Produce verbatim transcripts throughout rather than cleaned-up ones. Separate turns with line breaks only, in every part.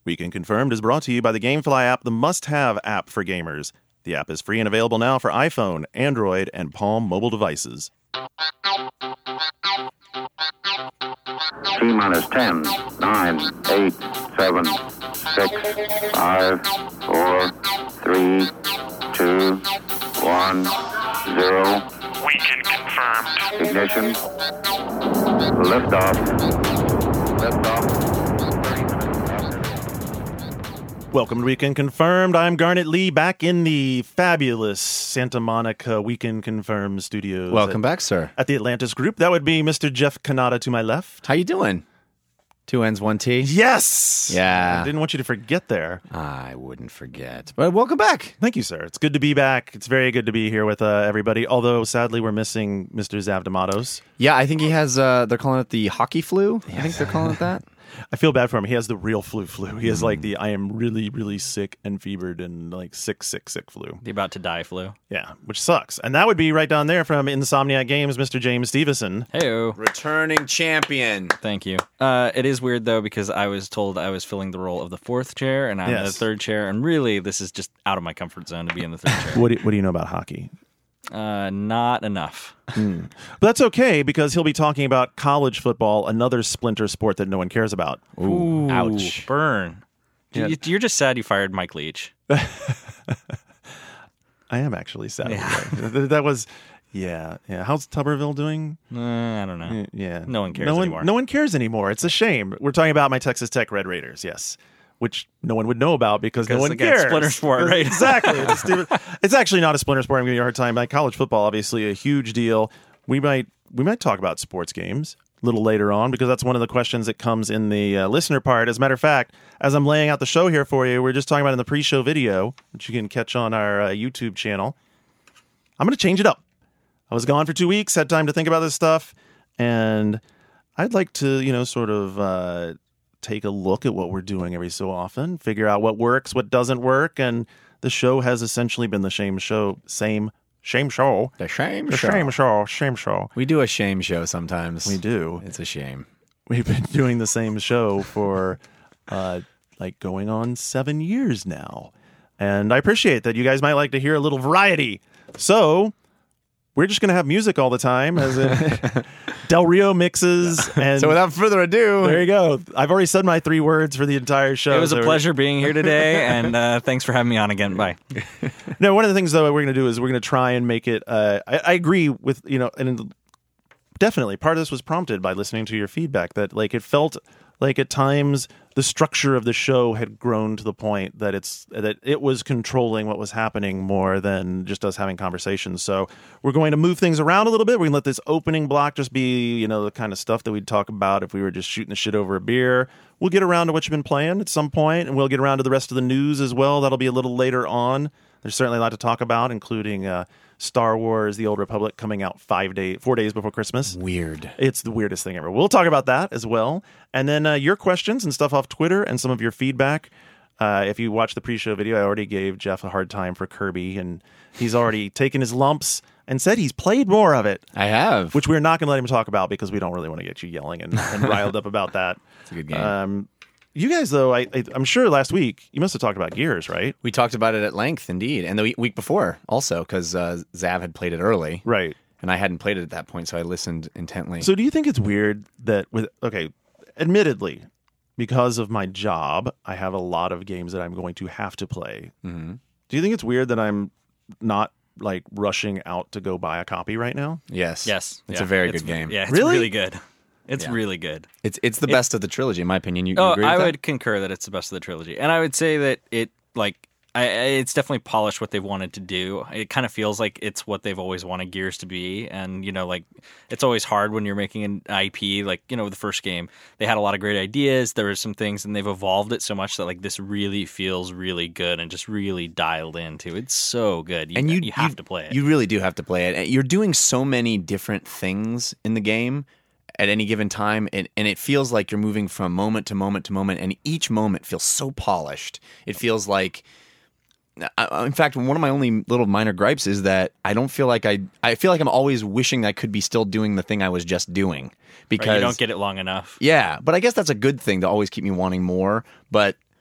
Weekend Confirmed is brought to you by the GameFly app, the must-have app for gamers. The app is free and available now for iPhone, Android, and Palm mobile devices.
T-minus ten, nine, eight, seven, six, five, four, three, two, one, zero.
Weekend Confirmed.
Ignition. Liftoff. Liftoff.
Welcome to Weekend Confirmed. I'm Garnet Lee, back in the fabulous Santa Monica Weekend Confirmed studios.
Welcome
at,
back, sir.
At the Atlantis Group. That would be Mister Jeff Kanata to my left.
How you doing? Two N's, one T?
Yes!
Yeah.
I didn't want you to forget there.
I wouldn't forget. But welcome back.
Thank you, sir. It's good to be back. It's very good to be here with uh, everybody, although sadly we're missing Mister Zavdamatos.
Yeah, I think he has, uh, they're calling it the hockey flu. I think they're calling it that.
I feel bad for him. He has the real flu flu. He has like the I am really, really sick and fevered and like sick, sick, sick flu.
The about to die flu.
Yeah, which sucks. And that would be right down there from Insomniac Games, Mister James Stevenson.
Hey-o.
Returning champion.
Thank you. Uh, it is weird, though, because I was told I was filling the role of the fourth chair, and I'm
Yes.
the third chair, and really, this is just out of my comfort zone to be in the third chair.
What do, what do you know about hockey?
Uh, not enough.
But that's okay, because he'll be talking about college football, another splinter sport that no one cares about.
Ooh,
ouch.
Burn.
Yeah.
You- You're just sad you fired Mike Leach.
I am actually sad.
Yeah.
That that was, yeah, yeah. How's Tuberville doing?
Uh, I don't know.
Yeah.
No one cares
no one,
anymore.
No one cares anymore. It's a shame. We're talking about my Texas Tech Red Raiders, yes. Which no one would know about because no
Because,
one
again,
cares.
splinter sport, right?
Exactly. It's, stupid. It's actually not a splinter sport. I'm giving you a hard time. Like college football, obviously a huge deal. We might we might talk about sports games a little later on because that's one of the questions that comes in the uh, listener part. As a matter of fact, as I'm laying out the show here for you, we're just talking about in the pre-show video, which you can catch on our uh, YouTube channel. I'm going to change it up. I was gone for two weeks, had time to think about this stuff, and I'd like to, you know, sort of uh, take a look at what we're doing every so often, figure out what works, what doesn't work, and the show has essentially been the same show, same shame show.
The shame
The
show.
shame show, shame show.
We do a shame show sometimes.
We do.
It's a shame.
We've been doing the same show for uh, like going on seven years now. And I appreciate that you guys might like to hear a little variety. So we're just going to have music all the time as it Del Rio mixes. And
So without further ado,
there you go. I've already said my three words for the entire show.
It was a
so-
pleasure being here today, and uh, thanks for having me on again. Bye.
No, one of the things though we're going to do is we're going to try and make it. Uh, I, I agree with you know, and definitely part of this was prompted by listening to your feedback that like it felt like at times the structure of the show had grown to the point that it's that it was controlling what was happening more than just us having conversations. So we're going to move things around a little bit. We're going to let this opening block just be, you know, the kind of stuff that we'd talk about if we were just shooting the shit over a beer. We'll get around to what you've been playing at some point, and we'll get around to the rest of the news as well. That'll be a little later on. There's certainly a lot to talk about, including uh, Star Wars: The Old Republic coming out five days, four days before Christmas.
weird.
It's the weirdest thing ever. We'll talk about that as well. And then uh, your questions and stuff off Twitter and some of your feedback. Uh, if you watch the pre-show video, I already gave Jeff a hard time for Kirby, and he's already taken his lumps and said he's played more of it,
I have.
which we're not going to let him talk about because we don't really want to get you yelling and, and riled up about that.
It's a good game.
Um, you guys, though, I, I, I'm sure last week you must have talked about Gears, right?
we talked about it at length, indeed. And the week- week before also, because uh, Zav had played it early.
Right.
And I hadn't played it at that point, so I listened intently.
So do you think it's weird that with okay, admittedly, because of my job, I have a lot of games that I'm going to have to play.
mm-hmm.
Do you think it's weird that I'm not like rushing out to go buy a copy right now?
Yes.
Yes.
It's
Yeah.
a very
It's-
good game.
Yeah, it's
Really?
really good. It's
Yeah.
really good.
It's it's the best of the trilogy, in my opinion. You, you
Oh,
agree with
I
that?
would concur that it's the best of the trilogy, and I would say that it like I, I- it's definitely polished what they've wanted to do. It kind of feels like it's what they've always wanted Gears to be, and you know, like it's always hard when you're making an I P. Like you know, the first game, they had a lot of great ideas. There were some things, and they've evolved it so much that like this really feels really good and just really dialed into. It's so good, you,
and you
you have to play it.
You really do have to play it. And you're doing so many different things in the game at any given time, and, and it feels like you're moving from moment to moment to moment, and each moment feels so polished. It feels like, I, in fact, one of my only little minor gripes is that I don't feel like I, I feel like I'm always wishing I could be still doing the thing I was just doing. Because
Right, you don't get it long enough.
Yeah, but I guess that's a good thing to always keep me wanting more. But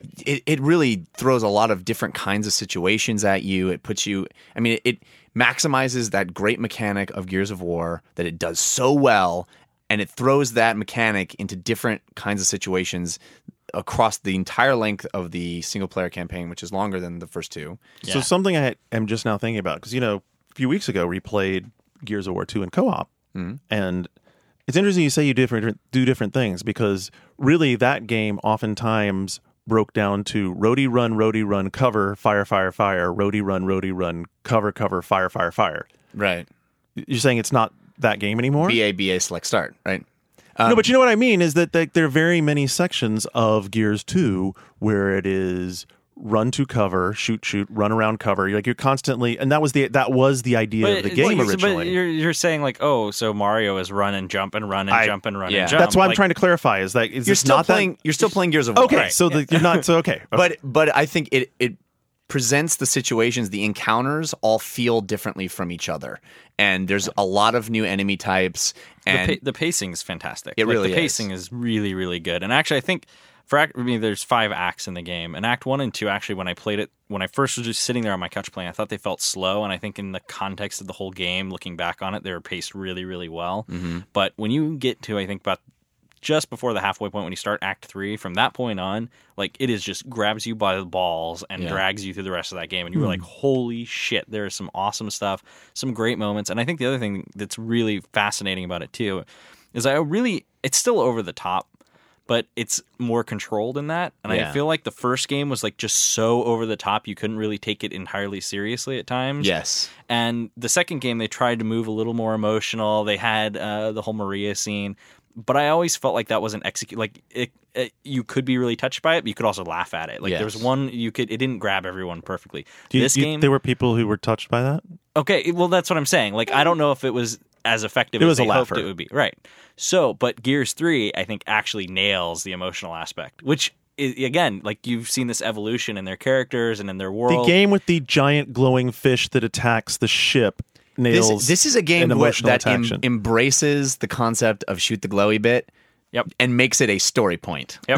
it, it really throws a lot of different kinds of situations at you. It puts you, I mean, it, it maximizes that great mechanic of Gears of War that it does so well, and it throws that mechanic into different kinds of situations across the entire length of the single-player campaign, which is longer than the first two.
So something I am just now thinking about, because, you know, a few weeks ago we played Gears of War two in co-op,
Mm-hmm.
and it's interesting you say you different do different things, because really that game oftentimes broke down to roadie run, roadie run, cover, fire, fire, fire, roadie run, roadie run, cover, cover, fire, fire, fire.
Right.
You're saying it's not that game anymore?
B A, B A, select, start, right?
no, but you know what I mean is that, that there are very many sections of Gears two where it is run to cover, shoot, shoot, run around cover. You're like you're constantly, and that was the that was the idea
But
of the
it's
game
like-
originally.
But you're you're saying like, oh, so Mario is run and jump and run and
I-
jump and run
yeah.
and jump.
That's why I'm
Like,
trying to clarify. Is that is
You're
this
still
not
playing.
That?
You're still playing Gears of War.
Okay,
Right.
so the, you're not so okay.
But but I think it it presents the situations, the encounters all feel differently from each other, and there's a lot of new enemy types. And
the, pa- the pacing is fantastic.
It
Like,
really
the pacing is. really really good. And actually, I think for act, I mean, there's five acts in the game, and Act One and Two. Actually, when I played it, when I first was just sitting there on my couch playing, I thought they felt slow. And I think in the context of the whole game, looking back on it, they were paced really really well.
Mm-hmm.
But when you get to, I think about just before the halfway point, when you start Act Three, from that point on, like it is just grabs you by the balls and
Yeah.
drags you through the rest of that game, and you were like, "Holy shit!" There is some awesome stuff, some great moments, and I think the other thing that's really fascinating about it too is I really it's still over the top, but it's more controlled in that, and
Yeah.
I feel like the first game was like just so over the top you couldn't really take it entirely seriously at times.
yes,
And the second game, they tried to move a little more emotional. They had uh, the whole Maria scene, but I always felt like that wasn't execute. Like it, it, you could be really touched by it, but you could also laugh at it. Like there was
Yes.
one you could. It didn't grab everyone perfectly.
Do you-
this
you-
game,
there were people who were touched by that.
okay. Well, that's what I'm saying. Like I don't know if it was as effective
It
as
was a
they hoped
laugher.
it would be. Right. So, but Gears three, I think, actually nails the emotional aspect, which. Is, again, like you've seen this evolution in their characters and in their world.
The game with the giant glowing fish that attacks the ship nails.
this this is a game
an
where,
emotional
that em-
attraction.
embraces the concept of shoot the glowy bit.
Yep.
And makes it a story point.
Yep.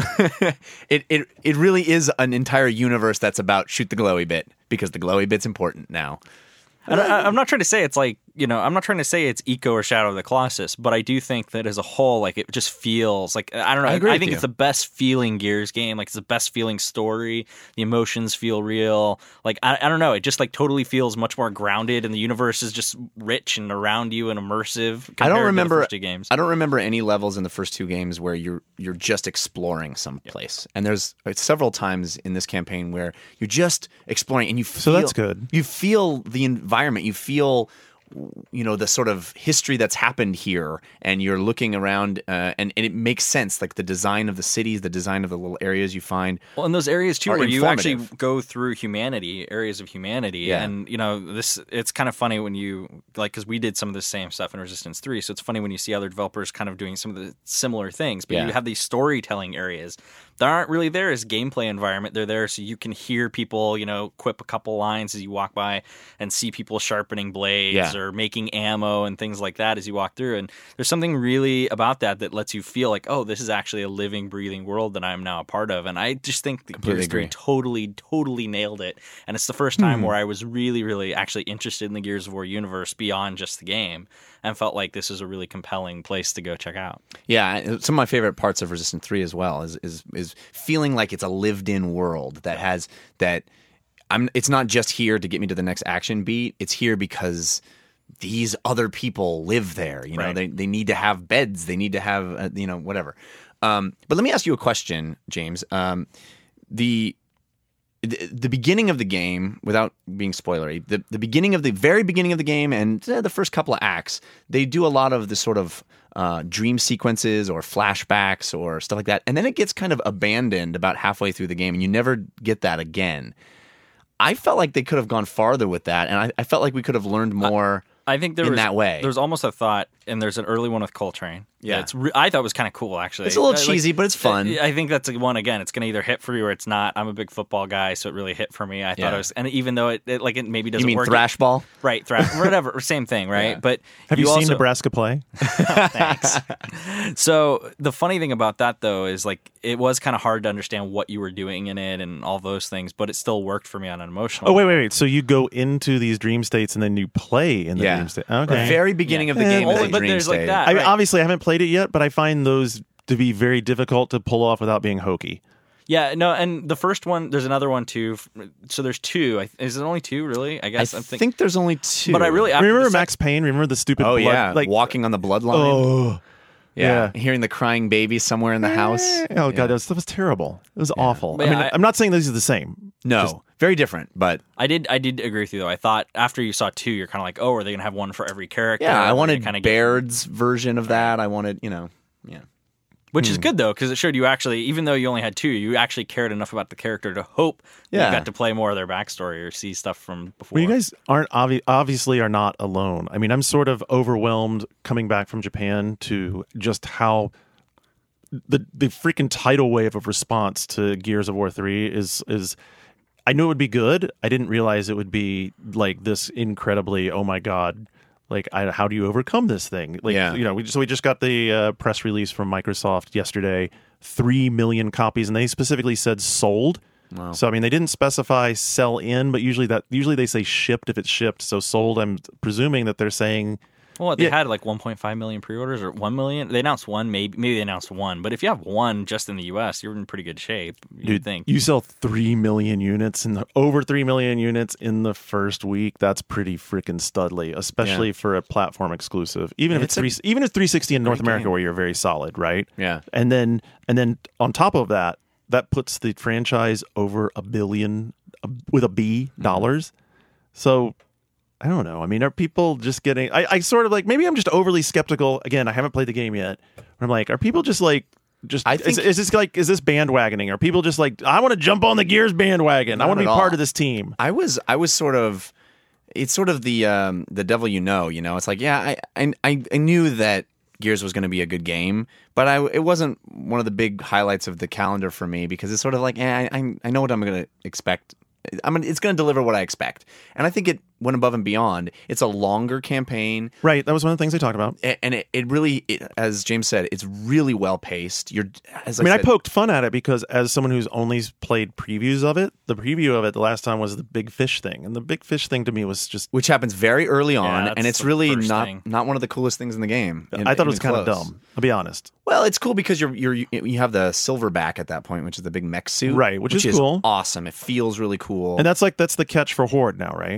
it, it it really is an entire universe that's about shoot the glowy bit, because the glowy bit's important now.
And I, I'm not trying to say it's like, you know, I'm not trying to say it's Eco or Shadow of the Colossus, but I do think that as a whole, like it just feels like, I don't know,
I
I,
agree with
think
you.
it's the best feeling Gears game. Like it's the best feeling story. The emotions feel real. Like, I, I don't know, it just like totally feels much more grounded, and the universe is just rich and around you and immersive.
I don't
compared to the
remember
first two games.
I don't remember any levels in the first two games where you're you're just exploring some place. And there's uh, several times in this campaign where you're just exploring, and you feel,
So that's good.
You feel the environment. You feel, you know, the sort of history that's happened here, and you're looking around, uh, and, and it makes sense. Like the design of the cities, the design of the little areas you find.
Well, in those areas too,
are
where you actually
informative.
go through humanity, areas of humanity,
Yeah.
and you know this. It's kind of funny when you like because we did some of the same stuff in Resistance Three, so it's funny when you see other developers kind of doing some of the similar things. But
Yeah.
you have these storytelling areas that aren't really there as gameplay environment. They're there so you can hear people, you know, quip a couple lines as you walk by, and see people sharpening blades
Yeah.
or making ammo and things like that as you walk through. And there's something really about that that lets you feel like, oh, this is actually a living, breathing world that I'm now a part of. And I just think that
Completely
Gears three
agree.
totally, totally nailed it. And it's the first time where I was really, really actually interested in the Gears of War universe beyond just the game, and felt like this is a really compelling place to go check out.
Yeah, some of my favorite parts of Resistance three as well is is is feeling like it's a lived-in world that has that. I'm. It's not just here to get me to the next action beat. It's here because these other people live there. You know,
Right.
they they need to have beds. They need to have uh, you know whatever. Um, but let me ask you a question, James. Um, the the the beginning of the game, without being spoilery, the, the beginning of the very beginning of the game and eh, the first couple of acts, they do a lot of the sort of uh, dream sequences or flashbacks or stuff like that. And then it gets kind of abandoned about halfway through the game, and you never get that again. I felt like they could have gone farther with that, and I, I felt like we could have learned more.
I think there
in
was
that way.
There was almost a thought and there's an early one with Coltrane.
Yeah.
it's re- I thought it was kind of cool actually.
It's a little
Uh, like,
cheesy, but it's fun.
I think that's a one again. It's going to either hit for you or it's not. I'm a big football guy, so it really hit for me. I thought
Yeah.
it was, and even though it, it like it maybe doesn't
You mean
work,
thrash ball?
right? Thrash, whatever, same thing, right?
Yeah.
But
Have you,
you
seen
also,
Nebraska play?
Thanks. So the funny thing about that though is like it was kind of hard to understand what you were doing in it and all those things, but it still worked for me on an emotional.
Oh wait, wait, wait. So you go into these dream states and then you play in the
Yeah.
dream state.
The
Okay.
very beginning of the
Yeah.
game is
Only-
a
but
dream
there's like
state.
that.
I mean,
right.
obviously, I haven't played it yet, but I find those to be very difficult to pull off without being hokey.
Yeah, no, and the first one, there's another one too. So there's two. I- Is it only two? Really? I
I
guess I'm
think
thinking.
there's only two.
But I really after
Remember
the sec-
Max Payne? Remember the stupid?
Oh
blood,
yeah,
like
walking on the bloodline.
Oh,
yeah.
yeah.
Hearing the crying baby somewhere in the house.
oh god,
Yeah.
that was, that was terrible. It was awful.
But
I mean,
yeah, I-
I'm not saying these are the same.
No,
Just-
very different. But
I did. I did agree with you though. I thought after you saw two, you're kind of like, oh, are they gonna have one for every character?
yeah, I
Or
wanted
kind of
Baird's version of that. I wanted, you know, yeah.
which
Hmm.
is good though because it showed you actually, even though you only had two, you actually cared enough about the character to hope
Yeah.
you got to play more of their backstory or see stuff from before.
Well, you guys aren't obvi- obviously are not alone. I mean, I'm sort of overwhelmed coming back from Japan to just how the the freaking tidal wave of response to Gears of War three is is. I knew it would be good. I didn't realize it would be like this incredibly. Oh my god! Like, I, how do you overcome this thing? Like,
Yeah.
you know, we just, so we just got the uh, press release from Microsoft yesterday. Three million copies, and they specifically said sold.
Wow.
So I mean, they didn't specify sell in, but usually that usually they say shipped if it's shipped. So sold, I'm presuming that they're saying
Well, they
Yeah.
had like one point five million pre-orders or one million. They announced one, maybe maybe they announced one. But if you have one just in the U S, you're in pretty good shape. You'd
Dude,
think.
you sell three million units and over three million units in the first week. That's pretty freaking studly, especially
Yeah.
for a platform exclusive. Even if
It's
it's, three, even if three sixty in North
great
America,
game.
where you're very solid, right?
Yeah.
And then and then on top of that, that puts the franchise over a billion uh, with a B dollars. So I don't know. I mean, are people just getting? I, I sort of like maybe I'm just overly skeptical. Again, I haven't played the game yet. But I'm like, are people just like just?
I
is,
think-
is this like is this bandwagoning? Are people just like, I want to jump on the Gears bandwagon? I
Not
want to be
at
part
all.
of this team.
I was I was sort of it's sort of the um, the devil you know, you know. It's like, yeah, I I I I knew that Gears was going to be a good game, but I it wasn't one of the big highlights of the calendar for me because it's sort of like, eh, I I, I know what I'm going to expect. I mean, it's going to deliver what I expect, and I think it went above and beyond. It's a longer campaign.
Right. That was one of the things they talked about.
A- And it, it really, it, as James said, it's really well paced. You're, as I,
I mean, I
said,
poked fun at it because as someone who's only played previews of it, the preview of it the last time was the Big Fish thing, and the Big Fish thing to me was just.
which happens very early on,
that's
and it's
the
really
first
not
thing.
not one of the coolest things in the game.
I thought it was kind of dumb. I'll be honest.
Well, it's cool because you're you're you have the silverback at that point, which is the big mech suit,
Right, which is cool.
awesome. It feels really cool.
And that's like that's the catch for Horde now, right?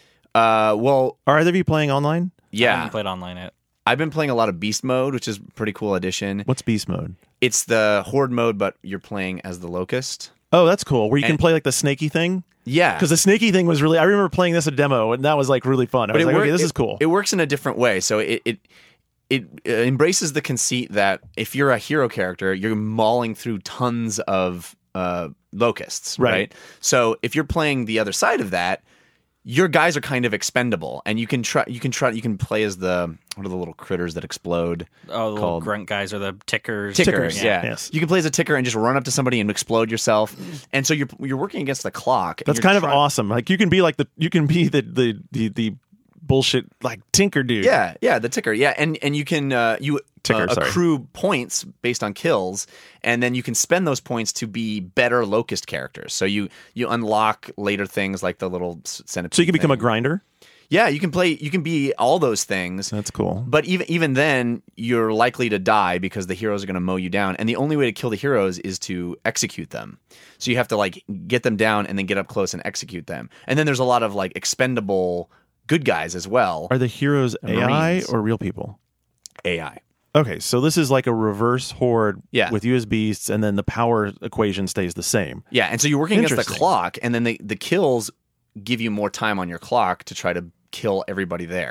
uh, well,
Are either of you playing online?
I
yeah,
haven't played online yet.
I've been playing a lot of Beast Mode, which is a pretty cool addition.
What's beast mode?
It's the Horde mode, but you're playing as the Locust.
Oh, that's cool. Where you can
And-
play like the snaky thing.
Yeah,
Because the snaky thing was really. I remember playing this a demo, and that was like really fun. I was like,
work-
okay, this
it-
is cool.
It works in a different way. So it it it uh, embraces the conceit that if you're a hero character, you're mauling through tons of uh, locusts,
Right.
right. So if you're playing the other side of that, your guys are kind of expendable, and you can try. You can try. You can play as the what are the little critters that explode?
Oh, the little
Called-
grunt guys are the tickers.
Tickers, yeah.
Yes.
You can play as a ticker and just run up to somebody and explode yourself, and so you're you're working against the clock. and
That's
you're
kind of
try-
awesome. Like you can be like the you can be the the the, the bullshit like tinker dude.
Yeah, yeah, the ticker. Yeah, and and you can uh, you
Ticker,
uh,
sorry.
accrue points based on kills, and then you can spend those points to be better locust characters. So you you unlock later things like the little s- centipede.
So you can become a
thing.
grinder.
Yeah, you can play. You can be all those things.
That's cool.
But even even then, you're likely to die because the heroes are going to mow you down, and the only way to kill the heroes is to execute them. So you have to like get them down and then get up close and execute them. And then there's a lot of like expendable good guys as well.
Are the heroes A I
Marines.
or real people?
A I.
Okay, so this is like a reverse Horde
Yeah.
with U S beasts, and then the power equation stays the same.
Yeah, and so you're working against the
Interesting.
clock, and then the, the kills give you more time on your clock to try to kill everybody there.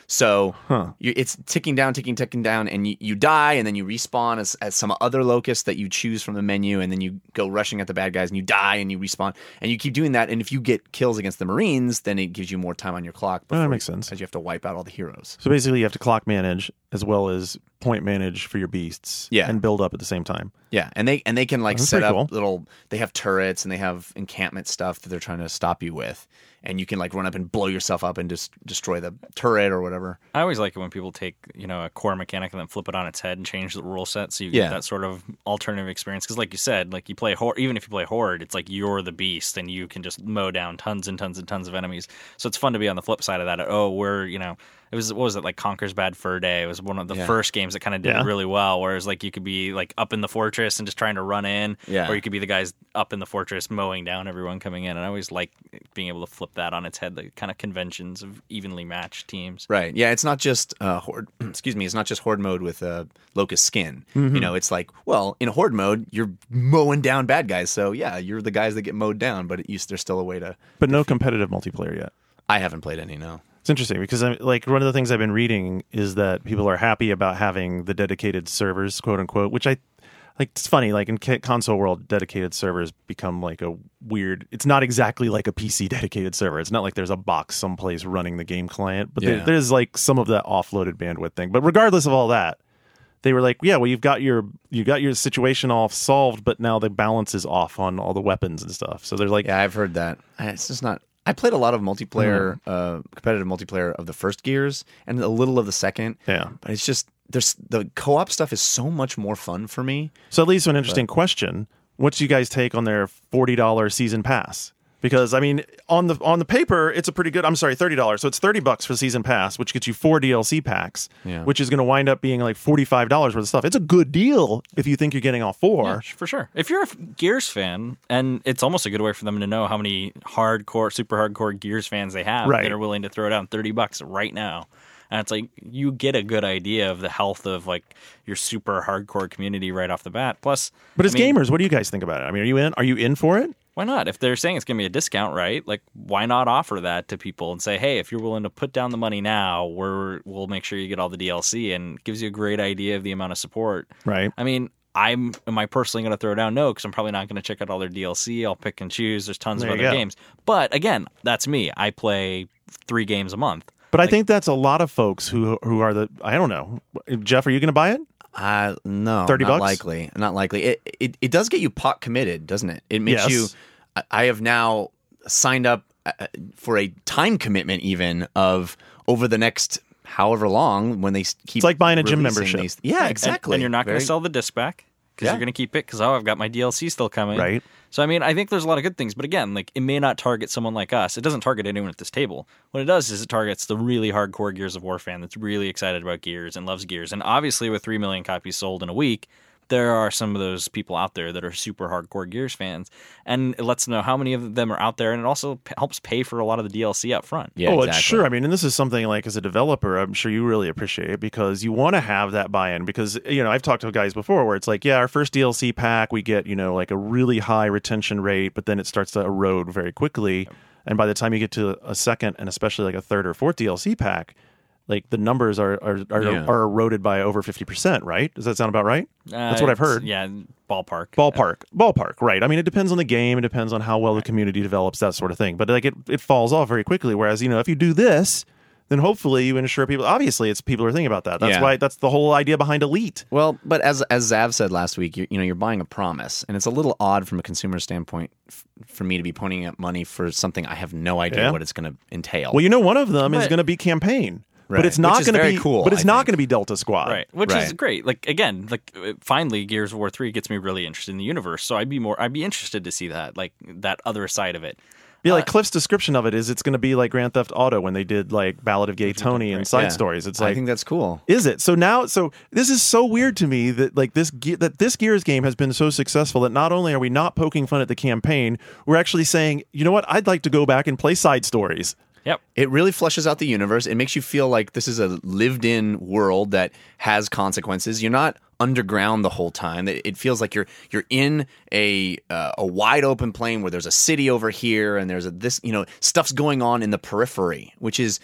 So
Huh.
you, it's ticking down, ticking, ticking down, and you, you die, and then you respawn as, as some other locust that you choose from the menu, and then you go rushing at the bad guys, and you die, and you respawn, and you keep doing that. And if you get kills against the Marines, then it gives you more time on your clock.
Oh, that
before
makes
you-
sense.
As you have to wipe out all the heroes.
So basically, you have to clock manage as well as point manage for your beasts,
Yeah.
and build up at the same time.
Yeah, and they and they can like
That's
set
pretty
up
cool.
little. They have turrets and they have encampment stuff that they're trying to stop you with, and you can like run up and blow yourself up and just destroy the turret or whatever.
I always like it when people take, you know, a core mechanic and then flip it on its head and change the rule set so you get
Yeah.
that sort of alternative experience. Because, like you said, like you play Horde, even if you play Horde, it's like you're the beast and you can just mow down tons and tons and tons of enemies. So it's fun to be on the flip side of that. Oh, we're, you know, it was, what was it, like Conker's Bad Fur Day? It was one of the
Yeah.
first games that kind of did
Yeah.
it really well. Whereas, like, you could be like up in the fortress and just trying to run in,
Yeah.
or you could be the guys up in the fortress mowing down everyone coming in. And I always like being able to flip that on its head, the kind of conventions of evenly matched teams.
Right. Yeah, it's not just uh, horde. Excuse me. It's not just horde mode with uh, locust skin.
Mm-hmm.
You know, it's like, well, in horde mode, you're mowing down bad guys. So yeah, you're the guys that get mowed down. But it used, there's still a way to.
But no competitive multiplayer yet.
I haven't played any. No.
It's interesting because I, like one of the things I've been reading is that people are happy about having the dedicated servers, quote unquote, which I like. It's funny, like in ca- console world, dedicated servers become like a weird. It's not exactly like a P C dedicated server. It's not like there's a box someplace running the game client, but there,
Yeah.
there's like some of that offloaded bandwidth thing. But regardless of all that, they were like, yeah, well, you've got your you got your situation all solved, but now the balance is off on all the weapons and stuff. So they're like,
Yeah, I've heard that. It's just not. I played a lot of multiplayer,
Mm-hmm.
uh, competitive multiplayer of the first Gears and a little of the second.
yeah.
But it's just there's the co-op stuff is so much more fun for me.
So it leads to an interesting question. What's you guys take on their forty dollars season pass? Because I mean, on the on the paper, it's a pretty good. I'm sorry, thirty dollars. So it's thirty bucks for the season pass, which gets you four D L C packs,
Yeah.
which is going to wind up being like forty-five dollars worth of stuff. It's a good deal if you think you're getting all four.
Yeah, for sure. If you're a Gears fan, and it's almost a good way for them to know how many hardcore, super hardcore Gears fans they have
Right.
that are willing to throw down thirty bucks right now. And it's like you get a good idea of the health of like your super hardcore community right off the bat. Plus,
But as
I mean,
gamers, what do you guys think about it? I mean, are you in? Are you in for it?
why not? If they're saying it's going to be a discount, right? Like, why not offer that to people and say, hey, if you're willing to put down the money now, we're we'll make sure you get all the D L C, and it gives you a great idea of the amount of support.
Right.
I mean, I'm am I personally going to throw down? No, because I'm probably not going to check out all their D L C. I'll pick and choose. There's tons
There
of
you
other
go.
games. But again, that's me. I play three games a month.
But I think that's a lot of folks who who are the. I don't know. Jeff, are you going to buy it?
Uh no,
thirty
not
bucks?
likely, not likely. It, it it does get you pot committed, doesn't it? It makes
Yes.
you. I- I have now signed up uh, for a time commitment, even of over the next however long when they s- keep.
It's like buying a gym
releasing
membership.
these- Yeah,
And-
exactly.
And, you're not going
Very-
to sell the disc back because
Yeah.
you're going to keep it because, oh, I've got my D L C still coming.
Right.
So, I mean, I think there's a lot of good things. But again, like it may not target someone like us. It doesn't target anyone at this table. What it does is it targets the really hardcore Gears of War fan that's really excited about Gears and loves Gears. And obviously, with three million copies sold in a week, there are some of those people out there that are super hardcore Gears fans. And it lets them know how many of them are out there. And it also p- helps pay for a lot of the D L C up front.
Yeah,
oh,
exactly.
it's sure. I mean, and this is something like as a developer, I'm sure you really appreciate it because you want to have that buy-in. Because you know, I've talked to guys before where it's like, yeah, our first D L C pack, we get you know like a really high retention rate, but then it starts to erode very quickly. And by the time you get to a second, and especially like a third or fourth D L C pack, like the numbers are are are,
Yeah.
are eroded by over fifty percent. Right? Does that sound about right? That's
Uh,
what I've
it's-
heard.
Yeah, ballpark.
Ballpark, ballpark, right? I mean, it depends on the game. It depends on how well the community develops, that sort of thing. But like, it it falls off very quickly. Whereas, you know, if you do this, then hopefully you ensure people. Obviously, it's people are thinking about that. That's
Yeah.
why. That's the whole idea behind Elite.
Well, but as as Zav said last week, you, you know, you're buying a promise, and it's a little odd from a consumer standpoint f- for me to be pointing at money for something I have no idea
Yeah.
what it's going to entail.
Well, you know, one of them is
But-
going to be campaign,
Right.
but it's not
Which is
going to
very
be
cool,
But it's
I
not
think.
going to be Delta Squad,
Right, which is
Right.
great. Like again, like uh, finally, Gears of War three gets me really interested in the universe. So I'd be more, I'd be interested to see that, like that other side of it.
Yeah,
Uh,
like Cliff's description of it is, it's going to be like Grand Theft Auto when they did like Ballad of Gay Tony and side
Yeah.
stories. It's like
I think that's cool.
Is it? So now, so this is so weird to me that like this Ge- that this Gears game has been so successful that not only are we not poking fun at the campaign, we're actually saying, you know what? I'd like to go back and play side stories.
Yep.
It really flushes out the universe. It makes you feel like this is a lived-in world that has consequences. You're not underground the whole time. It it feels like you're you're in a uh, a wide open plain where there's a city over here and there's a this you know stuff's going on in the periphery, which is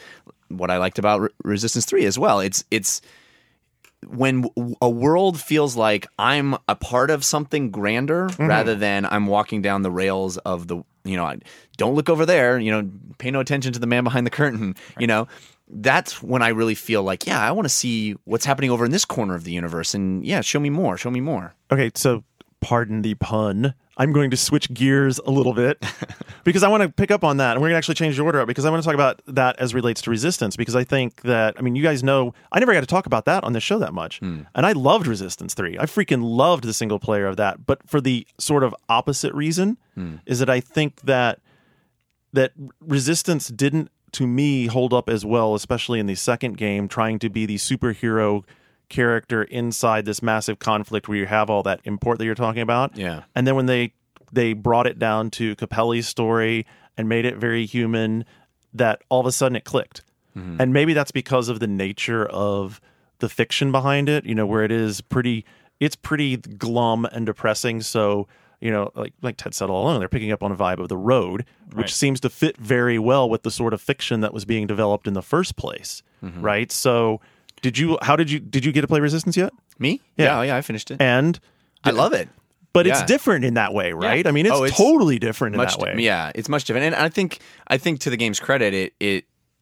what I liked about Re- Resistance three as well. It's it's when w- a world feels like I'm a part of something grander
Mm-hmm.
rather than I'm walking down the rails of the, you know, I- don't look over there, you know, pay no attention to the man behind the curtain, you know. That's when I really feel like, yeah, I want to see what's happening over in this corner of the universe, and yeah, show me more, show me more.
Okay, so pardon the pun. I'm going to switch gears a little bit because I want to pick up on that, and we're going to actually change the order up because I want to talk about that as relates to Resistance, because I think that, I mean, you guys know, I never got to talk about that on this show that much, and I loved Resistance three. I freaking loved the single player of that, but for the sort of opposite reason is that I think that that Resistance didn't, to me, hold up as well, especially in the second game, trying to be the superhero character inside this massive conflict where you have all that import that you're talking about.
Yeah.
And then when they they brought it down to Capelli's story and made it very human, that all of a sudden it clicked. Mm-hmm. And maybe that's because of the nature of the fiction behind it, you know, where it is pretty it's pretty glum and depressing. So, you know, like like Ted said all along, they're picking up on a vibe of The Road, which
Right.
seems to fit very well with the sort of fiction that was being developed in the first place.
Mm-hmm.
Right? So Did you? How did you? Did you get to play Resistance yet?
Me?
Yeah.
Yeah, yeah, I finished it.
And
I love it.
but it's
Yeah.
different in that way, right? I mean, it's,
Oh, it's
totally different in
Much
that way.
di- yeah, it's much different. And I think I think to the game's credit, it it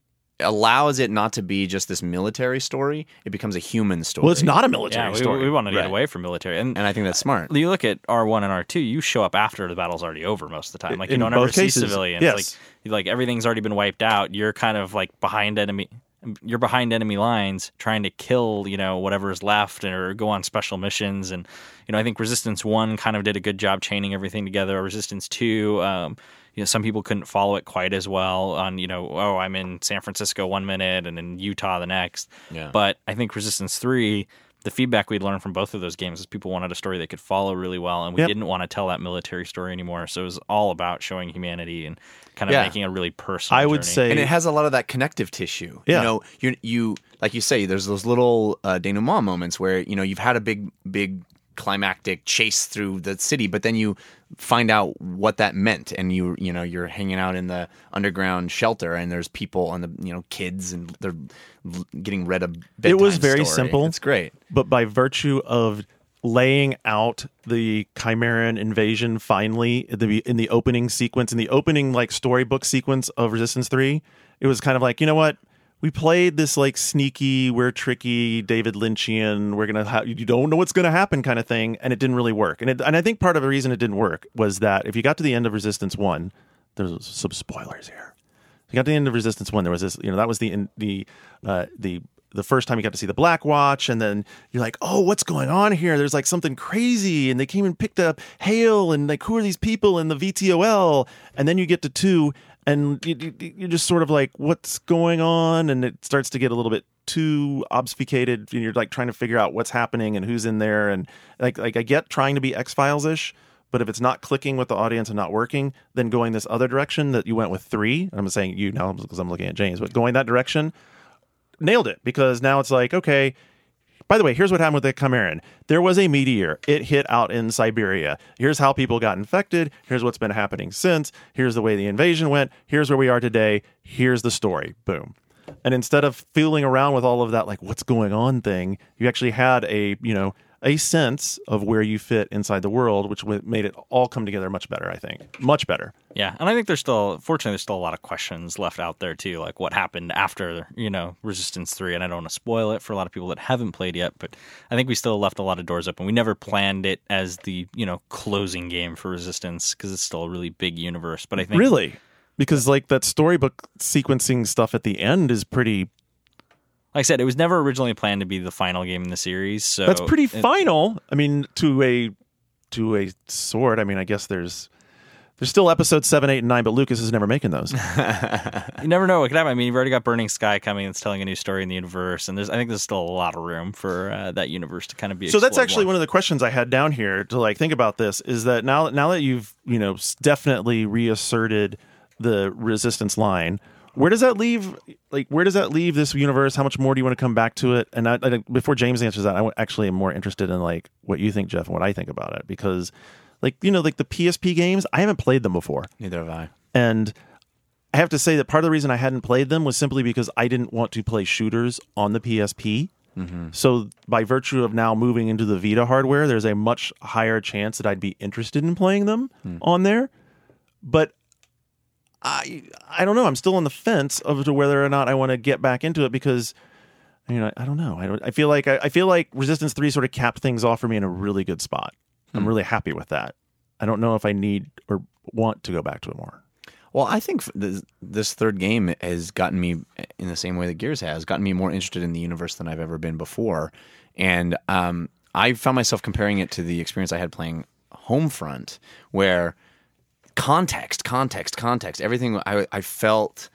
allows it not to be just this military story. It becomes a human story.
Well, it's not a military
Yeah, we,
story.
we want to get
Right.
away from military. And,
And I think that's smart.
you look at R one and R two, you show up after the battle's already over most of the time. Like, you
In
don't ever
both
see
cases,
civilians.
yes.
Like, like everything's already been wiped out. You're kind of like behind enemy. You're behind enemy lines trying to kill, you know, whatever is left or go on special missions. And, you know, I think Resistance one kind of did a good job chaining everything together. Resistance two, um, you know, some people couldn't follow it quite as well on, you know, oh, I'm in San Francisco one minute and in Utah the next.
Yeah.
But I think Resistance three, the feedback we'd learned from both of those games is people wanted a story they could follow really well, and we
Yep.
didn't want to tell that military story anymore. So it was all about showing humanity and kind of
Yeah.
making a really personal
I would
journey.
say,
And it has a lot of that connective tissue.
Yeah.
You know, you you like you say, there's those little uh, denouement moments where, you know, you've had a big big climactic chase through the city, but then you find out what that meant, and you you know you're hanging out in the underground shelter, and there's people and the you know kids, and they're l- getting read a bedtime
It was very
story.
simple.
It's great.
but by virtue of laying out the Chimeran invasion finally in the, in the opening sequence, in the opening like storybook sequence of Resistance three, it was kind of like, you know what? We played this like sneaky, we're tricky, David Lynchian, we're gonna ha- you don't know what's gonna happen kind of thing, and it didn't really work. And it, and I think part of the reason it didn't work was that if you got to the end of Resistance one, there's some spoilers here. If you got to the end of Resistance one, there was this, you know, that was the in, the uh, the the first time you got to see the Black Watch, and then you're like, oh, what's going on here? There's like something crazy, and they came and picked up Hale, and like, who are these people in the V T O L? And then you get to two, and you, you, you're just sort of like, what's going on? And it starts to get a little bit too obfuscated, and you're like trying to figure out what's happening and who's in there, and like like I get trying to be X-Files ish. But if it's not clicking with the audience and not working, then going this other direction that you went with three, and I'm saying you now because I'm looking at James, but going that direction, nailed it, because now it's like, okay, by the way, here's what happened with the Chimeran. There was a meteor. It hit out in Siberia. Here's how people got infected. Here's what's been happening since. Here's the way the invasion went. Here's where we are today. Here's the story. Boom. And instead of fooling around with all of that, like, what's going on thing, you actually had a, you know, a sense of where you fit inside the world, which made it all come together much better, I think. Much better.
Yeah, and I think there's still, fortunately, there's still a lot of questions left out there too, like what happened after, you know, Resistance three. And I don't want to spoil it for a lot of people that haven't played yet, but I think we still left a lot of doors open. We never planned it as the, you know, closing game for Resistance because it's still a really big universe. But I think
Really? Because like that storybook sequencing stuff at the end is pretty.
like I said, it was never originally planned to be the final game in the series. So
That's pretty
it-
final. I mean, to a to a sort. I mean, I guess there's there's still episodes seven, eight, and nine, but Lucas is never making those.
You never know what could happen. I mean, you've already got Burning Sky coming that's telling a new story in the universe, and there's I think there's still a lot of room for uh, that universe to kind of be.
So that's
explored
actually
more.
one of the questions I had down here to like think about this is that now now that you've, you know, s- definitely reasserted the Resistance line, where does that leave like where does that leave this universe? How much more do you want to come back to it? And I, I think before James answers that, I w- actually am more interested in like what you think, Jeff, and what I think about it, because like, you know, like the P S P games, I haven't played them before.
Neither have I.
And I have to say that part of the reason I hadn't played them was simply because I didn't want to play shooters on the P S P. Mm-hmm. So by virtue of now moving into the Vita hardware, there's a much higher chance that I'd be interested in playing them mm. on there. But I I don't know. I'm still on the fence of to whether or not I want to get back into it because you know I don't know. I don't. I feel like I, I feel like Resistance three sort of capped things off for me in a really good spot. Mm. I'm really happy with that. I don't know if I need or want to go back to it more.
Well, I think this, this third game has gotten me, in the same way that Gears has, gotten me more interested in the universe than I've ever been before. And um, I found myself comparing it to the experience I had playing Homefront, where context, context, context, everything, I, I felt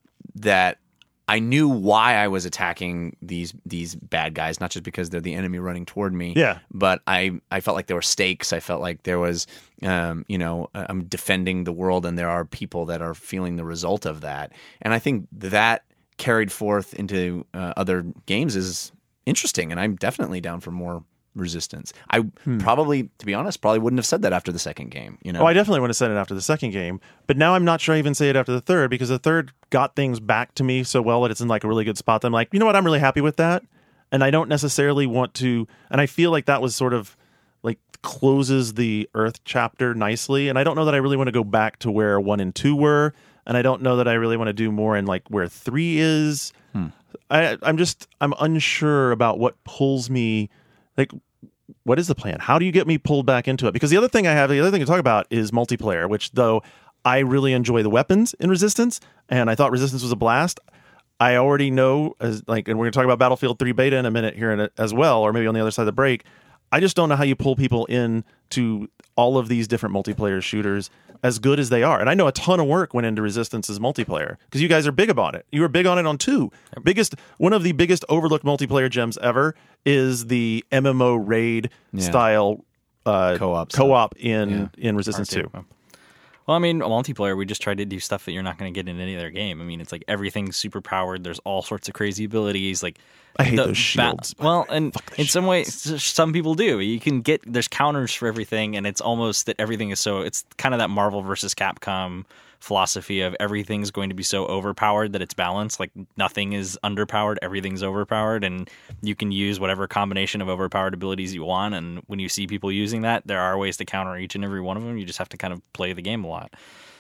that I knew why I was attacking these these bad guys, not just because they're the enemy running toward me.
Yeah.
But I, I felt like there were stakes. I felt like there was, um, you know, I'm defending the world, and there are people that are feeling the result of that. And I think that carried forth into uh, other games is interesting, and I'm definitely down for more Resistance. I hmm. probably, to be honest, probably wouldn't have said that after the second game. You know,
oh, I definitely wouldn't have said it after the second game, but now I'm not sure I even say it after the third because the third got things back to me so well that it's in like a really good spot. That I'm like, you know what, I'm really happy with that, and I don't necessarily want to. And I feel like that was sort of like closes the Earth chapter nicely, and I don't know that I really want to go back to where one and two were, and I don't know that I really want to do more in like where three is. Hmm. I, I'm just I'm unsure about what pulls me like. What is the plan? How do you get me pulled back into it? Because the other thing I have, the other thing to talk about is multiplayer, which though I really enjoy the weapons in Resistance, and I thought Resistance was a blast. I already know, as like, and we're going to talk about Battlefield three beta in a minute here in a, as well, or maybe on the other side of the break. I just don't know how you pull people in to all of these different multiplayer shooters as good as they are. And I know a ton of work went into Resistance's multiplayer because you guys are big about it. You were big on it on two. Biggest, one of the biggest overlooked multiplayer gems ever is the M M O raid yeah. style uh,
co-op
co-op in,
yeah.
in Resistance two.
Well, I mean, multiplayer, we just tried to do stuff that you're not going to get in any other game. I mean, it's like everything's super powered. There's all sorts of crazy abilities. Like
I hate
the,
those shields.
Ba- well, and in
shields.
some ways, some people do. You can get there's counters for everything, and it's almost that everything is so. It's kind of that Marvel versus Capcom philosophy of everything's going to be so overpowered that it's balanced. Like nothing is underpowered, everything's overpowered, and you can use whatever combination of overpowered abilities you want. And when you see people using that, there are ways to counter each and every one of them. You just have to kind of play the game a lot.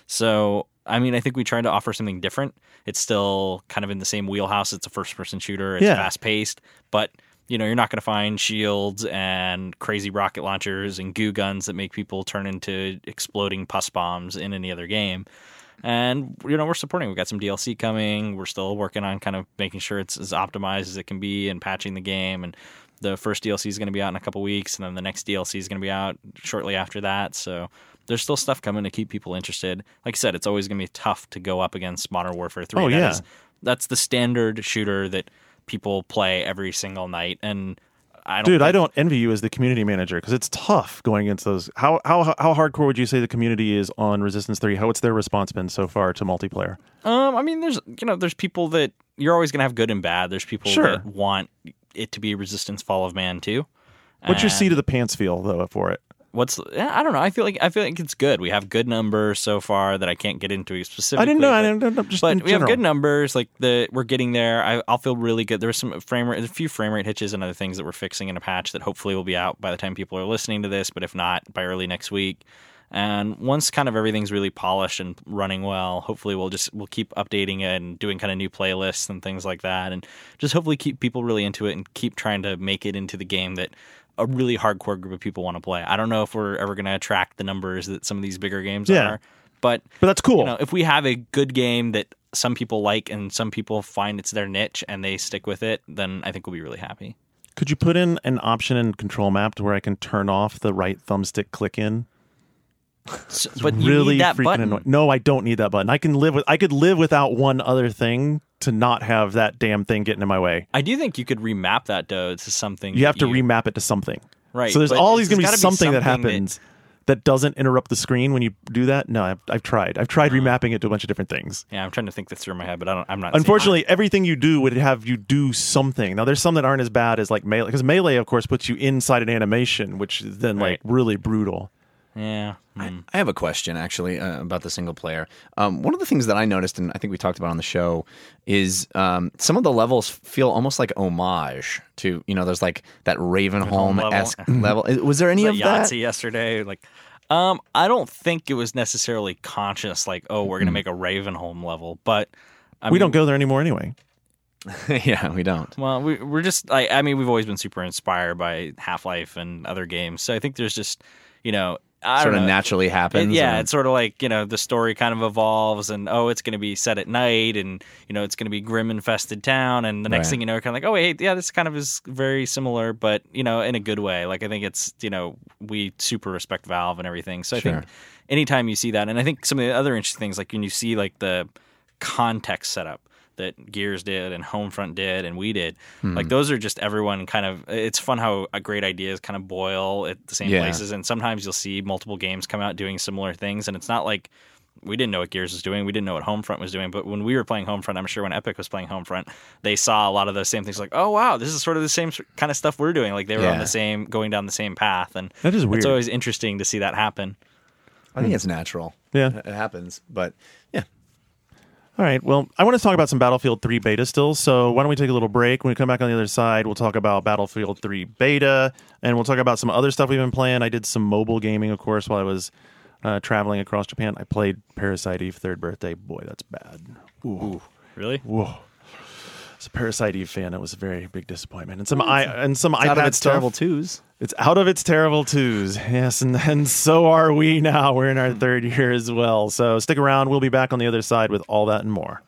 So, I mean, I think we tried to offer something different. It's still kind of in the same wheelhouse. It's a first-person shooter. It's
yeah.
fast-paced, but you know, you're not going to find shields and crazy rocket launchers and goo guns that make people turn into exploding pus bombs in any other game. And, you know, we're supporting. We've got some D L C coming. We're still working on kind of making sure it's as optimized as it can be and patching the game. And the first D L C is going to be out in a couple weeks, and then the next D L C is going to be out shortly after that. So there's still stuff coming to keep people interested. Like I said, it's always going to be tough to go up against Modern Warfare three.
Oh,
that
yeah.
is, that's the standard shooter that people play every single night. And I don't
Dude,
think...
I don't envy you as the community manager because it's tough going against those. How how how hardcore would you say the community is on Resistance three? How what's their response been so far to multiplayer?
Um, I mean, there's you know, there's people that you're always going to have good and bad. There's people
sure.
that want it to be Resistance Fall of Man too.
What's
and
your seat of the pants feel though for it?
What's I don't know. I feel like I feel like it's good. We have good numbers so far that I can't get into specifically.
I didn't know.
But,
I didn't know. Just
but
in
we
general.
have good numbers. Like the we're getting there. I, I'll feel really good. There's some frame rate, a few frame rate hitches and other things that we're fixing in a patch that hopefully will be out by the time people are listening to this. But if not, by early next week. And once kind of everything's really polished and running well, hopefully we'll just we'll keep updating it and doing kind of new playlists and things like that, and just hopefully keep people really into it and keep trying to make it into the game that a really hardcore group of people want to play. I don't know if we're ever going to attract the numbers that some of these bigger games
yeah.
are, but
but that's cool.
You know, if we have a good game that some people like and some people find it's their niche and they stick with it, then I think we'll be really happy.
Could you put in an option in Control Map to where I can turn off the right thumbstick click in?
So, but you
really
need that
freaking
button.
annoying. No, I don't need that button. I can live with. I could live without one other thing to not have that damn thing getting in my way.
I do think you could remap that though to something.
You have to
you,
remap it to something.
Right.
So there's
but
always going to be
gotta
something, that
something
happens that, that doesn't interrupt the screen when you do that. No, I've, I've tried. I've tried
uh,
remapping it to a bunch of different things.
Yeah, I'm trying to think this through in my head, but I don't. I'm not.
Unfortunately, everything you do would have you do something. Now, there's some that aren't as bad as like Melee, because Melee, of course, puts you inside an animation, which is then
Right.
like really brutal.
Yeah.
I,
Mm.
I have a question actually uh, about the single player. Um, one of the things that I noticed, and I think we talked about on the show, is um, some of the levels feel almost like homage to, you know, there's like that Ravenholm esque level. Was there any
Was
of
that
that?
Yahtzee yesterday? Like, um, I don't think it was necessarily conscious. Like, oh, we're gonna make a Ravenholm level, but I
we
mean,
don't go there anymore anyway.
Yeah, we don't.
Well, we, we're just like, I mean, we've always been super inspired by Half-Life and other games. So I think there's just, you know, I
Sort
don't
of
know.
naturally happens.
It- yeah,
or-
it's sort of like, you know, the story kind of evolves and, oh, it's going to be set at night and, you know, it's going to be grim infested town. And the next
Right.
thing you know, kind of like, oh, wait, yeah, this kind of is very similar, but, you know, in a good way. Like, I think it's, you know, we super respect Valve and everything. So I
Sure.
think anytime you see that, and I think some of the other interesting things, like when you see like the context setup that Gears did and Homefront did and we did.
Hmm.
Like those are just everyone kind of, it's fun how a great ideas kind of boil at the same
Yeah.
places. And sometimes you'll see multiple games come out doing similar things. And it's not like we didn't know what Gears was doing. We didn't know what Homefront was doing. But when we were playing Homefront, I'm sure when Epic was playing Homefront, they saw a lot of those same things like, oh, wow, this is sort of the same kind of stuff we're doing. Like they were on
Yeah.
the same, going down the same path. And
That is weird.
it's always interesting to see that happen.
I think it's natural.
Yeah.
It happens. But yeah.
All right. Well, I want to talk about some Battlefield three beta still. So why don't we take a little break? When we come back on the other side, we'll talk about Battlefield three beta, and we'll talk about some other stuff we've been playing. I did some mobile gaming, of course, while I was uh, traveling across Japan. I played Parasite Eve third birthday. Boy, that's bad. Ooh.
Really?
Whoa. As a Parasite Eve fan, it was a very big disappointment. And some i and some
It's
iPad
out of its
stuff.
terrible twos.
It's out of its terrible twos. Yes, and, and so are we now. We're in our third year as well. So stick around. We'll be back on the other side with all that and more.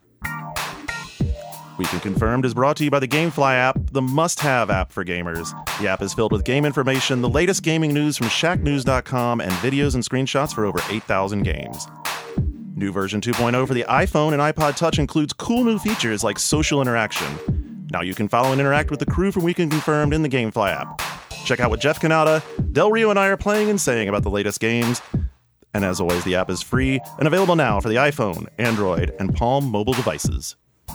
Weekend Confirmed is brought to you by the GameFly app, the must-have app for gamers. The app is filled with game information, the latest gaming news from Shack News dot com, and videos and screenshots for over eight thousand games. New version two point oh for the iPhone and iPod Touch includes cool new features like social interaction. Now you can follow and interact with the crew from Weekend Confirmed in the GameFly app. Check out what Jeff Canada, Del Rio, and I are playing and saying about the latest games. And as always, the app is free and available now for the iPhone, Android, and Palm mobile devices.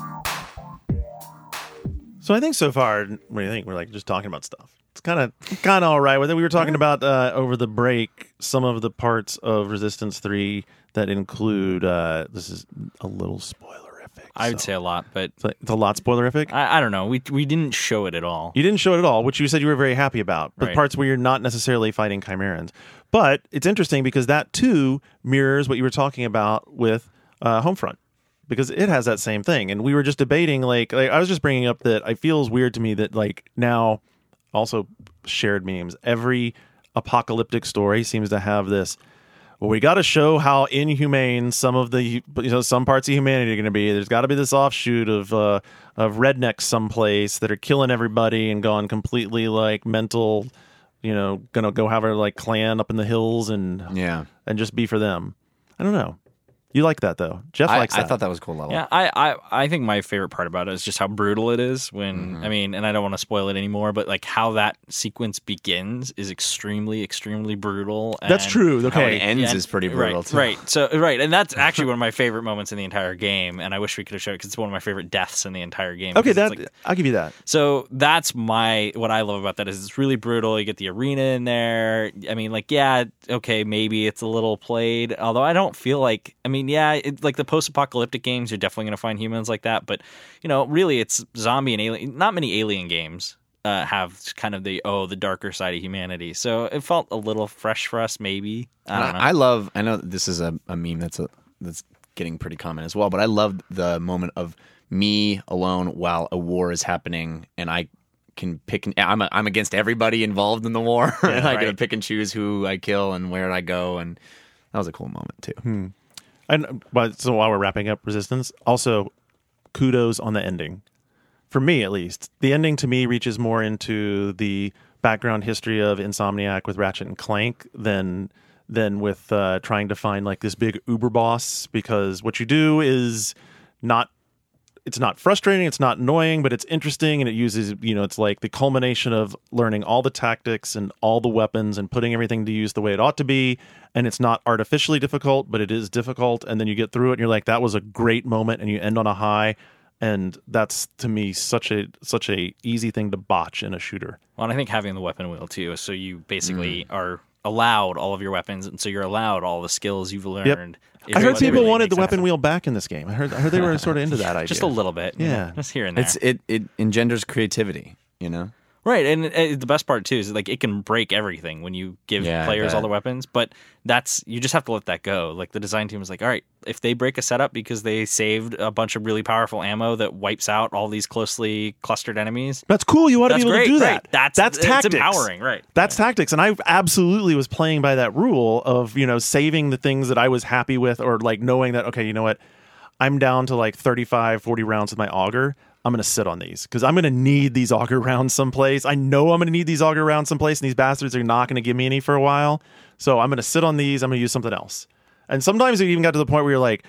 So I think so far, what do you think? We're like just talking about stuff. It's kind of kind of all right with it. We were talking about uh, over the break some of the parts of Resistance three that include. Uh, this is a little spoilerific.
I would
so-
say a lot, but
it's, like, it's a lot spoilerific.
I, I don't know. We we didn't show it at all.
You didn't show it at all, which you said you were very happy about. But
Right.
parts where you're not necessarily fighting Chimerans. But it's interesting because that too mirrors what you were talking about with uh, Homefront. Because it has that same thing. And we were just debating, like, like, I was just bringing up that it feels weird to me that, like, now, also shared memes, every apocalyptic story seems to have this, well, we got to show how inhumane some of the, you know, some parts of humanity are going to be. There's got to be this offshoot of, uh, of rednecks someplace that are killing everybody and gone completely, like, mental, you know, going to go have a, like, clan up in the hills and,
Yeah.
and just be for them. I don't know. You like that, though. Jeff
I,
likes
I
that.
thought that was a cool level.
Yeah, I, I, I think my favorite part about it is just how brutal it is when, I mean, and I don't want to spoil it anymore, but like how that sequence begins is extremely, extremely brutal.
That's
and-
true.
How
Okay.
it ends
Yeah,
is pretty brutal
right,
too.
Right. So right, and that's actually one of my favorite moments in the entire game, and I wish we could have showed it because it's one of my favorite deaths in the entire game.
Okay,
because
that
it's like-
I'll give you that.
so that's my what I love about that is it's really brutal. You get the arena in there. I mean, like, yeah, okay, maybe it's a little played, although I don't feel like. I mean, yeah, it, like the post-apocalyptic games, you're definitely going to find humans like that, but you know, really, it's zombie and alien. Not many alien games uh, have kind of the oh, the darker side of humanity. So it felt a little fresh for us, maybe. I don't know.
I, I love. I know this is a, a meme that's a, that's getting pretty common as well, but I love the moment of me alone while a war is happening, and I can pick. I'm a, I'm against everybody involved in the war. and I
right.
can pick and choose who I kill and where I go, and that was a cool moment too.
And but so while we're wrapping up Resistance, also kudos on the ending. For me, at least, the ending to me reaches more into the background history of Insomniac with Ratchet and Clank than than with uh, trying to find like this big uber boss. Because what you do is not. It's not frustrating, it's not annoying, but it's interesting, and it uses, you know, it's like the culmination of learning all the tactics and all the weapons and putting everything to use the way it ought to be, and it's not artificially difficult, but it is difficult, and then you get through it, and you're like, that was a great moment, and you end on a high, and that's, to me, such a such a easy thing to botch in a shooter.
Well, and I think having the weapon wheel too, so you basically are allowed all of your weapons, and so you're allowed all the skills you've learned.
I heard people
really
wanted the
makes
weapon
sense.
wheel back in this game. I heard I heard they were sort of into that idea.
Just a little bit. you
Yeah.
know, just here and there.
It's it it engenders creativity, you know.
Right, and, and the best part too is like it can break everything when you give
Yeah, I
players all
bet.
the weapons. But that's you just have to let that go. Like the design team is like, all right, if they break a setup because they saved a bunch of really powerful ammo that wipes out all these closely clustered enemies,
That's cool. You ought to
that's
be able
great.
to do
great.
that.
That's
that's
it's
tactics.
empowering, right?
That's tactics, and I absolutely was playing by that rule of you know saving the things that I was happy with, or like knowing that okay, you know what, I'm down to like thirty-five, forty rounds with my auger. I'm going to sit on these because I'm going to need these auger rounds someplace. I know I'm going to need these auger rounds someplace, and these bastards are not going to give me any for a while. So I'm going to sit on these. I'm going to use something else. And sometimes it even got to the point where you're like,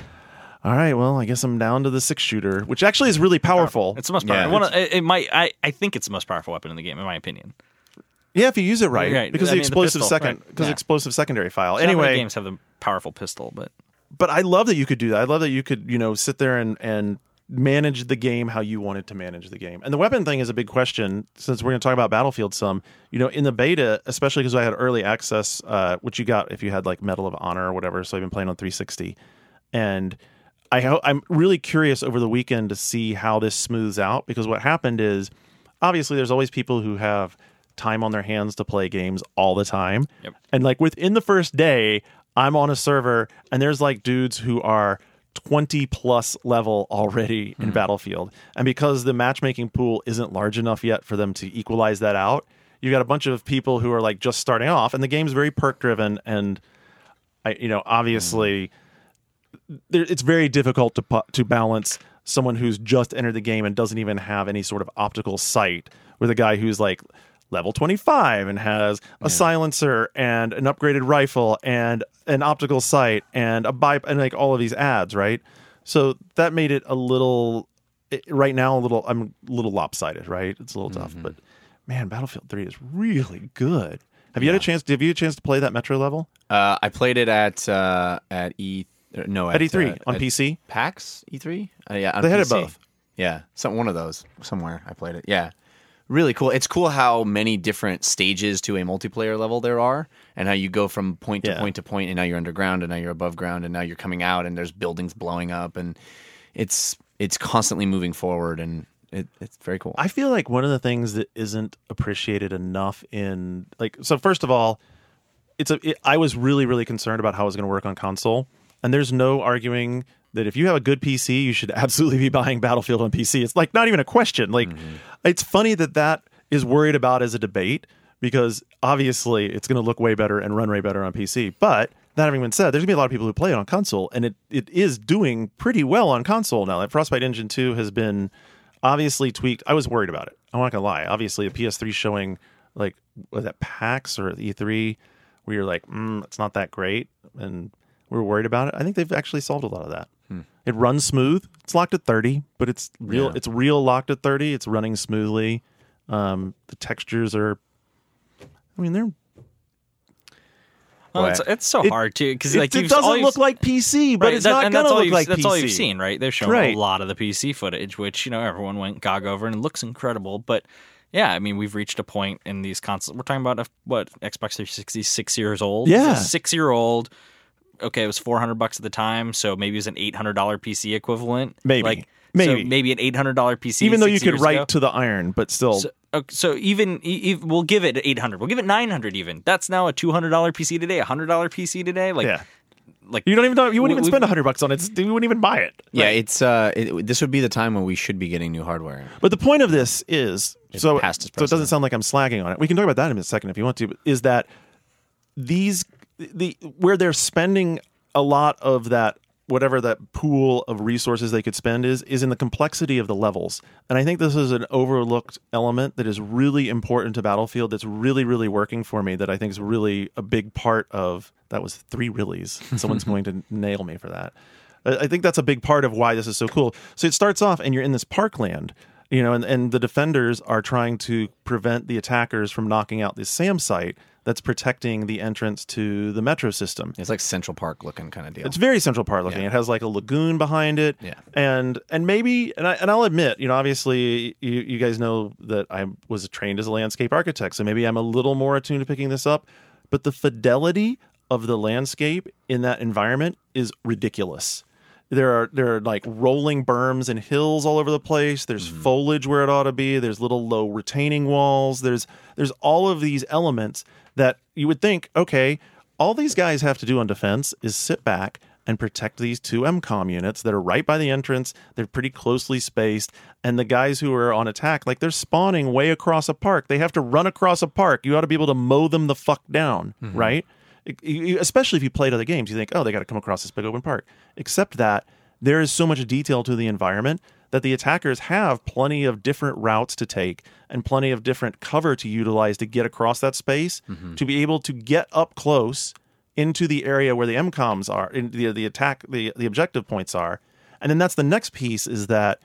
all right, well, I guess I'm down to the six shooter, which actually is really powerful.
It's the most
Yeah.
powerful. One of- it, it might. I, I think it's the most powerful weapon in the game, in my opinion.
Yeah, if you use it right,
Right.
because
I
the
mean, the
explosive
pistol,
second,
right.
because
Yeah.
explosive secondary file.
Not many
Anyway,
games have the powerful pistol, but
but I love that you could do that. I love that you could, you know, sit there and and manage the game how you wanted to manage the game. And the weapon thing is a big question since we're going to talk about Battlefield some. You know, in the beta, especially because I had early access, uh, which you got if you had like Medal of Honor or whatever. So I've been playing on three sixty, and I ho- I'm really curious over the weekend to see how this smooths out, because what happened is obviously there's always people who have time on their hands to play games all the time.
Yep.
And like within the first day, I'm on a server and there's like dudes who are twenty plus level already in Battlefield. And because the matchmaking pool isn't large enough yet for them to equalize that out, you got a bunch of people who are like just starting off, and the game's very perk driven. And I, you know, obviously there, it's very difficult to pu- to balance someone who's just entered the game and doesn't even have any sort of optical sight with a guy who's like level twenty-five and has a silencer and an upgraded rifle and an optical sight and a bi- and like all of these ads, right? So that made it a little it, right now a little I'm a little lopsided, right? It's a little tough, but man, Battlefield three is really good. Have you had a chance? Have you had a chance to play that Metro level
Uh, I played it at uh, at E no
at E three
uh,
on
at
P C?
PAX E three. Uh, yeah, on
They had it
P C.
both.
Yeah, some one of those somewhere. I played it. Yeah, really cool. It's cool how many different stages to a multiplayer level there are, and how you go from point to
Yeah.
point to point, and now you're underground, and now you're above ground, and now you're coming out, and there's buildings blowing up, and it's it's constantly moving forward, and it, it's very cool.
I feel like one of the things that isn't appreciated enough in like so first of all, it's a it, I was really really concerned about how it was going to work on console, and there's no arguing that if you have a good P C, you should absolutely be buying Battlefield on P C. It's like not even a question. Like it's funny that that is worried about as a debate, because obviously it's going to look way better and run way better on P C. But that having been said, there's going to be a lot of people who play it on console, and it, it is doing pretty well on console now. Like Frostbite Engine two has been obviously tweaked. I was worried about it. I'm not going to lie. Obviously, a P S three showing like was that PAX or E three where you're like, mm, it's not that great, and we were worried about it. I think they've actually solved a lot of that. It runs smooth. It's locked at thirty, but it's real.
Yeah.
It's real locked at thirty. It's running smoothly. Um, the textures are. I mean, they're.
well, it's,
What?
it's so
It-
hard too because
It,
like
it
you've- all
doesn't
you've-
look like P C, but
Right,
it's
that-
not
and
gonna
that's all
look
you've-
like
that's
P C.
all you've seen, right? They've shown
Right.
a lot of the P C footage, which you know everyone went gog over, and it looks incredible. But yeah, I mean, we've reached a point in these consoles. We're talking about a, what Xbox three sixty, six years old.
Yeah.
six year old. Okay, it was four hundred bucks at the time, so maybe it was an eight hundred dollar P C equivalent.
Maybe.
like
Maybe.
so maybe an eight hundred dollar P C.
Even though you
six
could
years
write
ago.
to the iron, but still,
So, okay, so even e- e- we'll give it eight hundred. We'll give it nine hundred. Even that's now a two hundred dollar P C today, a hundred dollar P C today. Like,
yeah.
like
You don't even know. You wouldn't
We-
even
we-
spend a hundred bucks on it. You wouldn't even buy it.
yeah, it's uh, it, this would be the time when we should be getting new hardware.
But the point of this is so,
past its
so it doesn't
precedent.
sound like I'm slagging on it. We can talk about that in a second if you want to. But is that these the where they're spending a lot of that whatever that pool of resources they could spend is is in the complexity of the levels. And I think this is an overlooked element that is really important to Battlefield. That's really really working for me. That I think is really a big part of that was three reallys. Someone's going to nail me for that. I I think that's a big part of why this is so cool. So it starts off and you're in this parkland, you know, and, and the defenders are trying to prevent the attackers from knocking out this SAM site that's protecting the entrance to the metro system.
It's like Central Park looking kind of deal.
It's very Central Park looking.
Yeah.
It has like a lagoon behind it.
Yeah.
And and maybe and I and I'll admit, you know, obviously you, you guys know that I was trained as a landscape architect, so maybe I'm a little more attuned to picking this up. but the fidelity of the landscape in that environment is ridiculous. There are there are like rolling berms and hills all over the place. There's mm-hmm. foliage where it ought to be. There's little low retaining walls. There's there's all of these elements that you would think, okay, all these guys have to do on defense is sit back and protect these two M COM units that are right by the entrance. They're pretty closely spaced. And the guys who are on attack, like they're spawning way across a park. They have to run across a park. You ought to be able to mow them the fuck down, mm-hmm. right? It, you, especially if you played other games, you think, oh, they got to come across this big open park. Except that there is so much detail to the environment that the attackers have plenty of different routes to take and plenty of different cover to utilize to get across that space, mm-hmm. to be able to get up close into the area where the M COMs are, in the the attack, the the objective points are. And then that's the next piece, is that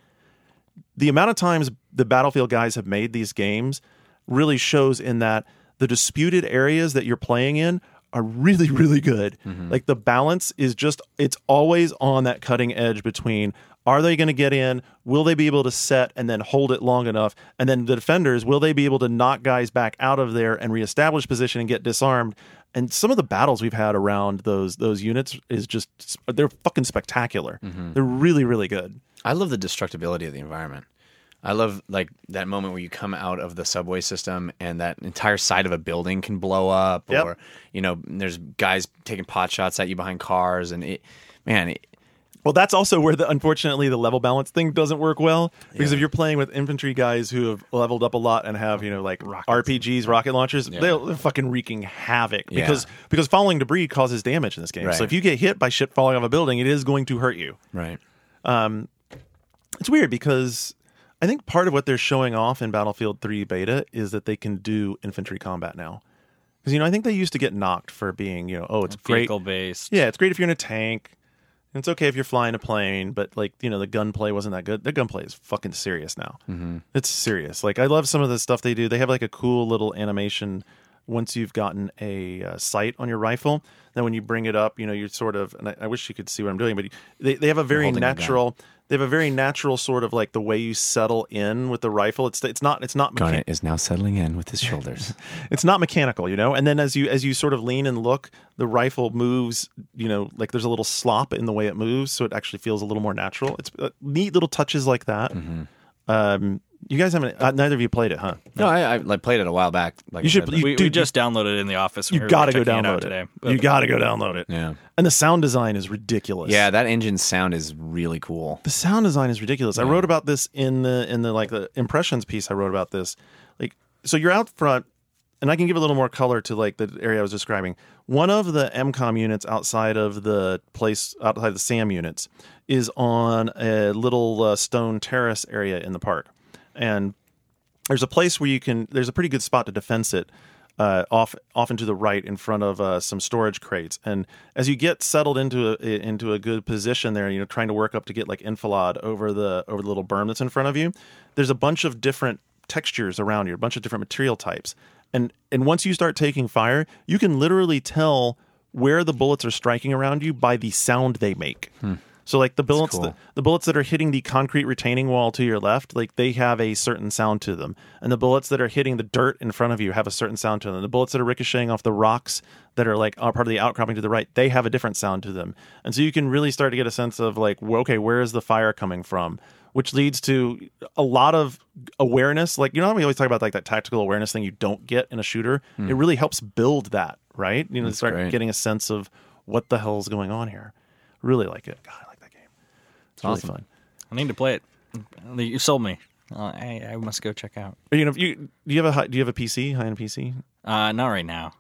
the amount of times the Battlefield guys have made these games really shows in that the disputed areas that you're playing in are really, really good. Mm-hmm. Like the balance is just, it's always on that cutting edge between, are they going to get in? Will they be able to set and then hold it long enough? And then the defenders, will they be able to knock guys back out of there and reestablish position and get disarmed? And some of the battles we've had around those those units is just, they're fucking spectacular. Mm-hmm. They're really, really good.
I love the destructibility of the environment. I love like that moment where you come out of the subway system and that entire side of a building can blow up, yep. or you know, there's guys taking pot shots at you behind cars, and it, man. It,
well, that's also where the unfortunately the level balance thing doesn't work well, because yeah. if you're playing with infantry guys who have leveled up a lot and have, you know, like Rockets. R P Gs, rocket launchers, yeah. they're, they're fucking wreaking havoc yeah. because because falling debris causes damage in this game. Right. So if you get hit by shit falling off a building, it is going to hurt you.
Right.
Um, it's weird because I think part of what they're showing off in Battlefield three beta is that they can do infantry combat now. Because, you know, I think they used to get knocked for being, you know, oh, it's great.
Vehicle-based.
Yeah, it's great if you're in a tank. And it's okay if you're flying a plane, but, like, you know, the gunplay wasn't that good. The gunplay is fucking serious now. Mm-hmm. It's serious. Like, I love some of the stuff they do. They have, like, a cool little animation once you've gotten a uh, sight on your rifle. Then when you bring it up, you know, you're sort of, and I, I wish you could see what I'm doing, but they, they have a very natural... They have a very natural sort of like the way you settle in with the rifle. It's it's not it's not.
Mechan- Garnet is now settling in with his shoulders.
It's not mechanical, you know. And then as you as you sort of lean and look, the rifle moves. You know, like there's a little slop in the way it moves, so it actually feels a little more natural. It's uh, neat little touches like that. Mm-hmm. Um, you guys haven't. Uh, neither of you played it, huh?
No, I, I like played it a while back. Like
you should.
said,
you,
we,
dude,
we just downloaded it in the office.
You
we
got to go download
it,
it
today.
You got to go download it.
Yeah.
And the sound design is ridiculous.
Yeah, that engine's sound is really cool.
The sound design is ridiculous. Yeah. I wrote about this in the in the like the impressions piece I wrote about this. Like, so you're out front, and I can give a little more color to like the area I was describing. One of the M COM units outside of the place, outside the SAM units, is on a little uh, stone terrace area in the park. And there's a place where you can, there's a pretty good spot to defense it uh, off off into the right in front of uh, some storage crates. And as you get settled into a, into a good position there, you know, trying to work up to get like enfilade over the over the little berm that's in front of you, there's a bunch of different textures around you, a bunch of different material types. And and once you start taking fire, you can literally tell where the bullets are striking around you by the sound they make. Hmm. So like the bullets, cool. the, the bullets that are hitting the concrete retaining wall to your left, like they have a certain sound to them. And the bullets that are hitting the dirt in front of you have a certain sound to them. The bullets that are ricocheting off the rocks that are like are part of the outcropping to the right, they have a different sound to them. And so you can really start to get a sense of like, okay, where is the fire coming from? Which leads to a lot of awareness. Like, you know how we always talk about like that tactical awareness thing you don't get in a shooter? Mm. It really helps build that, right? You know, That's start great. Getting a sense of what the hell is going on here. Really like it. God, I like that game. It's
awesome.
Really fun.
I need to play it. You sold me. Uh, I, I must go check out.
You know, you do you have a high, do you have a P C, high end P C?
Uh, not right now.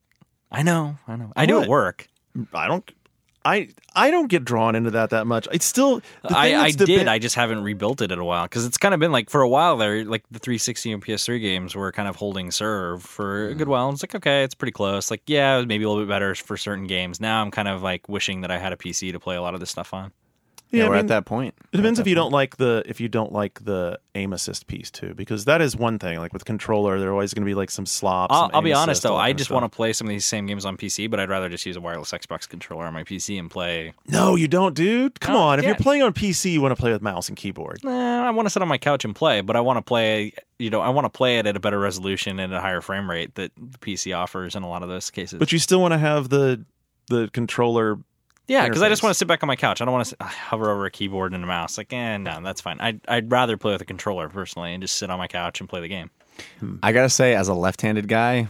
I know, I know. I do at work.
I don't. I I don't get drawn into that that much. It's still. The
I I
did.
Been, I just haven't rebuilt it in a while because it's kind of been like for a while there. Like the three sixty and P S three games were kind of holding serve for a good while. And it's like okay, it's pretty close. Like yeah, it was maybe a little bit better for certain games. Now I'm kind of like wishing that I had a P C to play a lot of this stuff on.
Yeah,
yeah
we're
I mean,
at that point.
It depends if you
point.
don't like the if you don't like the aim assist piece too, because that is one thing. Like with controller, there are always going to be like some slops.
I'll,
some
I'll be
aim
honest
assist,
though, I just
stuff.
want to play some of these same games on P C, but I'd rather just use a wireless Xbox controller on my P C and play.
No, you don't, dude. Come
oh,
on, if
yeah.
you're playing on P C, you want to play with mouse and keyboard.
Nah, I want to sit on my couch and play, but I want to play you know, I want to play it at a better resolution and a higher frame rate that the P C offers in a lot of those cases.
But you still want to have the the controller.
Yeah, because I just
interface.
want to sit back on my couch. I don't want to hover over a keyboard and a mouse. Like, eh, no, that's fine. I'd, I'd rather play with a controller, personally, and just sit on my couch and play the game.
I gotta say, as a left-handed guy,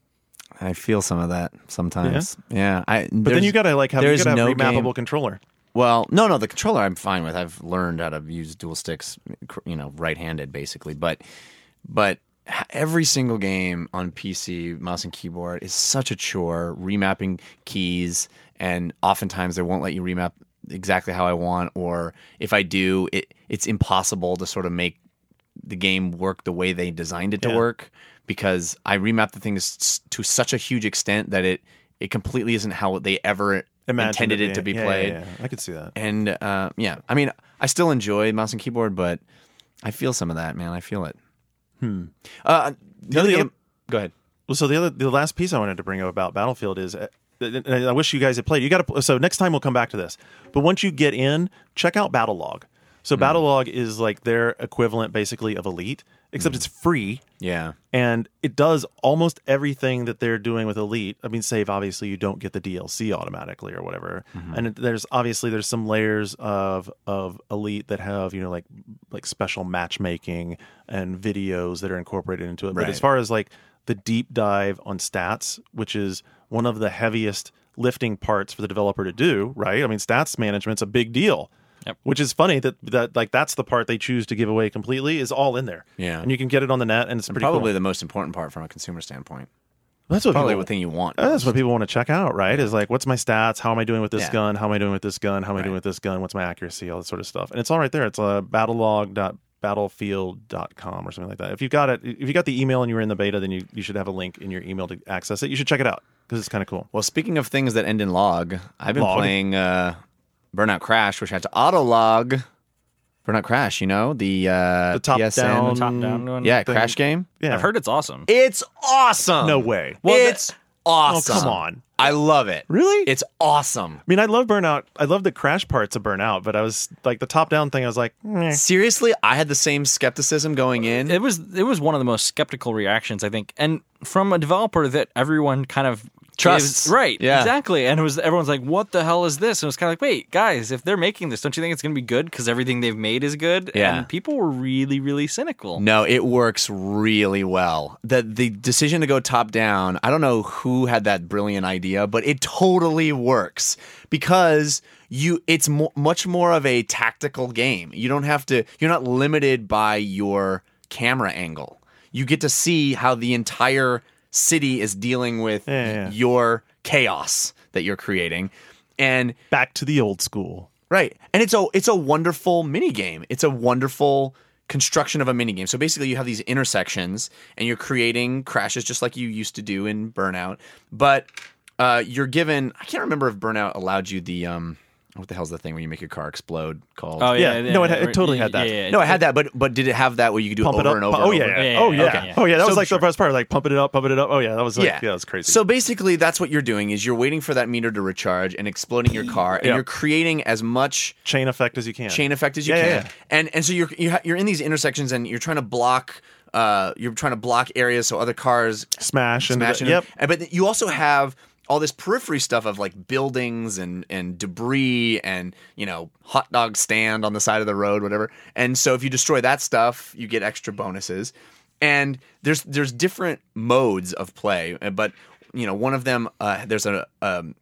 I feel some of that sometimes. Yeah, I.
But then you got to like have, you
there's
gotta have
no
remappable
game-
controller.
Well, no, no, the controller I'm fine with. I've learned how to use dual sticks, you know, right-handed basically. But, but every single game on P C, mouse and keyboard, is such a chore. Remapping keys, and oftentimes they won't let you remap exactly how I want, or if I do, it it's impossible to sort of make the game work the way they designed it to
Yeah.
work, because I remap the things to such a huge extent that it it completely isn't how they ever
Imagined
intended it to be
yeah,
played.
Yeah, yeah. I could see that.
And uh, yeah, I mean, I still enjoy mouse and keyboard, but I feel some of that, man. I feel it. Hmm. Uh, the other
The
game,
other-
go ahead.
Well, so the other, the last piece I wanted to bring up about Battlefield is, uh, and I wish you guys had played. You got to. So next time we'll come back to this. But once you get in, check out Battlelog. So
Hmm.
Battlelog is like their equivalent, basically, of Elite, except it's free.
Yeah.
And it does almost everything that they're doing with Elite. I mean, save obviously you don't get the D L C automatically or whatever.
Mm-hmm.
And it, there's obviously there's some layers of of Elite that have, you know, like like special matchmaking and videos that are incorporated into it. But
Right.
as far as like the deep dive on stats, which is one of the heaviest lifting parts for the developer to do, right? I mean, stats management's a big deal.
Yep.
Which is funny that that like that's the part they choose to give away completely is all in there.
Yeah.
And you can get it on the net, and it's
And
pretty
probably
cool.
the most important part from a consumer standpoint.
That's what
Probably
people,
the thing you want.
that's what people want to check out, right? Is like, what's my stats? How am I doing with this
Yeah.
gun? How am I doing with this gun? How am I doing
Right.
with this gun? What's my accuracy? All that sort of stuff. And it's all right there. It's uh, battlelog dot battlefield dot com or something like that. If you've got it, if you got the email and you were in the beta, then you, you should have a link in your email to access it. You should check it out because it's kind of cool.
Well, speaking of things that end in log, I've been
Log.
playing uh, Burnout Crash, which has to auto log. Burnout Crash, you know the uh,
The top
P S N
down,
Top down one
yeah,
thing.
Crash game.
Yeah.
I've heard it's awesome.
It's awesome.
No way.
Well,
it's awesome.
Oh, come on.
I love it.
Really?
It's awesome.
I mean, I love Burnout. I love the Crash parts of Burnout, but I was like the top down thing. I was like, meh.
Seriously, I had the same skepticism going in.
It was it was one of the most skeptical reactions, I think, and from a developer that everyone kind of
Trusts.
gives- right?
Yeah.
Exactly. And it was everyone's like, "What the hell is this?" And it was kind of like, "Wait, guys, if they're making this, don't you think it's going to be good? Because everything they've made is good."
Yeah.
And people were really, really cynical.
No, it works really well. The the decision to go top down, I don't know who had that brilliant idea, but it totally works because you it's mo- much more of a tactical game. You don't have to you're not limited by your camera angle. You get to see how the entire city is dealing with
Yeah, yeah, yeah.
your chaos that you're creating. And
Back to the old school.
right. And it's a it's a wonderful mini game. It's a wonderful construction of a mini game. So basically you have these intersections and you're creating crashes just like you used to do in Burnout. But uh, you're given I can't remember if Burnout allowed you the um what the hell's the thing where you make your car explode called?
Oh yeah,
Yeah. No, it- it totally had that.
Yeah, yeah,
No, I had that, but but did it have that where you could do
Pump
it
it
over
up.
and over?
oh,
and
yeah,
over?
yeah.
Yeah,
Oh,
yeah,
yeah.
okay, yeah.
Oh, yeah. That
So
was like
sure.
the best part. Like, pump it up, pump it up. Oh, yeah. That was like, yeah,
yeah,
that was crazy.
So basically, that's what you're doing is you're waiting for that meter to recharge and exploding your car, and
Yeah.
you're creating as much
chain effect as you can.
chain effect as you
Yeah,
can.
yeah, yeah.
And and so you're you're ha- you're in these intersections and you're trying to block uh you're trying to block areas so other cars
Smash. into
smash
the-
into
Yep.
And but you also have all this periphery stuff of like buildings and and debris and you know hot dog stand on the side of the road, whatever. And so if you destroy that stuff, you get extra bonuses. And there's there's different modes of play, but you know one of them uh, there's a um,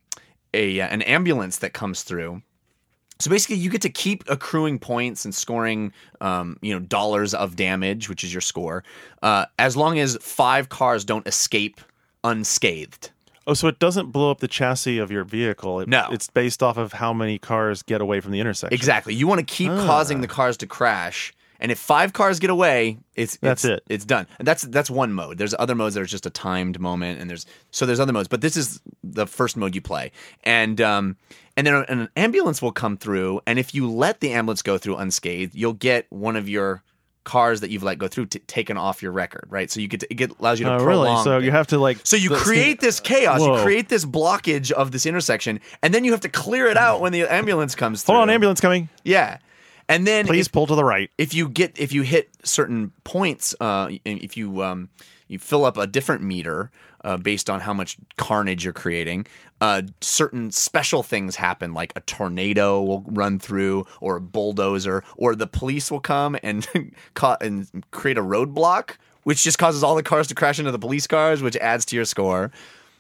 a an ambulance that comes through. So basically, you get to keep accruing points and scoring, um, you know, dollars of damage, which is your score, uh, as long as five cars don't escape unscathed.
Oh, so it doesn't blow up the chassis of your vehicle. It,
No.
It's based off of how many cars get away from the intersection.
Exactly. You want to keep
Ah.
causing the cars to crash, and if five cars get away, it's
That's
it's,
it.
It's done. And that's that's one mode. There's other modes that are just a timed moment, and there's so there's other modes, but this is the first mode you play, and um, and then an ambulance will come through, and if you let the ambulance go through unscathed, you'll get one of your cars that you've let go through t- taken off your record, right? So you get to, it get, allows you to
Oh,
prolong.
really? So you have to like.
So you
the-
create this chaos, you
Whoa.
create this blockage of this intersection, and then you have to clear it out when the ambulance comes through.
Hold on, ambulance coming.
Yeah. And then
Please
if,
pull to the right.
if you get if you hit certain points, uh, if you um, you fill up a different meter uh, based on how much carnage you're creating, uh, certain special things happen, like a tornado will run through, or a bulldozer, or the police will come and ca- and create a roadblock, which just causes all the cars to crash into the police cars, which adds to your score.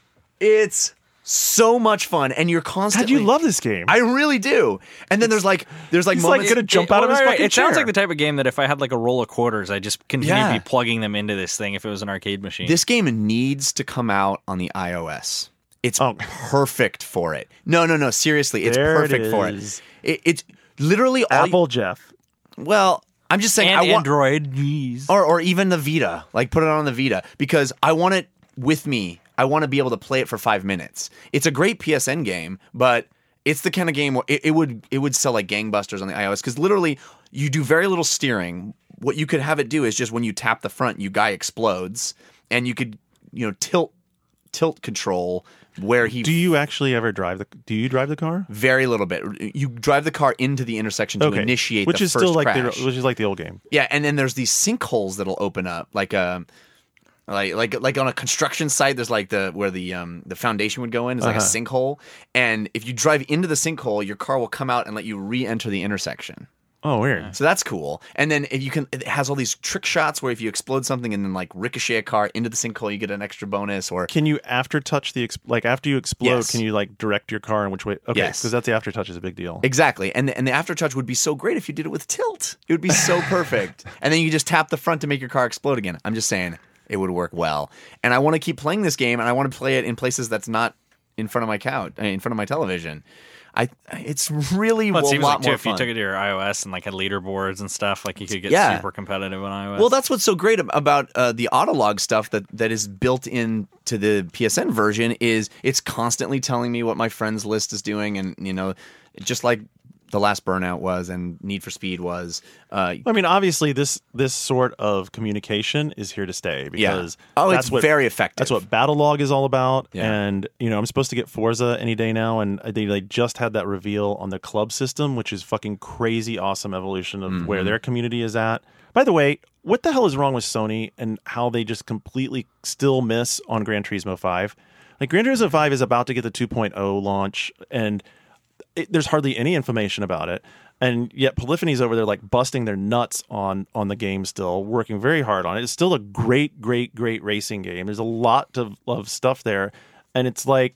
It's so much fun, and you're
God,
constantly.
you love this game.
I really do. And then there's like there's like
He's like
moments.
gonna jump out of his
Right, right.
fucking
It sounds
chair.
like the type of game that if I had like a roll of quarters, I just continue
Yeah.
to be plugging them into this thing if it was an arcade machine.
This game needs to come out on the iOS. It's
Oh.
perfect for it. No, no, no. Seriously, it's
There it
perfect for
is.
it. it. It's literally all.
Apple Jeff.
Well, I'm just saying.
and
I want,
Android, jeez.
or or even the Vita. Like put it on the Vita because I want it with me. I want to be able to play it for five minutes. It's a great P S N game, but it's the kind of game where it, it would it would sell like gangbusters on the iOS because literally you do very little steering. What you could have it do is just when you tap the front, you guy explodes, and you could you know tilt tilt control where he
Do you actually ever drive the? Do you drive the car?
very little bit. You drive the car into the intersection to initiate
which
the
is
first
still like
crash.
the which is like the old game.
Yeah, and then there's these sinkholes that'll open up, like a, like like like on a construction site. There's like the where the um the foundation would go in is like
Uh-huh.
a sinkhole, and if you drive into the sinkhole, your car will come out and let you re-enter the intersection.
Oh, weird.
So that's cool. And then if you can, it has all these trick shots where if you explode something and then like ricochet a car into the sinkhole, you get an extra bonus. Or
Can you after touch the ex- like after you explode?
Yes.
Can you like direct your car in which way? Okay,
Yes.
because that's the after touch is a big deal.
exactly, and the, and the aftertouch would be so great if you did it with tilt. It would be so perfect. And then you just tap the front to make your car explode again. I'm just saying it would work well. And I want to keep playing this game, and I want to play it in places that's not in front of my couch, in front of my television. I it's really
Well, it
a
seems
lot
like too,
more
if you
fun.
took it to your iOS and like had leaderboards and stuff, like you could get
Yeah.
super competitive on iOS.
Well, that's what's so great ab- about uh, the Autolog stuff that, that is built into the P S N version is it's constantly telling me what my friends list is doing, and you know, just like the last Burnout was and Need for Speed was. Uh,
I mean, obviously, this this sort of communication is here to stay
Yeah.
because
Oh,
that's
it's
what,
very effective.
That's what Battlelog is all about.
Yeah.
And you know, I'm supposed to get Forza any day now, and they they just had that reveal on the club system, which is fucking crazy awesome evolution of
Mm-hmm.
where their community is at. By the way, what the hell is wrong with Sony and how they just completely still miss on Gran Turismo five? Like Gran Turismo five is about to get the two point oh launch, and it, there's hardly any information about it, and yet Polyphony's over there like busting their nuts on on the game, still working very hard on it. It's still a great, great, great racing game. There's a lot of, of stuff there, and it's like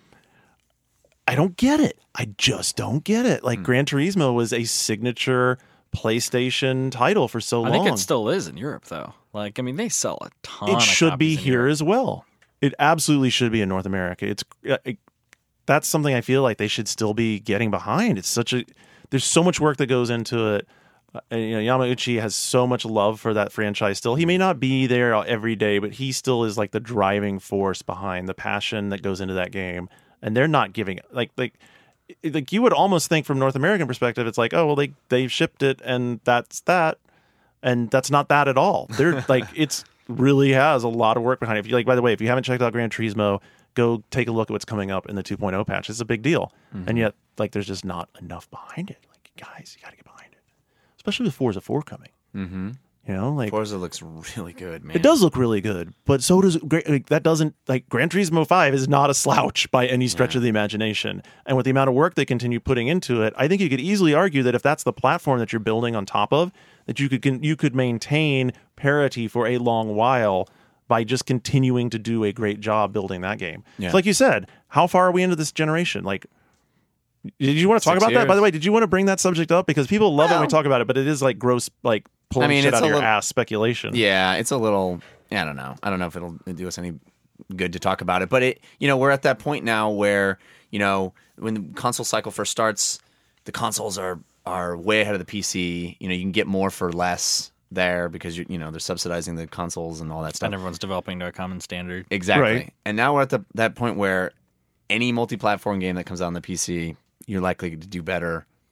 I don't get it. I just don't get it. Like Gran Turismo was a signature PlayStation title for so
I
long.
think it still is in Europe though. Like, I mean, they sell a ton.
It
of
should be
copies in
here
Europe.
as well. It absolutely should be in North America. It's uh, it, that's something I feel like they should still be getting behind. It's such a there's so much work that goes into it. Uh, and, you know, Yamauchi has so much love for that franchise still. He may not be there every day, but he still is like the driving force behind the passion that goes into that game. And they're not giving like like like you would almost think from North American perspective, it's like, oh well, they they've shipped it and that's that, and that's not that at all. They're like it's really has a lot of work behind it. If you like, by the way, if you haven't checked out Gran Turismo, go take a look at what's coming up in the two point oh patch. It's a big deal, and yet like there's just not enough behind it. Like guys, you got to get behind it, especially with Forza four coming. Mm-hmm. You know, like
Forza looks really good, man.
it does look really good, but so does like, that. Doesn't like Gran Turismo five is not a slouch by any stretch of the imagination. And with the amount of work they continue putting into it, I think you could easily argue that if that's the platform that you're building on top of, that you could can, you could maintain parity for a long while by just continuing to do a great job building that game.
Yeah.
So like you said, how far are we into this generation? Like, did you want to talk
Six
about that? By
years.
the way, did you want to bring that subject up because people love it when we
Well-
talk about it, but it is like gross, like pulling
I mean,
shit
it's
out of
a
your
little-
ass speculation.
Yeah, it's a little. I don't know. I don't know if it'll do us any good to talk about it. But it, you know, we're at that point now where you know when the console cycle first starts, the consoles are are way ahead of the P C. You know, you can get more for less there because you you know they're subsidizing the consoles and all that stuff.
And everyone's developing to a common standard.
Exactly.
Right.
And now we're at the that point where any multi-platform game that comes out on the P C, you're likely to do better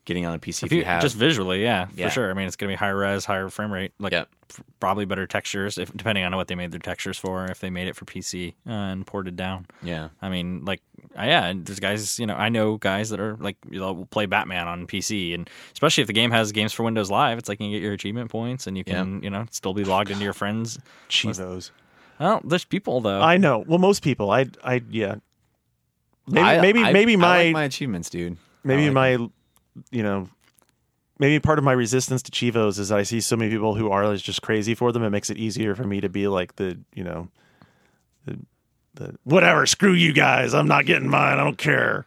getting on a P C if,
If you,
you have
just visually, yeah,
Yeah.
for sure. I mean, it's going to be higher res, higher frame rate, like
Yep.
f- probably better textures, if depending on what they made their textures for. If they made it for P C uh, and ported down,
yeah.
I mean, like, uh, yeah, and there's guys, you know, I know guys that are like, you know, will play Batman on P C, and especially if the game has games for Windows Live, it's like you can get your achievement points, and you can, you know, still be logged into your friends.
Chivos.
Well, there's people though.
I know. Well, most people. I. I. Yeah. Maybe.
I-
maybe.
I-
maybe
I
my.
like my achievements, dude.
maybe
I like
my. You know. Maybe part of my resistance to Chivos is that I see so many people who are just crazy for them. It makes it easier for me to be like the, you know, the, the whatever. Screw you guys. I'm not getting mine. I don't care.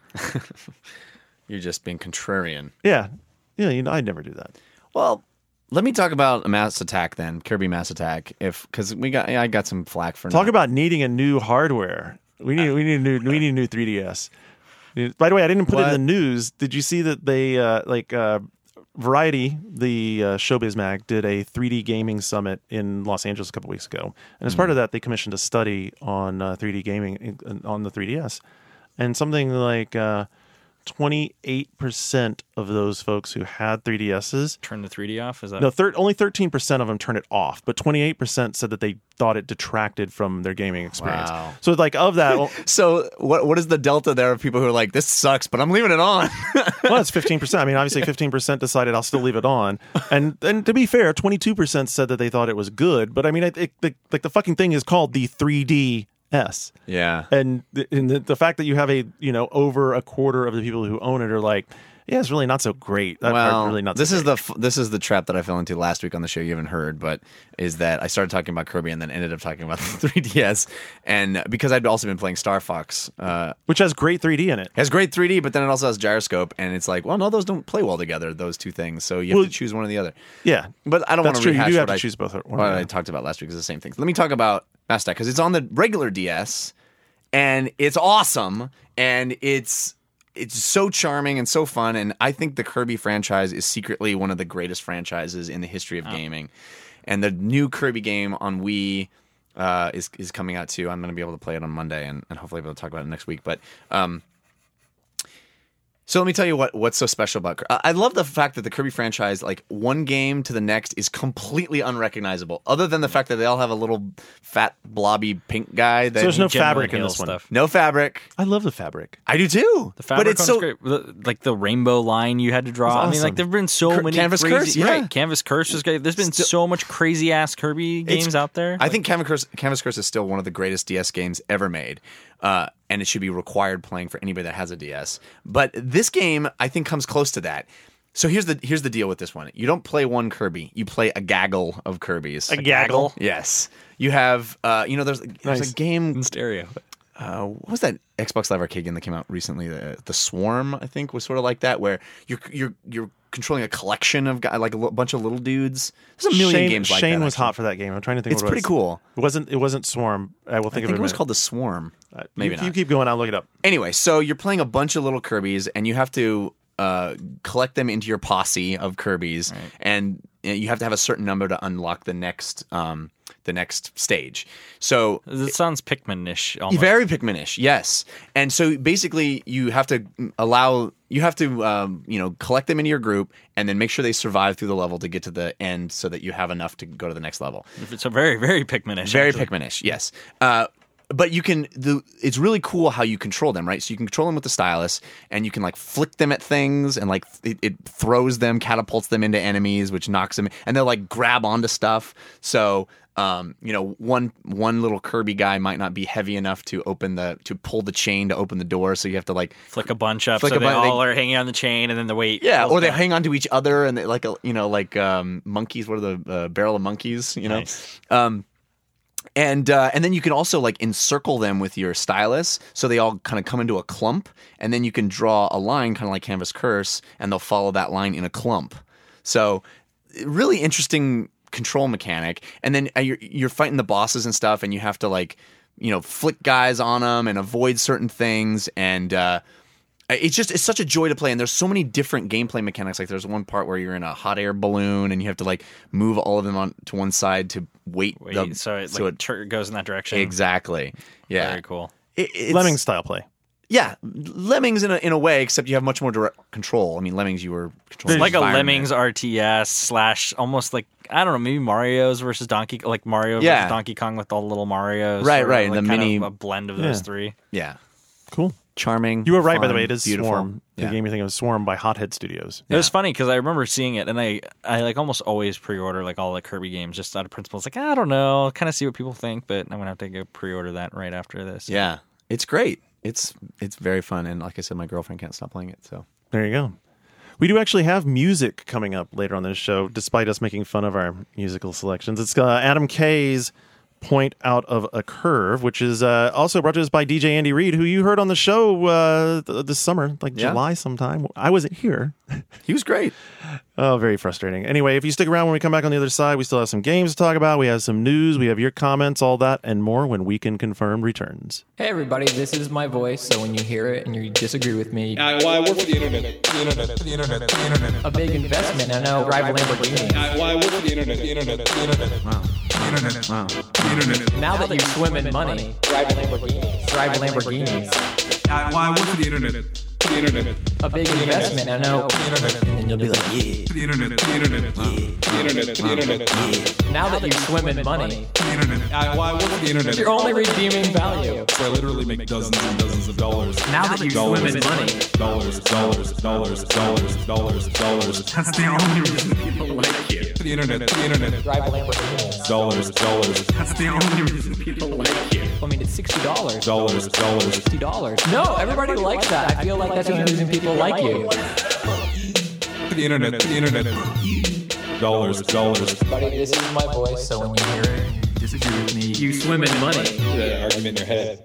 You're just being contrarian.
Yeah. Yeah. You know, I'd never do that.
Well, let me talk about Mass Attack then, Kirby Mass Attack, if because we got I got some flack for
Talk
not-
about needing a new hardware. We need. We need a new. We need a new three D S. By the way, I didn't put it
What?
in the news. Did you see that they uh, like uh, Variety, the uh, Showbiz Mag, did a three D gaming summit in Los Angeles a couple weeks ago, and as part of that, they commissioned a study on uh, three D gaming in- on the three D S, and something like uh, twenty-eight percent of those folks who had three D S's.
Turn the three D off. Is that
No, thir- only thirteen percent of them turned it off, but twenty-eight percent said that they thought it detracted from their gaming experience.
Wow.
So, like, of that, well,
So what what is the delta there of people who are like, this sucks, but I'm leaving it on?
well, it's fifteen percent. I mean, obviously, fifteen percent decided I'll still leave it on. And and to be fair, twenty-two percent said that they thought it was good. But I mean, it, it, the, like, the fucking thing is called the three D S.
Yeah.
And, the, and the, the fact that you have a, you know, over a quarter of the people who own it are like, yeah, it's really not so great. That part
Well,
really not so
this is
great.
the f- this is the trap that I fell into last week on the show. You haven't heard, but is that I started talking about Kirby and then ended up talking about the three D S, and because I'd also been playing Star Fox, uh,
Which has great three D in it.
it has great three D, but then it also has gyroscope, and it's like, well, no, those don't play well together. Those two things, so you have
Well,
to choose one or the other.
Yeah.
But I don't want
That's
to
true. You
rehash
do have
what
to
I,
choose both. One or
what
the
I
other.
talked about last week. Is the same thing. Let me talk about Mass Attack because it's on the regular D S, and it's awesome, and it's. It's so charming and so fun, and I think the Kirby franchise is secretly one of the greatest franchises in the history of gaming. And the new Kirby game on Wii uh, is is coming out too. I'm going to be able to play it on Monday, and, and hopefully be able to talk about it next week. But um, so let me tell you what what's so special about Kirby. I love the fact that the Kirby franchise, like one game to the next, is completely unrecognizable. Other than the fact that they all have a little fat blobby pink guy. That
So there's no
Generally
fabric in
Halo
this one.
stuff.
no fabric.
I love the fabric.
I do too.
The fabric
but it's
one's
so
great. The- like the rainbow line you had to draw.
It's
I mean,
awesome.
like there've been so
Cur-
many
Canvas
crazy,
Curse, yeah.
right? Canvas Curse was great. There's been so much crazy ass Kirby games
It's-
out there.
I think Canvas Curse, Canvas Curse is still one of the greatest D S games ever made, uh, and it should be required playing for anybody that has a D S. But this game, I think, comes close to that. So here's the here's the deal with this one: you don't play one Kirby, you play a gaggle of Kirbys.
A gaggle?
Yes, you have. Uh, you know, there's there's
Nice.
a game.
in stereo.
Uh, what was that Xbox Live Arcade game that came out recently? The, the Swarm, I think, was sort of like that, where you're you're you're controlling a collection of guys, like a l- bunch of little dudes. There's a million
Shane,
games like
Shane
that.
was
actually.
hot for that game. I'm trying to think.
It's
what it
pretty
was.
cool.
It wasn't. It wasn't Swarm. I will
I
think
think
of
it
it.
was
in a
called the Swarm.
minute.
Maybe
you,
not.
You keep going. I'll look it up.
Anyway, so you're playing a bunch of little Kirbys, and you have to uh, collect them into your posse of Kirbys, and uh, you have to have a certain number to unlock the next um, the next stage. So
It sounds Pikmin-ish almost.
very Pikmin-ish, yes. And so basically, you have to allow you have to um, you know collect them into your group, and then make sure they survive through the level to get to the end, so that you have enough to go to the next level.
It's a very, very Pikmin-ish.
Very
actually.
Pikmin-ish, yes. Uh, but you can the it's really cool how you control them, right? So you can control them with the stylus, and you can like flick them at things, and like it, it throws them, catapults them into enemies, which knocks them, and they'll like grab onto stuff. So um, you know, one one little Kirby guy might not be heavy enough to open the to pull the chain to open the door, so you have to like
Flick a bunch up
Flick
so
a
they
bun-
all
they-
are hanging on the chain, and then the weight.
yeah,
pulls
or they
down.
hang onto each other, and they, like a you know like um, monkeys. What are the uh, barrel of monkeys? You know.
Nice.
Um, And uh, and then you can also like encircle them with your stylus, so they all kind of come into a clump, and then you can draw a line, kind of like Canvas Curse, and they'll follow that line in a clump. So really interesting control mechanic. And then uh, you're you're fighting the bosses and stuff, and you have to like you know flick guys on them and avoid certain things, and uh, it's just it's such a joy to play. And there's so many different gameplay mechanics. Like there's one part where you're in a hot air balloon, and you have to like move all of them on to one side to wait.
Wait,
the-
so it,
so
like,
it
tur- goes in that direction.
exactly. Yeah.
Very cool.
It, it's,
Lemming style play.
Yeah, Lemmings in a in a way, except you have much more direct control. I mean, Lemmings you were controlling
It's like
the
a
environment.
Lemmings R T S slash almost like I don't know, maybe Mario's versus Donkey, like Mario
Yeah.
versus Donkey Kong with all the little Marios.
Right,
or
right,
Like
the
kind
mini-
of a blend of those
Yeah.
three.
Yeah,
Cool.
charming.
You were right, by the
fun,
way. It is
beautiful.
Swarm. The
Yeah.
game you're thinking of, Swarm by Hothead Studios.
It was funny because I remember seeing it, and I, I like almost always pre-order like all the Kirby games just out of principle. It's like I don't know, kind of see what people think, but I'm gonna have to go pre-order that right after this.
Yeah, it's great. It's it's very fun, and like I said, my girlfriend can't stop playing it. So
There you go. We do actually have music coming up later on this show, despite us making fun of our musical selections. It's uh, Adam K's Point Out of a Curve, which is uh, also brought to us by D J Andy Reid, who you heard on the show uh, th- this summer, like
Yeah.
July sometime. I wasn't here.
he was great.
Oh, very frustrating. Anyway, if you stick around when we come back on the other side, we still have some games to talk about. We have some news. We have your comments, all that, and more when Weekend Confirmed returns.
Hey everybody, this is my voice, so when you hear it and you disagree with me,
I, well, I work for the internet. The internet. The internet. The internet.
a big investment, I know, rival Lamborghini.
I, well, I work for the internet. The internet. The internet. Wow. The internet. Wow. The internet.
Now that you swim in money, rival Lamborghinis. Rival Lamborghinis.
I, well, I work for the internet. The internet.
A big investment, I know.
The internet.
And you'll be like, yeah.
The internet. The internet. Wow. The internet. The internet.
Now that you swim in money,
The internet. I, well, I work for the internet.
you're only redeeming value.
So I literally make dozens and dozens of dollars.
Now that you swim in money,
Dollars, dollars, dollars, dollars, dollars, dollars. That's the only reason people like you. The internet. The internet.
rival Lamborghinis.
Dollars, dollars. That's the only reason people like you.
I mean, it's sixty dollars.
Dollars, dollars.
sixty dollars. No, everybody likes that. I feel like that's the only reason people like you.
The internet. The internet. Dollars, dollars.
Buddy, this is my voice, so when you hear it and you disagree with me, you swim in money.
The argument in your head.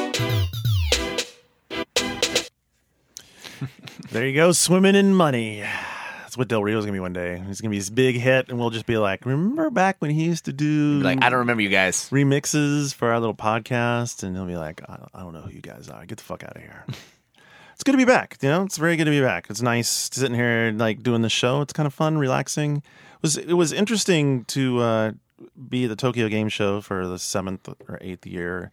There you go, swimming in money. That's what Del Rio's gonna be one day. He's gonna be this big hit, and we'll just be like, remember back when he used to do
Like I don't remember you guys.
remixes for our little podcast? And he'll be like, I don't, I don't know who you guys are. Get the fuck out of here. It's good to be back. You know, it's very good to be back. It's nice sitting here like doing the show. It's kind of fun, relaxing. It was it was interesting to uh, be at the Tokyo Game Show for the seventh or eighth year.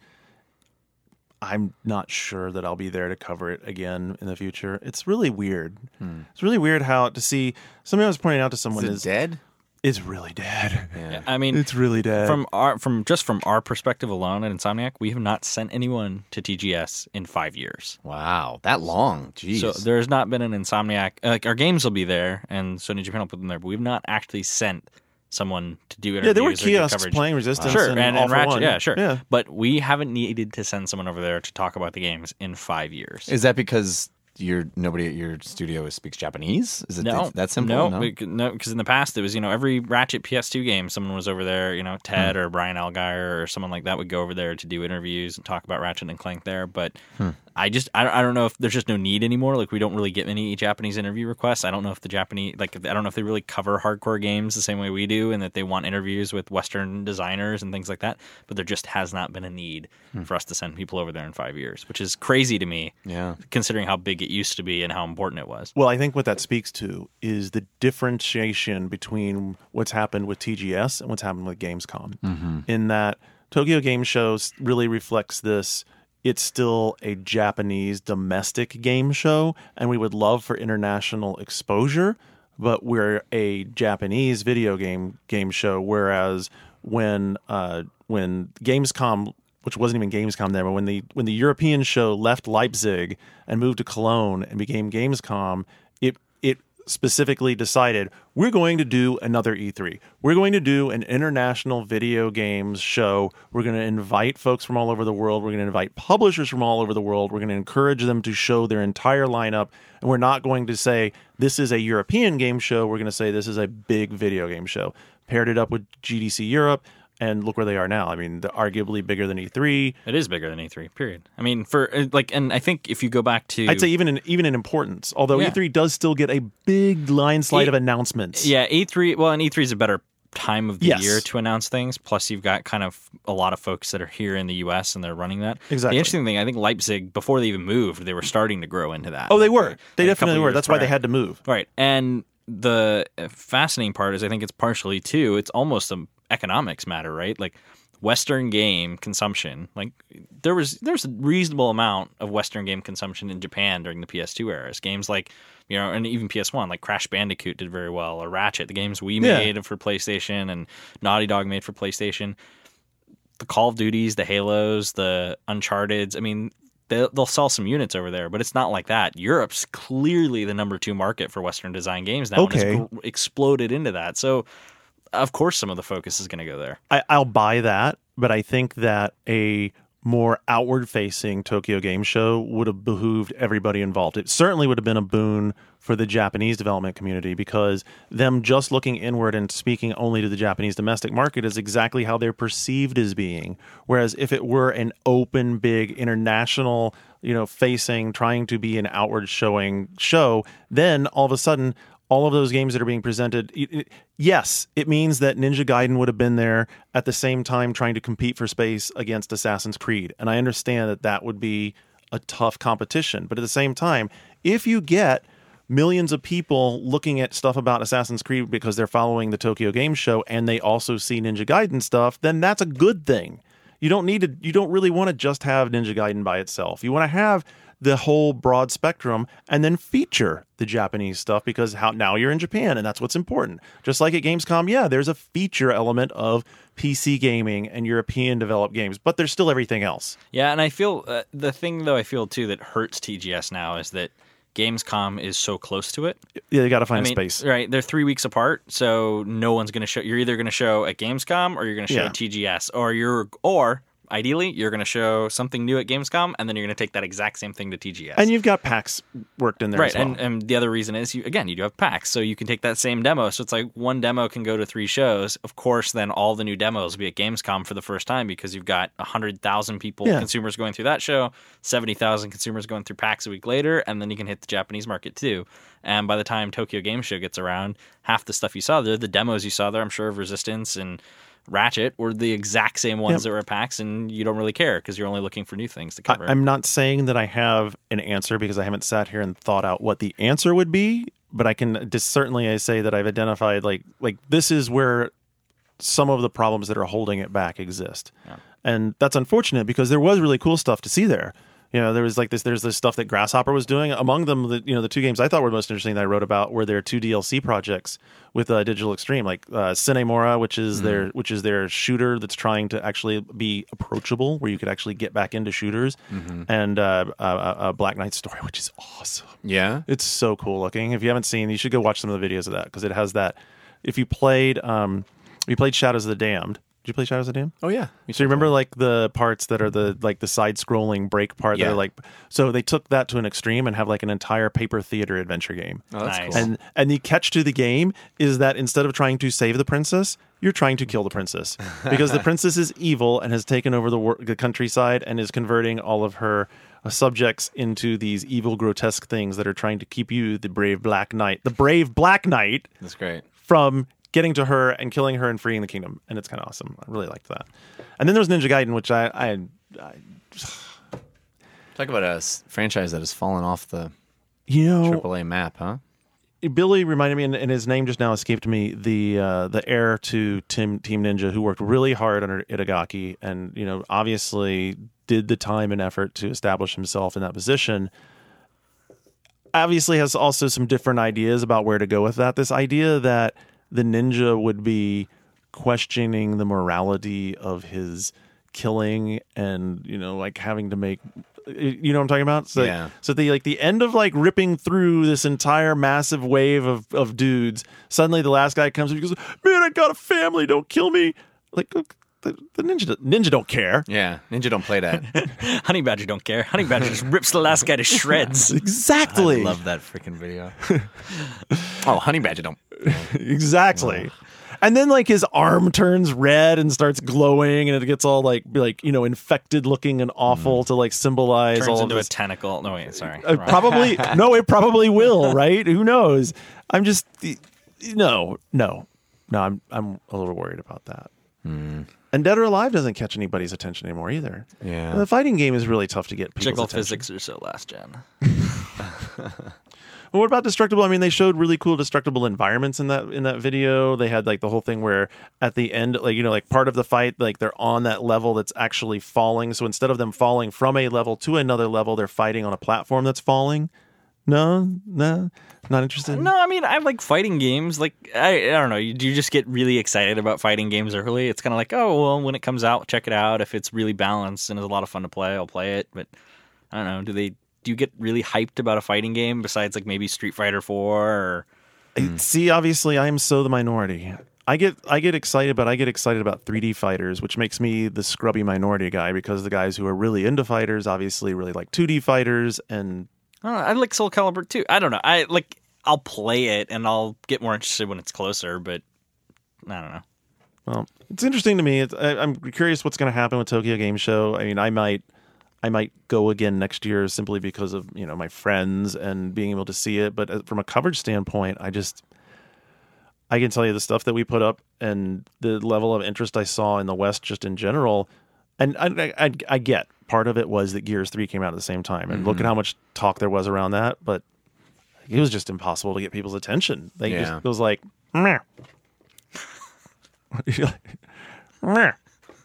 I'm not sure that I'll be there to cover it again in the future. It's really weird.
Hmm.
It's really weird how to see. Somebody I was pointing out to someone
Is it
is
dead?
is really dead.
Yeah.
I mean,
It's really dead.
from our from just from our perspective alone at Insomniac, we have not sent anyone to T G S in five years.
Wow, that long. Jeez.
So there's not been an Insomniac. Like our games will be there, and Sony Japan will put them there, but we've not actually sent someone to do interviews.
yeah, there were
or do
kiosks
coverage.
playing Resistance.
Sure,
and,
and,
All
and
for
Ratchet,
One.
yeah, sure.
Yeah.
But we haven't needed to send someone over there to talk about the games in five years.
Is that because your nobody at your studio speaks Japanese? Is it
No,
that simple?
No,
No.
bec- no, because in the past it was, you know, every Ratchet P S two game, someone was over there. You know, Ted
Hmm.
or Brian Algeier or someone like that would go over there to do interviews and talk about Ratchet and Clank there. But
Hmm.
I just, I, don't- I don't know if there's just no need anymore. Like we don't really get many Japanese interview requests. I don't know if the Japanese, like, I don't know if they really cover hardcore games the same way we do, and that they want interviews with Western designers and things like that. But there just has not been a need
Hmm.
for us to send people over there in five years, which is crazy to me.
Yeah.
Considering how big it used to be and how important it was.
Well, I think what that speaks to is the differentiation between what's happened with T G S and what's happened with Gamescom.
Mm-hmm.
In that Tokyo Game Show really reflects this. It's still a Japanese domestic game show, and we would love for international exposure, but we're a Japanese video game game show. Whereas when uh, when Gamescom, which wasn't even Gamescom then, but when the when the European show left Leipzig and moved to Cologne and became Gamescom, it it specifically decided we're going to do another E three. We're going to do an international video games show. We're going to invite folks from all over the world. We're going to invite publishers from all over the world. We're going to encourage them to show their entire lineup. And we're not going to say this is a European game show. We're going to say this is a big video game show. Paired it up with G D C Europe. And look where they are now. I mean, they're arguably bigger than E three.
It is bigger than E three, period. I mean, for uh, like, and I think if you go back to,
I'd say even in even in importance, although
Yeah.
E three does still get a big line slide
E-
of announcements.
yeah, E three. Well, and E three is a better time of the
Yes.
year to announce things. Plus, you've got kind of a lot of folks that are here in the U S and they're running that.
Exactly.
The interesting thing, I think Leipzig, before they even moved, they were starting to grow into that.
Oh, they were. They
Like, a
definitely
couple
were.
years
That's why they
prior.
had to move.
Right. And the fascinating part is I think it's partially too, it's almost an economics matter, right? Like Western game consumption, like there was there was a reasonable amount of Western game consumption in Japan during the P S two eras. Games like, you know, and even P S one, like Crash Bandicoot did very well, or Ratchet, the games we
Yeah.
made for PlayStation and Naughty Dog made for PlayStation. The Call of Duties, the Halos, the Uncharted's, I mean, they'll, they'll sell some units over there, but it's not like that. Europe's clearly the number two market for Western design games now,
Okay.
and it's gr- exploded into that. So, of course, some of the focus is going to go there.
I, I'll buy that, but I think that a more outward-facing Tokyo Game Show would have behooved everybody involved. It certainly would have been a boon for the Japanese development community, because them just looking inward and speaking only to the Japanese domestic market is exactly how they're perceived as being. Whereas if it were an open, big, international, you know, facing, trying to be an outward showing show, then all of a sudden, all of those games that are being presented, it, it, yes, it means that Ninja Gaiden would have been there at the same time trying to compete for space against Assassin's Creed. And I understand that that would be a tough competition. But at the same time, if you get millions of people looking at stuff about Assassin's Creed because they're following the Tokyo Game Show and they also see Ninja Gaiden stuff, then that's a good thing. You don't need to, you don't really want to just have Ninja Gaiden by itself. You want to have the whole broad spectrum and then feature the Japanese stuff, because how now you're in Japan and that's what's important. Just like at Gamescom, yeah, there's a feature element of P C gaming and European developed games, but there's still everything else.
Yeah, and I feel uh, the thing, though, I feel too that hurts T G S now is that Gamescom is so close to it.
Yeah, you got to find
I mean,
a space.
right? They're three weeks apart, so no one's going to show. You're either going to show at Gamescom or you're going to show
Yeah.
at T G S, or you're or ideally you're going to show something new at Gamescom, and then you're going to take that exact same thing to T G S.
And you've got PAX worked in there
right,
as well.
and, and the other reason is you again you do have PAX, so you can take that same demo. So it's like one demo can go to three shows. Of course, then all the new demos will be at Gamescom for the first time, because you've got a hundred thousand people,
Yeah.
consumers going through that show, seventy thousand consumers going through PAX a week later, and then you can hit the Japanese market too. And by the time Tokyo Game Show gets around, half the stuff you saw there, the demos you saw there, I'm sure of Resistance and Ratchet, were the exact same ones
Yep.
that were at PAX, and you don't really care because you're only looking for new things to cover.
I, I'm not saying that I have an answer, because I haven't sat here and thought out what the answer would be, but I can just certainly I say that I've identified like like this is where some of the problems that are holding it back exist.
Yeah.
And that's unfortunate, because there was really cool stuff to see there. You know, there was like this, there's this stuff that Grasshopper was doing. Among them, the, you know, the two games I thought were most interesting that I wrote about were their two D L C projects with uh, Digital Extreme, like uh, Cinemora, which is
Mm-hmm.
their which is their shooter that's trying to actually be approachable, where you could actually get back into shooters,
Mm-hmm.
and uh, uh, uh, Black Knight Story, which is awesome.
Yeah.
It's so cool looking. If you haven't seen, you should go watch some of the videos of that, because it has that. If you played, um, if you played Shadows of the Damned. Did you play Shadows of the Damned?
Oh yeah.
So you remember like the parts that are the like the side scrolling break part that
Yeah.
are like, so they took that to an extreme and have like an entire paper theater adventure game.
Oh, that's
Nice.
cool.
And and the catch to the game is that instead of trying to save the princess, you're trying to kill the princess, because the princess is evil and has taken over the, wor- the countryside and is converting all of her uh, subjects into these evil, grotesque things that are trying to keep you, the brave Black Knight, the brave Black Knight,
That's great.
from getting to her and killing her and freeing the kingdom. And it's kind of awesome. I really liked that. And then there's Ninja Gaiden, which I, I, I
Talk about a s- franchise that has fallen off the
you know,
triple A map, huh?
Billy reminded me, and, and his name just now escaped me, the uh, the heir to Team Team Ninja, who worked really hard under Itagaki, and you know, obviously did the time and effort to establish himself in that position. Obviously, has also some different ideas about where to go with that. This idea that the ninja would be questioning the morality of his killing, and you know, like having to make, you know what I'm talking about? So,
Yeah.
so the like the end of like ripping through this entire massive wave of, of dudes, suddenly the last guy comes and he goes, "Man, I got a family, don't kill me." Like the, the ninja ninja don't care.
Yeah. Ninja don't play that.
Honey Badger don't care. Honey Badger just rips the last guy to shreds.
Exactly.
I love that freaking video. Oh, Honey Badger don't.
Exactly. And then like his arm turns red and starts glowing, and it gets all like like you know infected looking and awful to like symbolize
Turns
all of
into
this.
a tentacle. No, wait, sorry.
Uh,
Wrong.
probably no, it probably will, right? Who knows? I'm just no, no, no. I'm I'm a little worried about that. And Dead or Alive doesn't catch anybody's attention anymore either.
Yeah.
The fighting game is really tough to get people's
Jiggle
attention.
physics are so last gen.
Well, what about destructible? I mean, they showed really cool destructible environments in that in that video. They had like the whole thing where at the end, like you know, like part of the fight, like they're on that level that's actually falling. So instead of them falling from a level to another level, they're fighting on a platform that's falling. No, no, not interested.
No, I mean I like fighting games. Like I, I don't know. You, do you just get really excited about fighting games early? It's kind of like, oh well, when it comes out, check it out. If it's really balanced and is a lot of fun to play, I'll play it. But I don't know. Do they? Do you get really hyped about a fighting game besides like maybe Street Fighter four? Or...
Mm. See, obviously, I am so the minority. I get I get excited, but I get excited about three D fighters, which makes me the scrubby minority guy because the guys who are really into fighters obviously really like two D fighters. And
I don't know. I like Soul Calibur too. I don't know. I like. I'll play it and I'll get more interested when it's closer. But I don't know.
Well, it's interesting to me. It's, I, I'm curious what's going to happen with Tokyo Game Show. I mean, I might. I might go again next year simply because of, you know, my friends and being able to see it. But from a coverage standpoint, I just, I can tell you the stuff that we put up and the level of interest I saw in the West just in general. And I, I, I get part of it was that Gears three came out at the same time. And mm-hmm. look at how much talk there was around that. But it was just impossible to get people's attention. They
yeah.
just, it was like, meh. meh.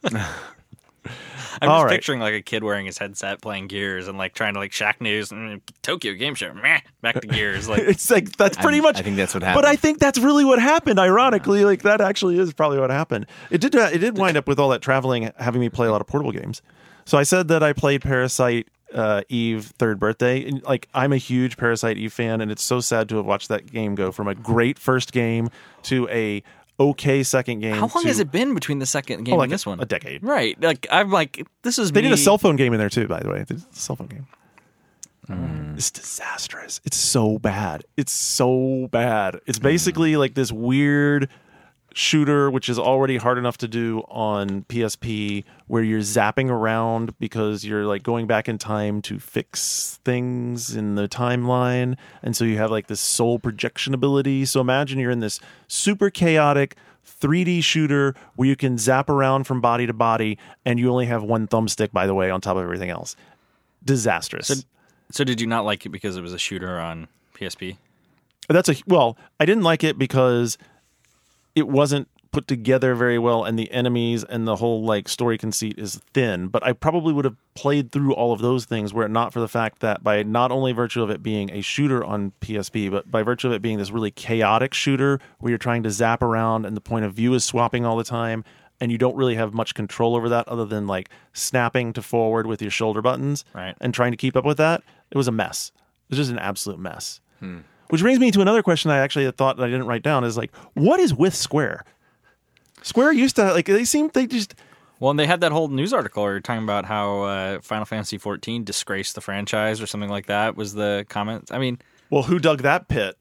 I'm
All
just
right.
picturing like a kid wearing his headset playing Gears and like trying to like Shack News and Tokyo Game Show. Meh, back to Gears. Like
it's like that's pretty
I'm,
much.
I think that's what happened.
But I think that's really what happened. Ironically, like that actually is probably what happened. It did. Uh, it did wind up with all that traveling having me play a lot of portable games. So I said that I played Parasite uh, Eve Third Birthday. And, like I'm a huge Parasite Eve fan, and it's so sad to have watched that game go from a great first game to a okay second game.
How long
to,
has it been between the second game
oh, like
and this
a,
one?
A decade.
Right. Like I'm like this is
They
me.
did a cell phone game in there too, by the way. They did a cell phone game.
Mm.
It's disastrous. It's so bad. It's so bad. It's basically mm. like this weird shooter, which is already hard enough to do on P S P, where you're zapping around because you're like going back in time to fix things in the timeline. And so you have like this soul projection ability. So imagine you're in this super chaotic three D shooter where you can zap around from body to body, and you only have one thumbstick, by the way, on top of everything else. Disastrous.
So, so did you not like it because it was a shooter on P S P?
That's a well, I didn't like it because it wasn't put together very well, and the enemies and the whole like story conceit is thin. But I probably would have played through all of those things were it not for the fact that by not only virtue of it being a shooter on P S P, but by virtue of it being this really chaotic shooter where you're trying to zap around and the point of view is swapping all the time, and you don't really have much control over that other than like snapping to forward with your shoulder buttons
right.
and trying to keep up with that. It was a mess. It was just an absolute mess.
Hmm.
Which brings me to another question I actually thought that I didn't write down is like, what is with Square? Square used to, like, they seem, they just...
Well, and they had that whole news article where you're talking about how uh, Final Fantasy fourteen disgraced the franchise or something like that was the comment. I mean...
Well, who dug that pit?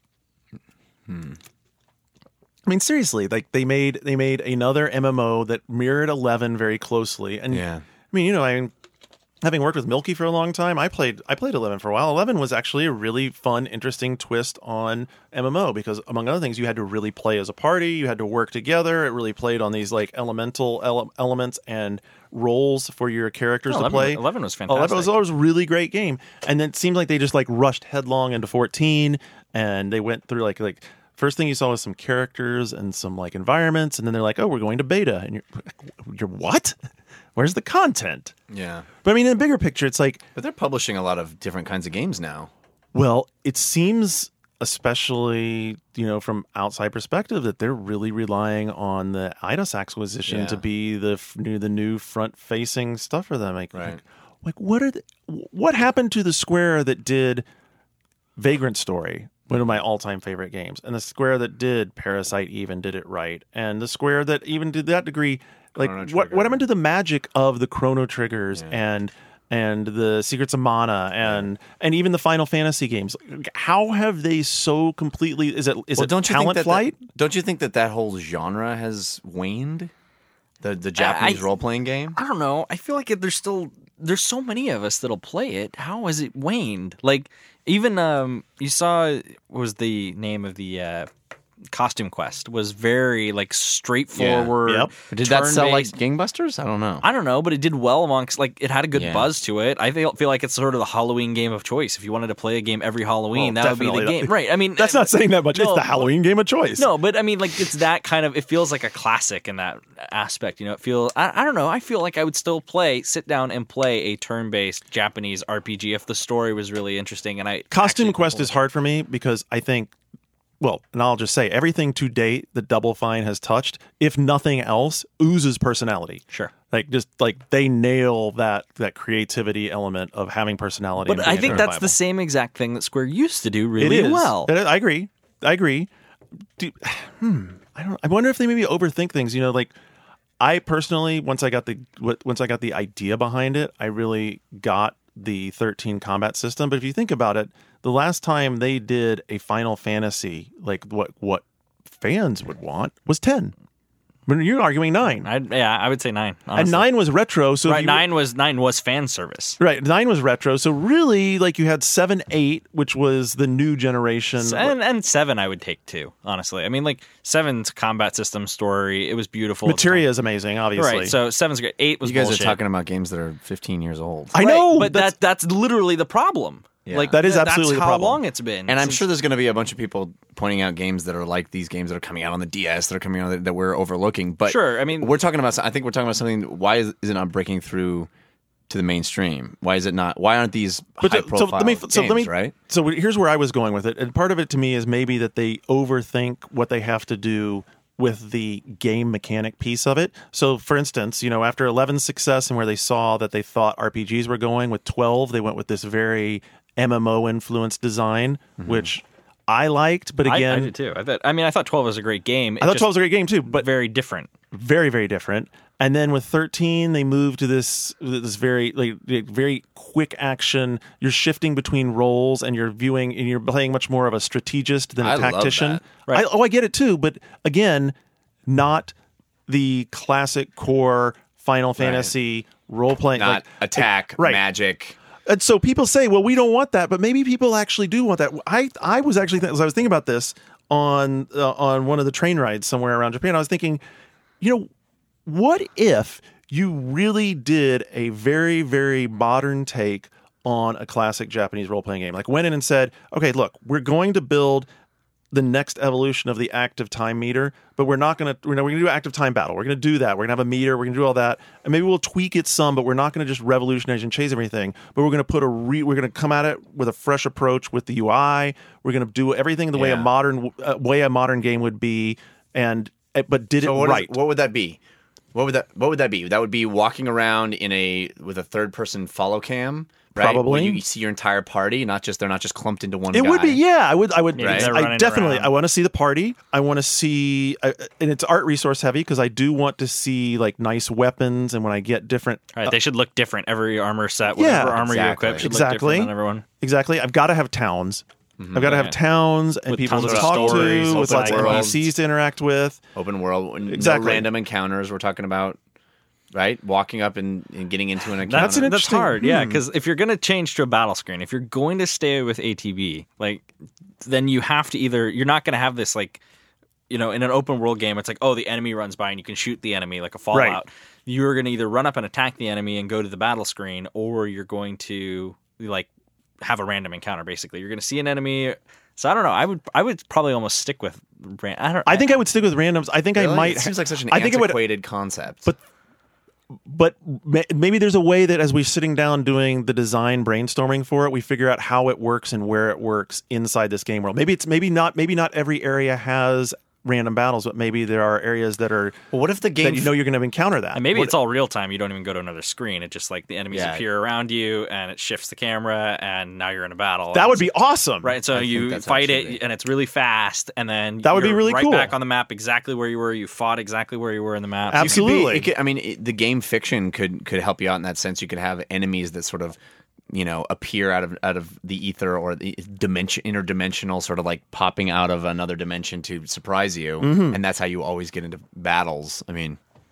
Hmm. I mean, seriously, like, they made they made another M M O that mirrored eleven very closely. And,
yeah.
I mean, you know, I mean... Having worked with Milky for a long time, I played I played eleven for a while. eleven was actually a really fun, interesting twist on M M O because, among other things, you had to really play as a party. You had to work together. It really played on these like elemental ele- elements and roles for your characters
no,
to
eleven,
play.
eleven was fantastic.
eleven was always a really great game. And then it seemed like they just like rushed headlong into fourteen, and they went through like like first thing you saw was some characters and some like environments, and then they're like, oh, we're going to beta, and you're you're what? Where's the content?
Yeah.
But I mean, in the bigger picture, it's like...
But they're publishing a lot of different kinds of games now.
Well, it seems, especially, you know, from outside perspective, that they're really relying on the Eidos acquisition
Yeah.
to be the f- new the new front-facing stuff for them. Like,
Right.
like, like, what are the, what happened to the Square that did Vagrant Story, one of my all-time favorite games, and the Square that did Parasite even did it right, and the Square that even did that degree... Like
Chrono
what?
Trigger.
What happened to the magic of the Chrono Triggers
Yeah.
and and the Secrets of Mana and yeah. and even the Final Fantasy games? How have they so completely? Is it is
well,
it
don't you
talent
think that
flight?
That, don't you think that that whole genre has waned? The the Japanese
I-
role playing game.
I don't know. I feel like there's still there's so many of us that'll play it. How has it waned? Like even um, you saw what was the name of the uh, Costume Quest was very like straightforward.
Yep.
Did that sell like
turn-based.
gangbusters? I don't know.
I don't know, but it did well amongst like it had a good
Yeah.
buzz to it. I feel feel like it's sort of the Halloween game of choice. If you wanted to play a game every Halloween,
Well,
that would be the
definitely.
game, right? I mean,
That's not saying that much.
No,
it's the Halloween game of choice.
No, but I mean, like it's that kind of. It feels like a classic in that aspect. You know, it feels. I, I don't know. I feel like I would still play, sit down and play a turn-based Japanese R P G if the story was really interesting. And I
Costume
actually-
Quest is hard for me because I think, well, and I'll just say everything to date that Double Fine has touched, if nothing else, oozes personality.
Sure.
Like just like they nail that that creativity element of having personality.
But
and
I
being
think that's
identifiable.
the same exact thing that Square used to do
It
really
is.
well.
That is- I agree. I agree. Do, hmm. I don't. I wonder if they maybe overthink things. You know, like I personally, once I got the once I got the idea behind it, I really got the thirteen combat system. But if you think about it, the last time they did a Final Fantasy, like what what fans would want, was ten. When you're arguing nine,
I'd, yeah, I would say nine.
and
honestly.
nine was retro. So if
right?
you-
Nine was nine was fan service.
Right, nine was retro. So really, like you had seven, eight, which was the new generation.
And and seven, I would take too. Honestly, I mean, like seven's combat system story, it was beautiful.
Materia is amazing, obviously.
Right. So seven's great. Eight was
You guys
bullshit.
are talking about games that are fifteen years old.
I
Right,
know,
but
that's-
that that's literally the problem.
Yeah.
Like
That is
th-
absolutely
that's
the
how
problem.
long it's been.
And I'm
Since-
sure there's going to be a bunch of people pointing out games that are like these games that are coming out on the D S that are coming out that, that we're overlooking. But
Sure, I mean-
we're talking about. I think we're talking about something. Why is, is it not breaking through to the mainstream? Why is it not? Why aren't these
But
high
so- so
profile
let me
games?
so let me
right?
so here's where I was going with it, and part of it to me is maybe that they overthink what they have to do with the game mechanic piece of it. So, for instance, you know, after eleven's success and where they saw that they thought R P Gs were going with twelve, they went with this very M M O influenced design, which I liked. But
I,
again,
I did too. I thought. I mean, I thought twelve was a great game.
I thought twelve was a great game too, but
very different.
very very different. And then with thirteen they moved to this this very like very quick action. You're shifting between roles and you're viewing and you're playing much more of a strategist than a
I love
tactician.
that.
Right.
I, oh I get it too, but again, not the classic core Final Fantasy role playing
Not
like,
attack,
right.
magic.
And so people say, well, we don't want that, but maybe people actually do want that. I I was actually th- as I was thinking about this on uh, on one of the train rides somewhere around Japan, I was thinking, you know, what if you really did a very very modern take on a classic Japanese role playing game? Like went in and said, okay, look, we're going to build the next evolution of the active time meter, but we're not going to, we're going to do active time battle. We're going to do that. We're going to have a meter. We're going to do all that. And maybe we'll tweak it some, but we're not going to just revolutionize and chase everything. But we're going to put a re, we're going to come at it with a fresh approach with the U I. We're going to do everything the way a
Yeah.
modern, uh, way a modern game would be. And, uh, but did
So
it
what is-
right.
what would that be? What would that What would that be? That would be walking around in a with a third person follow cam, right?
Probably.
Where you see your entire party, not just they're not just clumped into one.
It would be,
guy.
yeah. I would, I would,
Maybe
they're
I
running
definitely,
around.
I want to see the party. I want to see, uh, and it's art resource heavy because I do want to see like nice weapons. And when I get different,
Right, they should look different. Every armor set,
Yeah,
whatever armor you
exactly.
equip, should
Exactly.
look different than everyone.
exactly, I've got to have towns. I've got to have
Right.
towns and
With
people to
tons of
talk
stories,
to, with
open
lots of N P
worlds.
Cs to interact with.
Open world, no
Exactly.
random encounters. We're talking about, right? Walking up and, and getting into an encounter.
That's an
That's
interesting-
hard, yeah.
hmm.
Because if you're going to change to a battle screen, if you're going to stay with A T B, like, then you have to either you're not going to have this like, you know, in an open world game, it's like, oh, the enemy runs by and you can shoot the enemy like a Fallout.
Right.
You're going to either run up and attack the enemy and go to the battle screen, or you're going to like have a random encounter. Basically, you're going to see an enemy. So I don't know. I would I would probably almost stick with. Ran- I don't.
I think I would stick with randoms. I think
Really?
I might.
It seems like such an
I think it would,
antiquated concept.
But- but ma- maybe there's a way that as we're sitting down doing the design brainstorming for it, we figure out how it works and where it works inside this game world. Maybe it's maybe not maybe not every area has random battles, but maybe there are areas that are
well, what if the game?
that you know you're going to encounter that.
And maybe
What-
it's all real time. You don't even go to another screen. It just like the enemies
Yeah.
appear around you, and it shifts the camera, and now you're in a battle.
that
And
would
it's-
be awesome,
right. So
I think
you
that's how it
fight
should
it,
be.
and it's really fast, and then
That would be
you're
really
right
cool.
back on the map exactly where you were. You fought exactly where you were in the map.
Absolutely. Absolutely.
It could, I mean, it, the game fiction could could help you out in that sense. You could have enemies that sort of, you know, appear out of out of the ether or the dimension, interdimensional, sort of like popping out of another dimension to surprise you,
Mm-hmm.
and that's how you always get into battles. I mean,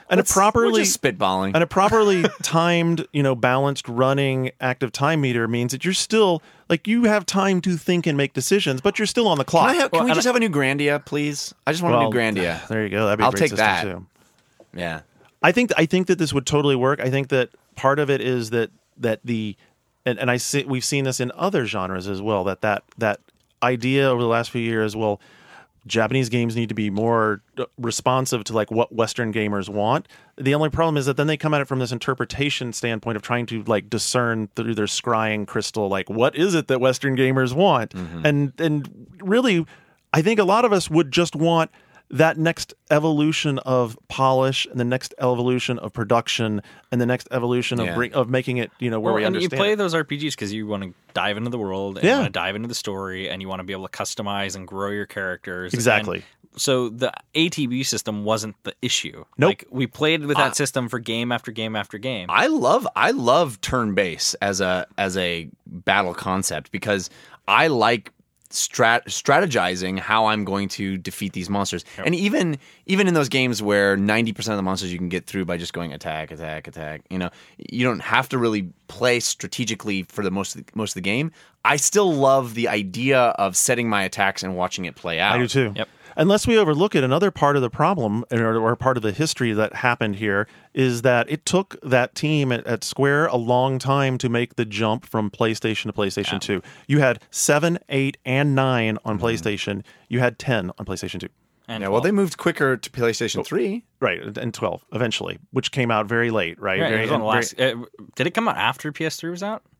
and a
Let's-
properly
we're just spitballing.
and a properly timed, you know, balanced running active time meter means that you're still like you have time to think and make decisions, but you're still on the clock.
Can, I have, can
Well,
we
and
just have a new Grandia, please? I just want a
Well,
new Grandia.
There you go. That'd be a
I'll
great
take
system
that.
too.
Yeah.
I think I think that this would totally work. I think that part of it is that that the and, and I see we've seen this in other genres as well. That that that idea over the last few years, well, Japanese games need to be more responsive to like what Western gamers want. The only problem is that then they come at it from this interpretation standpoint of trying to like discern through their scrying crystal, like what is it that Western gamers want,
Mm-hmm.
and and really, I think a lot of us would just want that next evolution of polish and the next evolution of production and the next evolution of
Yeah.
bring, of making it, you know, where
Well,
we
and you
understand
play
it.
those R P Gs because you want to dive into the world and
Yeah.
you want to dive into the story and you want to be able to customize and grow your characters.
Exactly.
And so the A T B system wasn't the issue.
Nope.
Like we played with that system for game after game after game.
I love I love turn based as a as a battle concept because I like strat strategizing how I'm going to defeat these monsters. And even even in those games where ninety percent of the monsters you can get through by just going attack, attack, attack, you know, you don't have to really play strategically for the most of the, most of the game. I still love the idea of setting my attacks and watching it play out.
I do too.
Yep.
Unless we overlook it, another part of the problem, or, or part of the history that happened here, is that it took that team at, at Square a long time to make the jump from PlayStation to PlayStation two. You had seven, eight, and nine on PlayStation. You had ten on PlayStation two.
And
Yeah, well, they moved quicker to
Oh.
PlayStation three.
Right, and twelve eventually, which came out very late, right?
Right, it
very,
was on the
very-
last, uh, did it come out after P S three was out?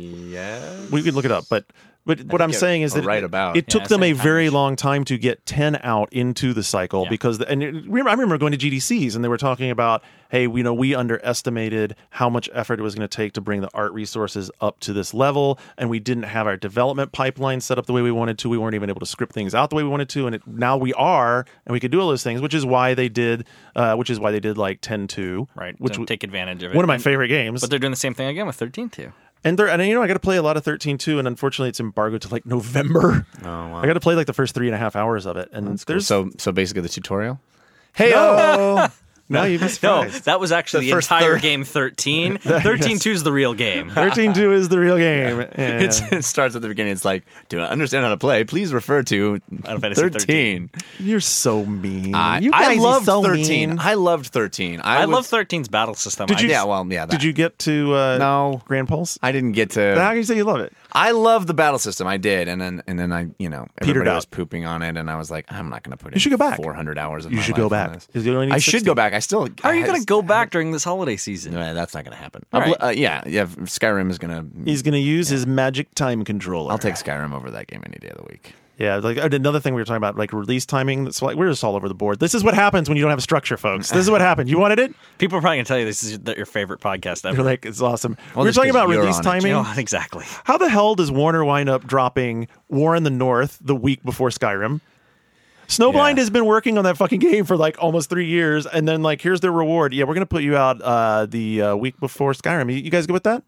Yeah.
we could look it up, but but what I'm
you're
saying is that
right about.
it took
Yeah,
them a
same
very
time-ish.
long time to get ten out into the cycle
Yeah.
because the, and it, remember, I remember going to G D Cs and they were talking about, hey, you know, we underestimated how much effort it was going to take to bring the art resources up to this level, and we didn't have our development pipeline set up the way we wanted to. We weren't even able to script things out the way we wanted to, and it, now we are, and we could do all those things, which is why they did, uh, which is why they did like ten two,
Right.
Which
to
w-
take advantage of it.
one of my
And-
favorite games.
But they're doing the same thing again with thirteen too.
And they're, and you know, I got to play a lot of thirteen too, and unfortunately, it's embargoed to like November.
Oh, wow.
I got to play like the first three and a half hours of it, and there's
So so basically the tutorial. Hey,
no, no, you'd be
No,
surprised.
that was actually
The
the,
first
entire
third.
game thirteen. thirteen two is the real game.
thirteen two is the real game. Yeah.
It's, it starts at the beginning. It's like, to understand how to play, please refer to
Final Fantasy
thirteen.
You're so mean.
I,
you
I
guys are
loved
so
thirteen.
mean.
I loved thirteen. I,
I
was-
love thirteen's battle system.
Did
I-
you-
Yeah, well, yeah. That.
Did you get to uh,
No.
Grand Pulse?
I didn't get
How
to.
can you say you love it?
I love the battle system. I did, and then and then I, you know,
Petered
everybody
out.
was pooping on it, and I was like, I'm not going to put in.
You should go back.
four hundred hours of
You
my
should
life
go
on
back.
this.
'Cause you only need
I should
sixty.
go back. I still.
How are
I
you going to
had-
go back during this holiday season?
No, that's not going to happen.
All
I'll bl-
right.
uh, yeah, yeah. Skyrim is going to.
He's going to use his magic time controller.
I'll take Skyrim over that game any day of the week.
Yeah, like another thing we were talking about, like release timing. That's like we're just all over the board. This is what happens when you don't have a structure, folks. This is what happened. You wanted it.
People are probably going to tell you this is your your favorite podcast ever.
You're like, it's awesome.
Well,
we were
just
talking
'cause
about
you're
release
on it.
timing.
You know, exactly.
How the hell does Warner wind up dropping War in the North the week before Skyrim? Snowblind
Yeah.
has been working on that fucking game for like almost three years, and then like here's their reward. Yeah, we're gonna put you out uh, the uh, week before Skyrim. You, you guys good with that?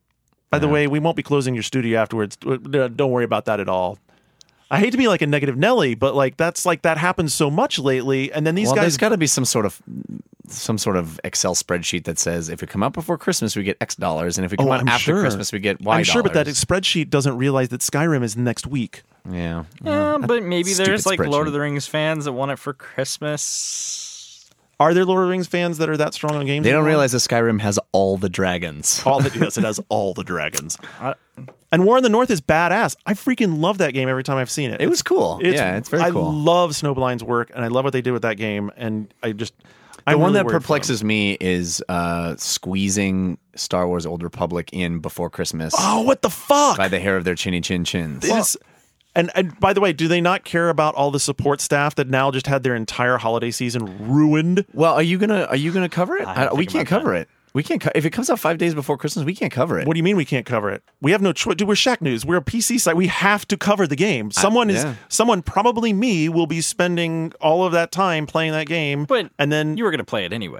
By the way, we won't be closing your studio afterwards. Don't worry about that at all. I hate to be like a negative Nelly, but like that's like that happens so much lately. And then these
well,
guys
there's got to be some sort of some sort of Excel spreadsheet that says if we come out before Christmas, we get X dollars, and if we come
Oh,
out
I'm
after
sure.
Christmas, we get Y
I'm sure, but that
dollars.
spreadsheet doesn't realize that Skyrim is next week.
Yeah.
Uh, but maybe
Stupid
there's like Lord
spreadsheet.
of the Rings fans that want it for Christmas.
Are there Lord of the Rings fans that are that strong on games?
They don't
anymore?
realize that Skyrim has all the dragons.
all the yes, it has all the dragons.
I-
And War in the North is badass. I freaking love that game every time I've seen it.
It was cool. Yeah, it's very
I
cool.
love Snowblind's work, and I love what they did with that game. And I just
The
I'm
one
really
that
worried for them.
perplexes me is uh, squeezing Star Wars Old Republic in before Christmas
Oh, what the fuck!
by the hair of their chinny chin chins.
It is- and, and by the way, do they not care about all the support staff that now just had their entire holiday season ruined?
Well, are you gonna are you gonna cover it?
I didn't
I- we
think
can't
about
cover it. We can't. Co- if it comes out five days before Christmas, we can't cover it.
What do you mean we can't cover it? We have no choice. Dude, we're Shack News. We're a P C site. We have to cover the game. Someone is
yeah.
someone, probably me, will be spending all of that time playing that game.
But
and then
you were going to play it anyway.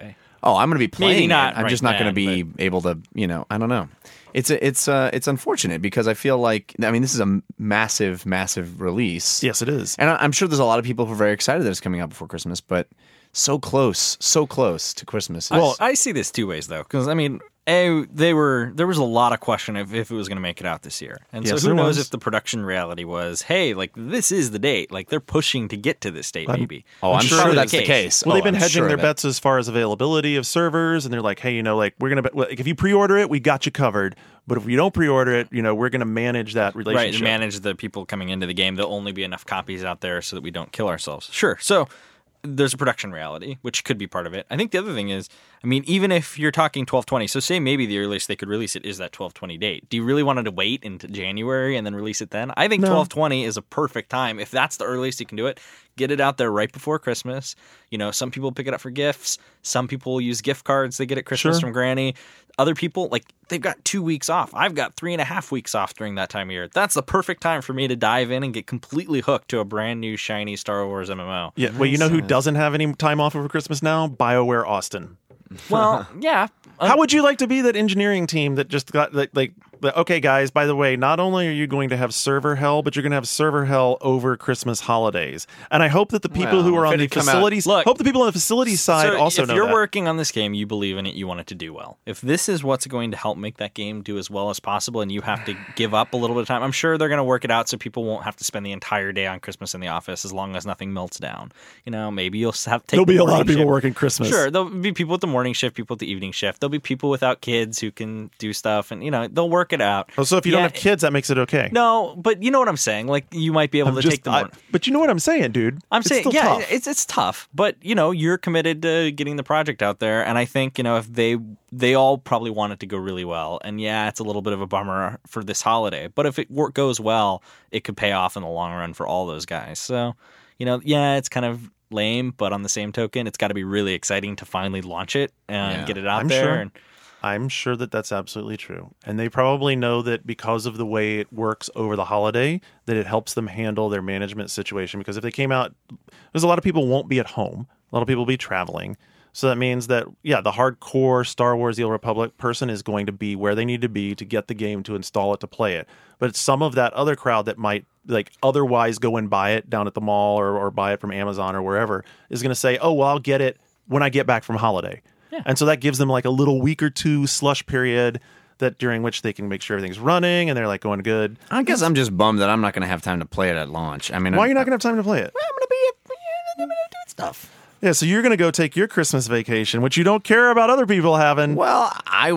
Oh, I'm going to be playing
Maybe not
it. I'm
right
just not going to
then,
be able to, you know, I don't know. It's a, it's uh, it's unfortunate because I feel like, I mean, this is a massive, massive release.
Yes, it is.
And I- I'm sure there's a lot of people who are very excited that it's coming out before Christmas, but so close, so close to Christmas.
Well, I see this two ways though, because I mean, a they were there was a lot of question if, if it was going to make it out this year, and
Yes,
so who
there
knows
was.
if the production reality was, hey, like this is the date, like they're pushing to get to this date,
I'm-
maybe.
oh, I'm
sure
sure,
it
that's
is.
the case.
Well,
Oh,
they've been
I'm
hedging
sure
their
of it.
bets as far as availability of servers, and they're like, hey, you know, like we're gonna be, like, if you pre-order it, we got you covered. But if you don't pre-order it, you know, we're gonna manage that
Right,
relationship.
and manage the people coming into the game. There'll only be enough copies out there so that we don't kill ourselves. Sure. So there's a production reality, which could be part of it. I think the other thing is, I mean, even if you're talking twelve twenty, so say maybe the earliest they could release it is that twelve twenty date. Do you really want to wait into January and then release it then? I think
No.
twelve twenty is a perfect time. If that's the earliest you can do it, get it out there right before Christmas. You know, some people pick it up for gifts. Some people use gift cards they get at Christmas
Sure.
from Granny. Other people, like, they've got two weeks off. I've got three and a half weeks off during that time of year. That's the perfect time for me to dive in and get completely hooked to a brand new, shiny Star Wars M M O.
Yeah, well, you know who doesn't have any time off over Christmas now? BioWare Austin.
Well, yeah. Uh,
How would you like to be that engineering team that just got like, like the, okay, guys, by the way, not only are you going to have server hell, but you're going to have server hell over Christmas holidays. And I hope that the people
Well,
who are
if
on
it
the
had come out-
facilities,
Look,
hope the people on the facilities side
so
also
if
know
you're
that.
working on this game, you believe in it, you want it to do well. If this is what's going to help make that game do as well as possible and you have to give up a little bit of time, I'm sure they're going to work it out so people won't have to spend the entire day on Christmas in the office as long as nothing melts down. You know, maybe you'll have to take
There'll
the
be a lot
morning
of people
shift.
working Christmas.
Sure, there'll be people with the morning shift, people with the evening shift. There'll be people without kids who can do stuff, and you know they'll work it out.
Oh, so if you
Yeah,
don't have kids, that makes it okay.
no, but you know what I'm saying. Like you might be able
I'm
to
just-
take the
I-
morning.
but you know what I'm saying, dude?
I'm
It's
saying,
still
yeah,
tough.
it's it's tough, but you know, you're committed to getting the project out there, and I think you know if they they all probably want it to go really well, and yeah, it's a little bit of a bummer for this holiday, but if it work goes well, it could pay off in the long run for all those guys. So, you know, yeah, it's kind of lame, but on the same token, it's got to be really exciting to finally launch it and
Yeah,
get it out
I'm
there.
sure.
And,
I'm sure that that's absolutely true. And they probably know that because of the way it works over the holiday, that it helps them handle their management situation. Because if they came out, there's a lot of people won't be at home. A lot of people will be traveling. So that means that, yeah, the hardcore Star Wars The Old Republic person is going to be where they need to be to get the game, to install it, to play it. But some of that other crowd that might like otherwise go and buy it down at the mall or, or buy it from Amazon or wherever is going to say, oh, well, I'll get it when I get back from holiday. And so that gives them like a little week or two slush period that during which they can make sure everything's running and they're like going good.
I guess I'm just bummed that I'm not going to have time to play it at launch. I mean,
Why are
I,
you not going to have time to play it?
I'm going to be I'm gonna doing stuff.
Yeah, so you're going to go take your Christmas vacation, which you don't care about other people having.
Well, I,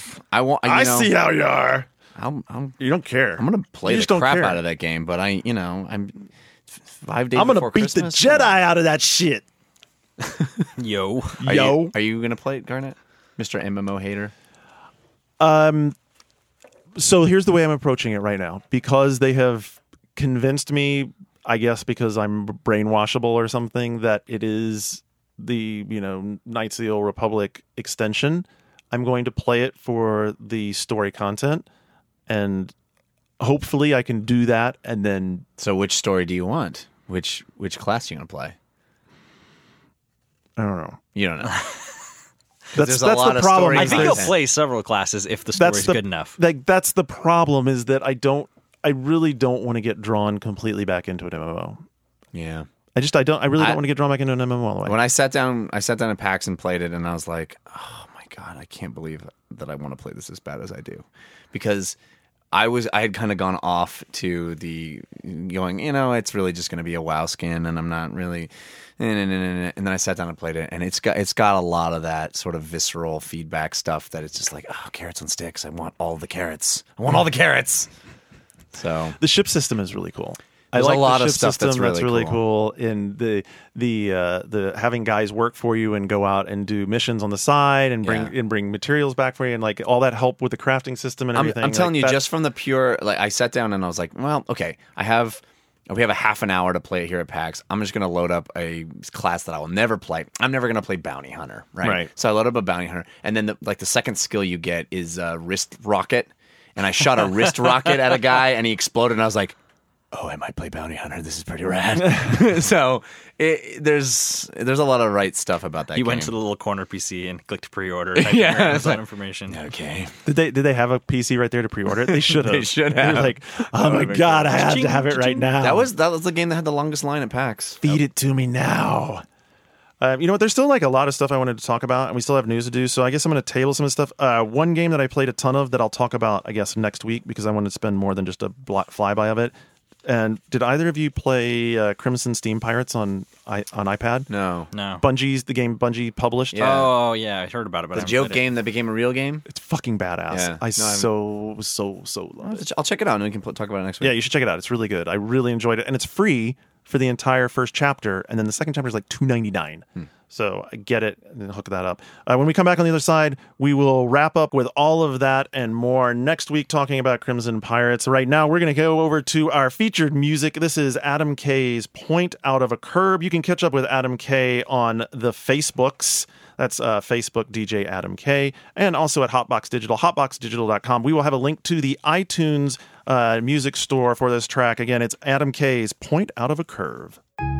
I want. You
I
know,
see how you are.
I'm, I'm,
You don't care.
I'm going to play
You
the
just don't
crap
care.
out of that game, but I, you know, I'm five days.
I'm going to
before
beat
Christmas,
the Jedi out of that shit.
yo,
Are
Yo.
you, are you going to play it, Garnet, Mister M M O hater?
So here's the way I'm approaching it right now. Because they have convinced me, I guess because I'm brainwashable or something, that it is the, you know, Knights of the Old Republic extension. I'm going to play it for the story content, and hopefully I can do that. And then
So, which story do you want? Which which class are you going to play?
I don't know.
You don't know.
That's
there's a
that's
lot
the
of
problem.
story
I
is
think
there's-
you'll
content.
play several classes if the
that's
story's
the,
good enough.
Like that's the problem is that I don't. I really don't want to get drawn completely back into an M M O.
Yeah.
I just I don't. I really
I-
don't want to get drawn back into an M M O all the way.
When I sat down, I sat down at PAX and played it, and I was like, "Oh my god, I can't believe that I want to play this as bad as I do," because I was I had kind of gone off to the going, you know, it's really just going to be a WoW skin, and I'm not really, and then I sat down and played it, and it's got it's got a lot of that sort of visceral feedback stuff that it's just like, oh, carrots on sticks. I want all the carrots. I want all the carrots. So
The ship system is really cool.
There's
I like
a lot
the
of
ship
stuff that's
system.
really
really
cool.
cool. In the the uh, the having guys work for you and go out and do missions on the side and bring
Yeah.
and bring materials back for you and like all that help with the crafting system and
I'm,
everything.
I'm telling
like
you,
that-
just from the pure, like I sat down and I was like, well, okay, I have, we have a half an hour to play it here at PAX. I'm just going to load up a class that I will never play. I'm never going to play Bounty Hunter, right?
Right.
So I load up a Bounty Hunter, and then the, like the second skill you get is uh, wrist rocket, and I shot a wrist rocket at a guy, and he exploded, and I was like, oh, I might play Bounty Hunter. This is pretty rad. So it, there's there's a lot of right stuff about that
He
game.
went to the little corner P C and clicked pre-order. typed
Yeah,
in Amazon
it's like-
information.
Okay.
Did they did they have a P C right there to pre-order it? They should have.
They should
They were
have.
like, oh my
my
god, I have to
Ching,
have it right
ching.
now.
That was that was the game that had the longest line at PAX.
Feed it to me now. Uh, you know what? There's still like a lot of stuff I wanted to talk about, and we still have news to do. So I guess I'm going to table some of the stuff. Uh, one game that I played a ton of that I'll talk about, I guess, next week because I wanted to spend more than just a bl- flyby of it. And did either of you play uh, Crimson Steam Pirates on I- on iPad?
No.
No.
Bungie's the game Bungie published.
Yeah.
Oh, yeah. I heard about it, but I
The
haven't
joke
played it.
game that became a real game.
It's fucking badass.
Yeah.
I
No, I'm-
so so so love it.
I'll check it out and we can pl- talk about it next week.
Yeah, you should check it out. It's really good. I really enjoyed it, and it's free for the entire first chapter, and then the second chapter is like two ninety-nine.
Hmm.
So I get it, and then hook that up. Uh, when we come back on the other side, we will wrap up with all of that and more next week, talking about Crimson Pirates. Right now, we're going to go over to our featured music. This is Adam K's "Point Out of a Curb." You can catch up with Adam K on the Facebooks. That's uh, Facebook D J Adam K, and also at Hotbox Digital, hotbox digital dot com. We will have a link to the iTunes uh, music store for this track. Again, it's Adam K's "Point Out of a Curve."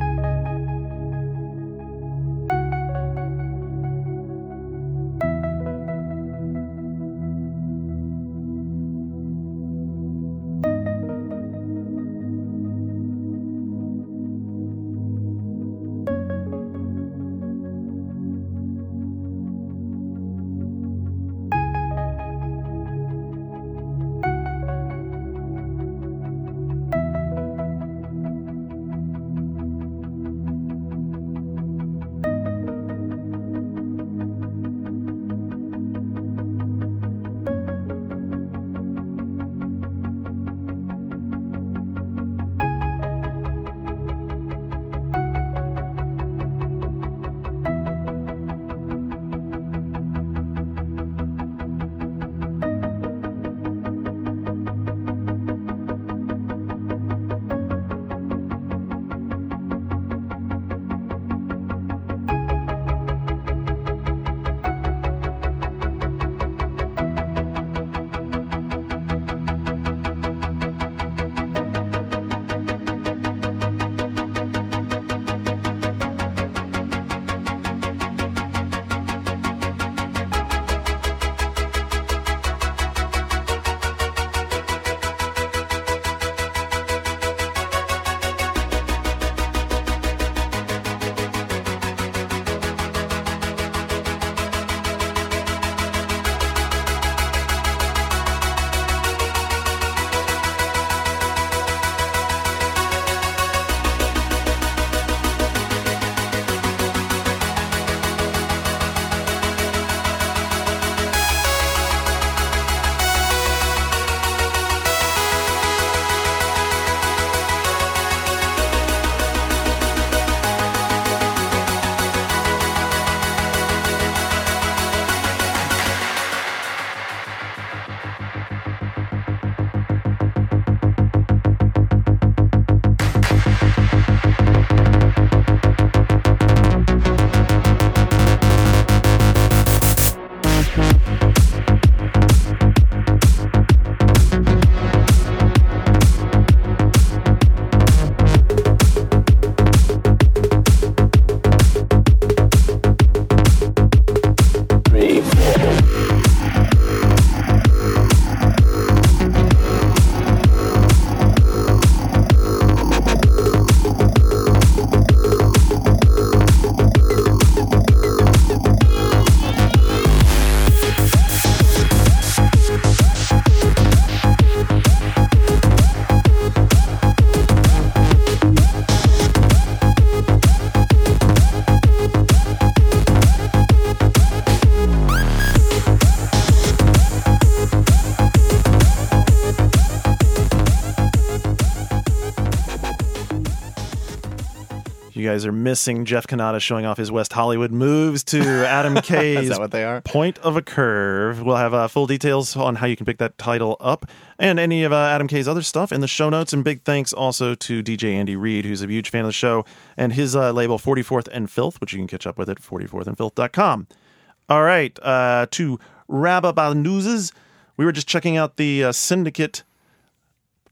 You guys are missing Jeff Kanata showing off his West Hollywood moves to Adam K's
Is that what they are?
Point of a Curve. We'll have uh, full details on how you can pick that title up and any of uh, Adam K's other stuff in the show notes. And big thanks also to D J Andy Reid, who's a huge fan of the show, and his uh, label forty-fourth and Filth, which you can catch up with at forty-fourth and filth dot com. All right, uh, to wrap up our newses, we were just checking out the uh, Syndicate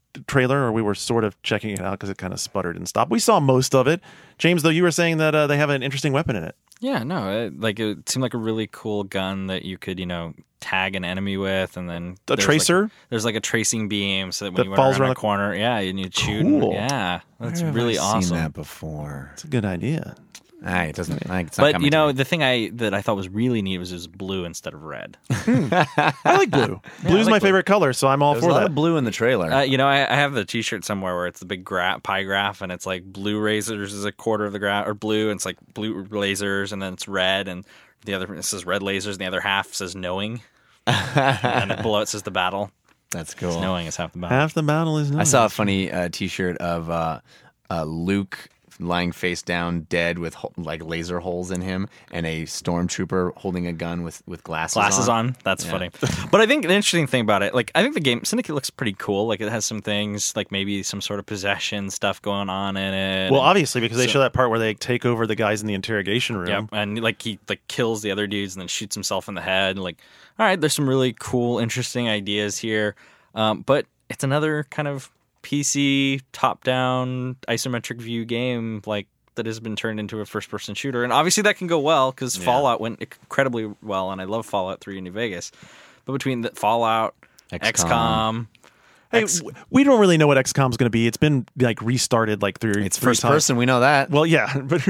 trailer, or we were sort of checking it out because it kind of sputtered and stopped. We saw most of it. James, though, you were saying that uh, they have an interesting weapon in it.
Yeah, no, it, like it seemed like a really cool gun that you could, you know, tag an enemy with, and then
A
there's
tracer?
Like, there's like a tracing beam, so that when
That
you went
falls
around
around
a
the-
corner, yeah, and you shoot.
Cool.
Yeah, that's
Where have
really
I
awesome.
Seen that before?
It's a good idea.
Ah, it doesn't. ah, It's not
But
coming
you
to
know,
me.
the thing I that I thought was really neat was it was blue instead of red.
I like blue. Blue's
like
my
blue.
favorite color, so I'm all
There's
for
a lot
that.
of blue in the trailer.
Uh, you know, I, I have the T-shirt somewhere where it's the big gra- pie graph, and it's like blue lasers is a quarter of the graph, or blue, and it's like blue lasers, and then it's red, and the other it says red lasers, and the other half says knowing, and then below it says the battle.
That's cool.
Knowing is half the battle.
Half the battle is not.
I saw a funny uh, T-shirt of uh, uh, Luke lying face down, dead with ho- like laser holes in him, and a stormtrooper holding a gun with, with glasses,
Glasses
on.
on. That's
Yeah.
funny. But I think the interesting thing about it, like I think the game Syndicate looks pretty cool. Like it has some things, like maybe some sort of possession stuff going on in it.
Well,
and,
obviously, because they
So-
show that part where they take over the guys in the interrogation room.
yeah, and like he like kills the other dudes and then shoots himself in the head. Like, all right, there's some really cool, interesting ideas here. Um, but it's another kind of P C top-down isometric view game, like that has been turned into a first-person shooter, and obviously that can go well because Fallout went incredibly well, and I love Fallout three in New Vegas. But between the Fallout,
X
X
COM.
COM,
Hey,
X-
w- we don't really know what X COM's going to be. It's been like restarted like three.
It's
three
first
times.
person. We know that.
Well, yeah, but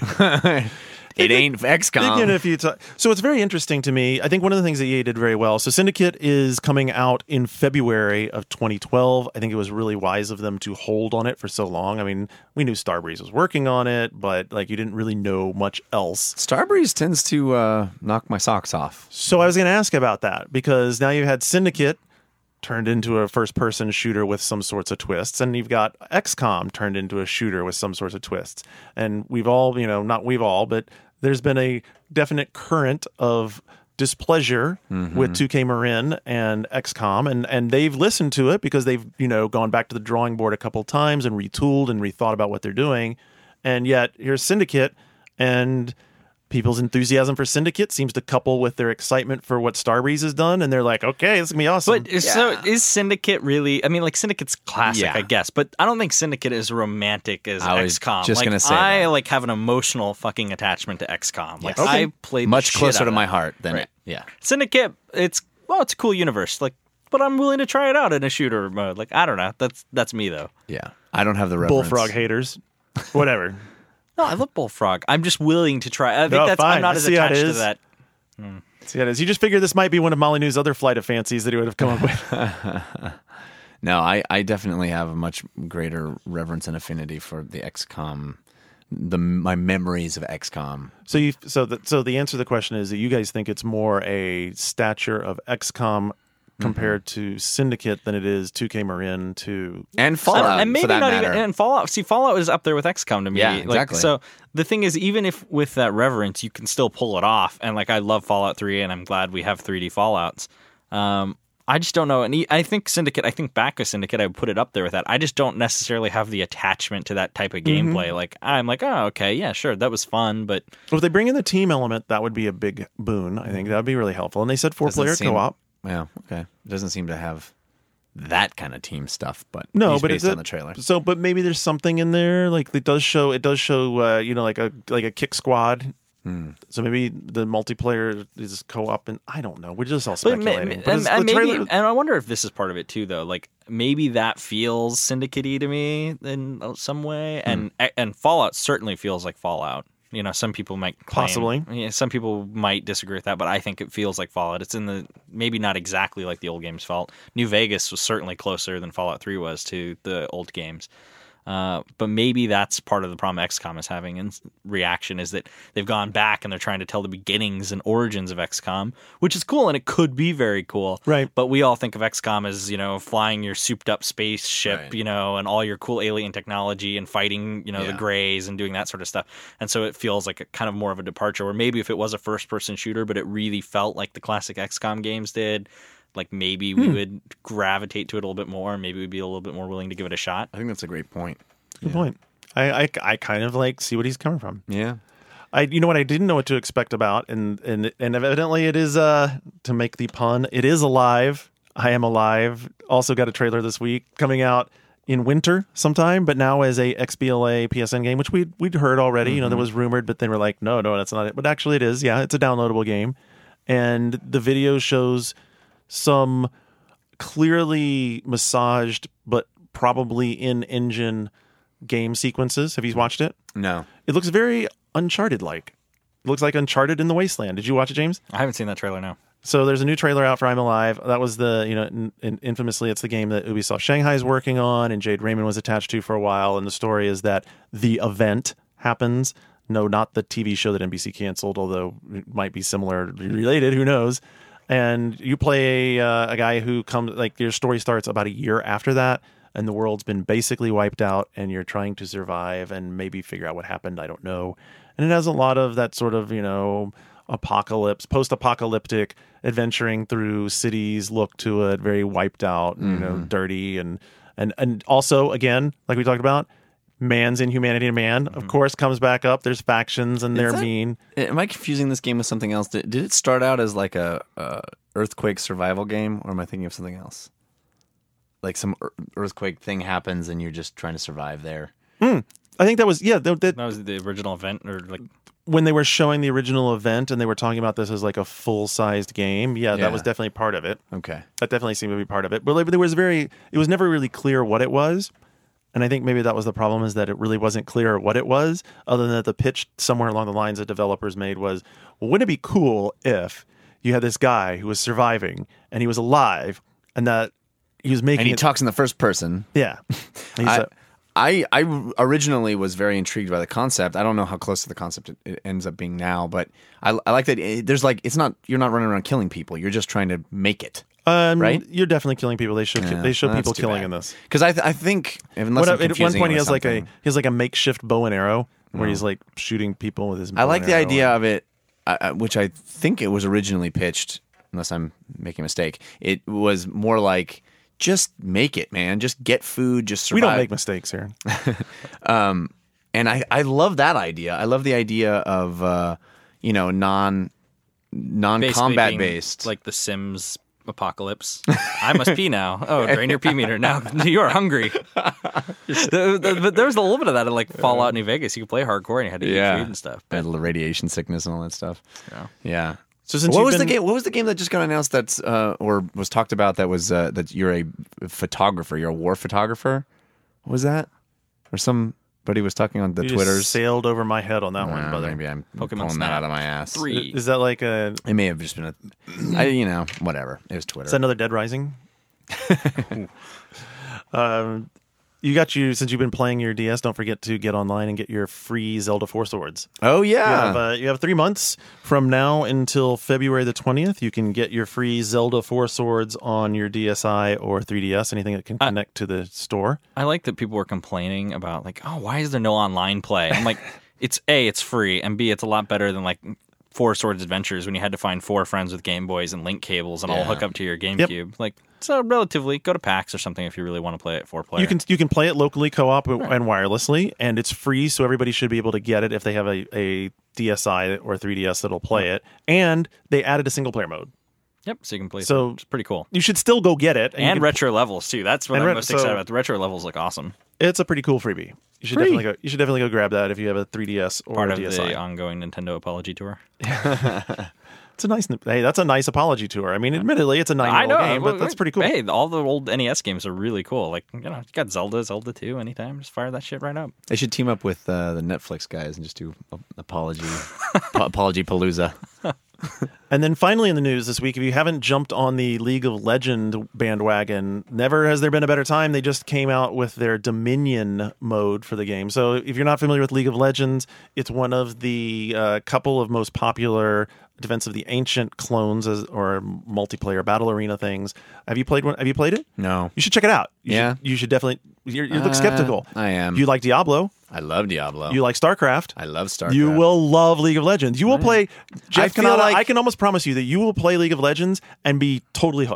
It ain't X COM.
Thinking a few ti- So it's very interesting to me. I think one of the things that E A did very well. So Syndicate is coming out in February of twenty twelve. I think it was really wise of them to hold on it for so long. I mean, we knew Starbreeze was working on it, but like you didn't really know much else.
Starbreeze tends to uh, knock my socks off.
So I was going to ask about that because now you had Syndicate turned into a first-person shooter with some sorts of twists, and you've got X COM turned into a shooter with some sorts of twists. And we've all, you know, not we've all, but there's been a definite current of displeasure with two K Marin and X COM, and and they've listened to it because they've, you know, gone back to the drawing board a couple times and retooled and rethought about what they're doing. And yet here's Syndicate, and people's enthusiasm for Syndicate seems to couple with their excitement for what Starbreeze has done, and they're like, okay, this is gonna be awesome.
But is, so is Syndicate really? I mean, like Syndicate's classic,
Yeah.
I guess, but I don't think Syndicate is romantic as
I was
X COM.
just
like,
gonna say
I
that.
like have an emotional fucking attachment to X COM. Like
Yes. Okay.
I played the
Much
shit
closer
out
to
of
my
that.
heart than
Right.
it. Yeah.
Syndicate, it's well, it's a cool universe. Like, but I'm willing to try it out in a shooter mode. Like, I don't know. That's that's me though.
Yeah. I don't have the reference.
Bullfrog haters, whatever.
No, I love Bullfrog. I'm just willing to try. I think
No,
that's
fine.
I'm not
I
as
see how it
attached to
is.
that.
See how it is. You just figured this might be one of Molyneux's other flight of fancies that he would have come up with.
No, I, I definitely have a much greater reverence and affinity for the X COM, the my memories of X COM.
So you, so the, so the answer to the question is that you guys think it's more a stature of X COM compared to Syndicate than it is two K Marin to.
And Fallout,
and maybe
for that
not
matter.
even and Fallout. See, Fallout is up there with X COM to me.
Yeah,
Like,
exactly.
so the thing is, even if with that reverence, you can still pull it off. And like, I love Fallout three, and I'm glad we have three D Fallouts. Um, I just don't know. And he- I think Syndicate. I think back of Syndicate, I would put it up there with that. I just don't necessarily have the attachment to that type of gameplay. Like, I'm like, oh, okay, yeah, sure, that was fun, but
Well, if they bring in the team element, that would be a big boon. I think that would be really helpful. And they said four
Doesn't
player
seem-
co op.
Yeah, okay. It doesn't seem to have that kind of team stuff, but
No,
he's
but
based
it's a-
on the trailer.
So, but maybe there's something in there. Like it does show. It does show. Uh, you know, like a like a kick squad.
Hmm.
So maybe the multiplayer is co-op, and I don't know. We're just all
But, ma-
speculating.
ma-
But
and,
it's-
and
the
maybe,
trailer-
and I wonder if this is part of it too, though. Like maybe that feels syndicate-y to me in some way, and and Fallout certainly feels like Fallout. You know, some people might claim,
Possibly.
Yeah, some people might disagree with that, but I think it feels like Fallout. It's in the maybe not exactly like the old games felt. New Vegas was certainly closer than Fallout three was to the old games. Uh, but maybe that's part of the problem X COM is having in reaction is that they've gone back and they're trying to tell the beginnings and origins of X COM, which is cool and it could be very cool.
Right.
But we all think of X COM as, you know, flying your souped up spaceship,
Right.
you know, and all your cool alien technology and fighting, you know, the
Yeah.
Greys and doing that sort of stuff. And so it feels like a kind of more of a departure. Or maybe if it was a first person shooter, but it really felt like the classic X COM games did, like maybe we would gravitate to it a little bit more and maybe we'd be a little bit more willing to give it a shot.
I think that's a great point.
Good point. I, I I kind of like see what he's coming from.
Yeah.
I you know what I didn't know what to expect about, and and and evidently it is uh to make the pun. It is alive. I Am Alive also got a trailer this week, coming out in winter sometime, but now as a X B L A P S N game, which we'd, we'd heard already. Mm-hmm. You know, there was rumored, but they were like, no, no, that's not it. But actually it is. Yeah, it's a downloadable game. And the video shows some clearly massaged, but probably in-engine game sequences. Have you watched it?
No.
It looks very Uncharted-like. It looks like Uncharted in the Wasteland. Did you watch it, James?
I haven't seen that trailer, no.
So there's a new trailer out for I'm Alive. That was the, you know, in, in, infamously, it's the game that Ubisoft Shanghai is working on and Jade Raymond was attached to for a while. And the story is that the event happens. No, not the T V show that N B C canceled, although it might be similar, related, who knows. And you play a, uh, a guy who comes, like, your story starts about a year after that, and the world's been basically wiped out, and you're trying to survive and maybe figure out what happened. I don't know. And it has a lot of that sort of, you know, apocalypse, post-apocalyptic adventuring through cities look to it, very wiped out, mm-hmm. you know, dirty, and and and also, again, like we talked about, man's inhumanity to man, of mm-hmm. course, comes back up. There's factions, and Is they're
that,
mean.
Am I confusing this game with something else? Did, did it start out as like a, a earthquake survival game, or am I thinking of something else? Like some earthquake thing happens, and you're just trying to survive there.
Mm. I think that was yeah. That, that,
that was the original event, or like.
When they were showing the original event and they were talking about this as like a full-sized game, yeah,
Yeah.
that was definitely part of it.
Okay.
That definitely seemed to be part of it. But like, there was very, it was never really clear what it was. And I think maybe that was the problem, is that it really wasn't clear what it was, other than that the pitch somewhere along the lines that developers made was, well, wouldn't it be cool if you had this guy who was surviving and he was alive and that he was making
And he
it,
talks in the first person.
yeah. He's
I,
a-
I, I originally was very intrigued by the concept. I don't know how close to the concept it, it ends up being now, but I, I like that it, there's like, it's not, you're not running around killing people. You're just trying to make it.
Um,
Right?
You're definitely killing people. They show
Yeah,
they show
well,
people
that's too
killing
bad.
in this.
Because I, th- I think, unless
What,
I'm
at one
confusing
point,
it
he
with
has like a
something-
he has like a makeshift bow and arrow where he's like shooting people with his.
I
bow
like
and
the
arrow.
idea of it, uh, which I think it was originally pitched, unless I'm making a mistake. It was more like, just make it, man. Just get food, just survive.
We don't make mistakes here.
um, and I, I love that idea. I love the idea of, uh, you know, non non
Basically
combat
being
based.
like the Sims apocalypse. I must pee now. Oh, drain your pee meter. Now you are hungry. The- the- But there was a little bit of that in like Fallout New Vegas. You could play hardcore and you had to
yeah,
eat food and stuff.
and radiation sickness and all that stuff.
Yeah.
Yeah.
So since
what
you've
was the
been-
game? What was the game that just got announced? That's uh, or was talked about? That was uh, that you're a photographer. You're a war photographer. What was that? Or somebody was talking on the
You
Twitters.
just sailed over my head on that one,
Uh,
brother.
maybe I'm
Pokemon
pulling that
Snap.
out of my ass.
Three.
Is that like a?
It may have just been a, I, you know, whatever. It was Twitter.
Is that another Dead Rising? um, you got you since you've been playing your D S. Don't forget to get online and get your free Zelda Four Swords.
oh
You
yeah,
have, uh, you have three months from now until February the twentieth. You can get your free Zelda Four Swords on your D S i or three D S, anything that can connect to the store.
I like that people were complaining about like, oh, why is there no online play? I'm like, it's A, it's free, and B, it's a lot better than like Four Swords Adventures when you had to find four friends with Game Boys and link cables and all
Yeah.
hook up to your GameCube. Like, so relatively, go to PAX or something if you really want to play it four player.
You can you can play it locally, co-op, and wirelessly, and it's free, so everybody should be able to get it if they have a, a D S i or three D S that'll play it. And they added a single player mode.
Yep, so you can play.
So-
So it's pretty cool.
You should still go get it.
And,
you can-
retro levels too. That's what
And
I'm
ret-
most
so-
excited about. The retro levels look awesome.
It's a pretty cool freebie. You should
Free.
definitely go. You should definitely go grab that if you have a three D S or
Part
a
of
D S i.
the ongoing Nintendo apology tour.
It's a nice. Hey, that's a nice apology tour. I mean, admittedly, it's a
I
nine-year-old
know,
game, but that's pretty cool.
Hey, all the old N E S games are really cool. Like, you know, you got Zelda, Zelda two anytime. Just fire that shit right up.
they should team up with uh, the Netflix guys and just do a- apology, po- apology palooza.
And then finally in the news this week, if you haven't jumped on the League of Legends bandwagon, never has there been a better time. They just came out with their Dominion mode for the game. So if you're not familiar with League of Legends, it's one of the uh, couple of most popular Defense of the Ancient clones as, or multiplayer battle arena things. Have you played one? Have you played it?
No,
You should check it out. You
Yeah.
should, you should definitely. You're, you look
Uh,
skeptical.
I am.
You like Diablo.
I love Diablo.
You like StarCraft.
I love StarCraft.
You will love League of Legends. You will play. Jeff
I feel
Kanata,
like-
I can almost promise you that you will play League of Legends and be totally hooked.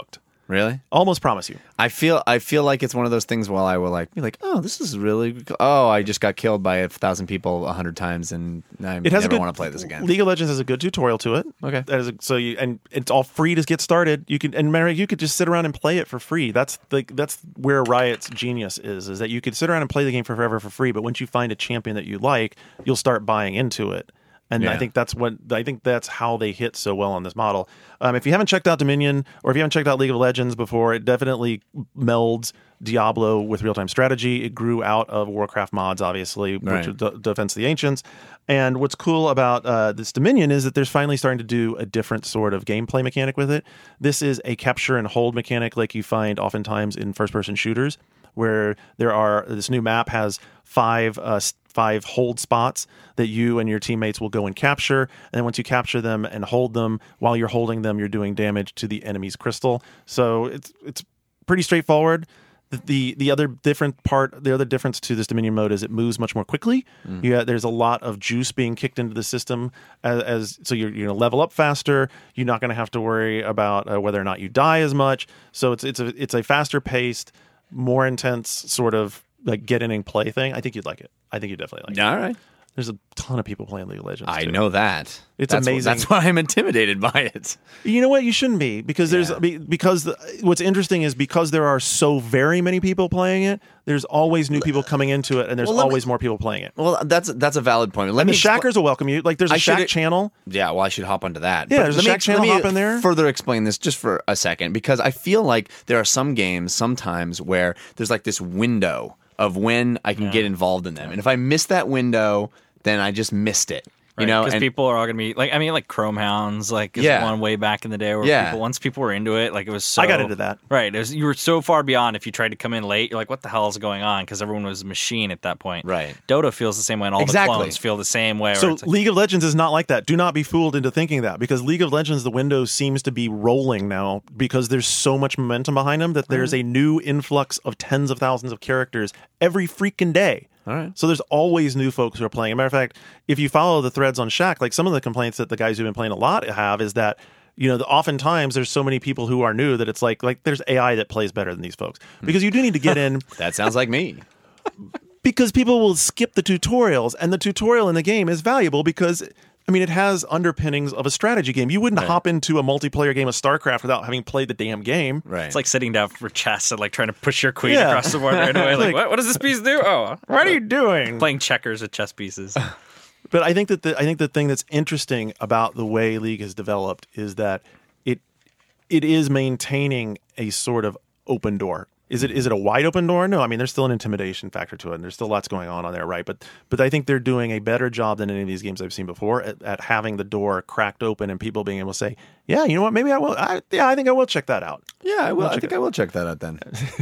Really?
Almost promise you.
I feel I feel like it's one of those things where I will like be like, oh, this is really oh, I just got killed by a thousand people a hundred times, and I
It has
never
a good,
want to play this again.
League of Legends has a good tutorial to it.
Okay.
That is a, so you and it's all free to get started. You can and Mary, you could just sit around and play it for free. That's the that's where Riot's genius is. Is that you could sit around and play the game for forever for free, but once you find a champion that you like, you'll start buying into it. And
Yeah.
I think that's what I think that's how they hit so well on this model. Um, if you haven't checked out Dominion or if you haven't checked out League of Legends before, it definitely melds Diablo with real-time strategy. It grew out of Warcraft mods, obviously,
Right.
which is D- Defense of the Ancients. And what's cool about uh, this Dominion is that there's finally starting to do a different sort of gameplay mechanic with it. This is a capture and hold mechanic like you find oftentimes in first-person shooters, where there are this new map has five uh, five hold spots that you and your teammates will go and capture, and then once you capture them and hold them, while you're holding them, you're doing damage to the enemy's crystal. So it's it's pretty straightforward. The, the the other different part, the other difference to this Dominion mode is it moves much more quickly. Mm. Yeah, there's a lot of juice being kicked into the system as, as so you're you're gonna level up faster. You're not gonna have to worry about uh, whether or not you die as much. So it's it's a it's a faster paced, more intense sort of like get in and play thing. I think you'd like it. I think you'd definitely like it.
All right.
There's a ton of people playing League of Legends.
I
too.
know that.
It's
that's
amazing.
What, that's why I'm intimidated by it.
You know what? You shouldn't be because there's
Yeah.
be- because the, what's interesting is because there are so very many people playing it. There's always new people coming into it, and there's
Well, let me-
always more people playing it.
Well, that's that's a valid point. Let
And
me
the
expl-
Shackers will welcome you. Like there's a
I
Shack
should-
channel.
Yeah, well, I should hop onto that.
Yeah,
But
there's a
let me-
Shack channel,
let me
hop in there.
Further explain this just for a second, because I feel like there are some games sometimes where there's like this window of when I can get involved in them, and if I miss that window, then I just missed it. You know,
because
and
people are all gonna be like, I mean, like Chrome Hounds, like is
Yeah.
one way back in the day where
Yeah.
people once people were into it, like it was so.
I got into that.
Right, it was, you were so far beyond. If you tried to come in late, you're like, what the hell is going on? Because everyone was a machine at that point.
Right.
Dota feels the same way, and all
Exactly.
the clones feel the same way. where
So
it's like,
League of Legends is not like that. Do not be fooled into thinking that because League of Legends, the window seems to be rolling now because there's so much momentum behind them that there's a new influx of tens of thousands of characters every freaking day.
All right.
So there's always new folks who are playing. As a matter of fact, if you follow the threads on Shack, like some of the complaints that the guys who've been playing a lot have is that, you know, the, oftentimes there's so many people who are new that it's like like there's A I that plays better than these folks because you do need to get in.
that sounds like me.
Because people will skip the tutorials, and the tutorial in the game is valuable because, I mean, it has underpinnings of a strategy game. You wouldn't hop into a multiplayer game of StarCraft without having played the damn game.
Right.
it's like sitting down for chess and like trying to push your queen
Yeah.
across the board right away. Like,
Like-
what, what does this piece do? Oh,
What are you doing?
playing checkers with chess pieces.
But I think that the I think the thing that's interesting about the way League has developed is that it it is maintaining a sort of open door. Is it is it a wide open door? No, I mean there's still an intimidation factor to it, and there's still lots going on on there, right? But but I think they're doing a better job than any of these games I've seen before at, at having the door cracked open and people being able to say, yeah, you know what, maybe I will. I, yeah, I think I will check that out.
Yeah, I will. I
check
think
it.
I will check that out then.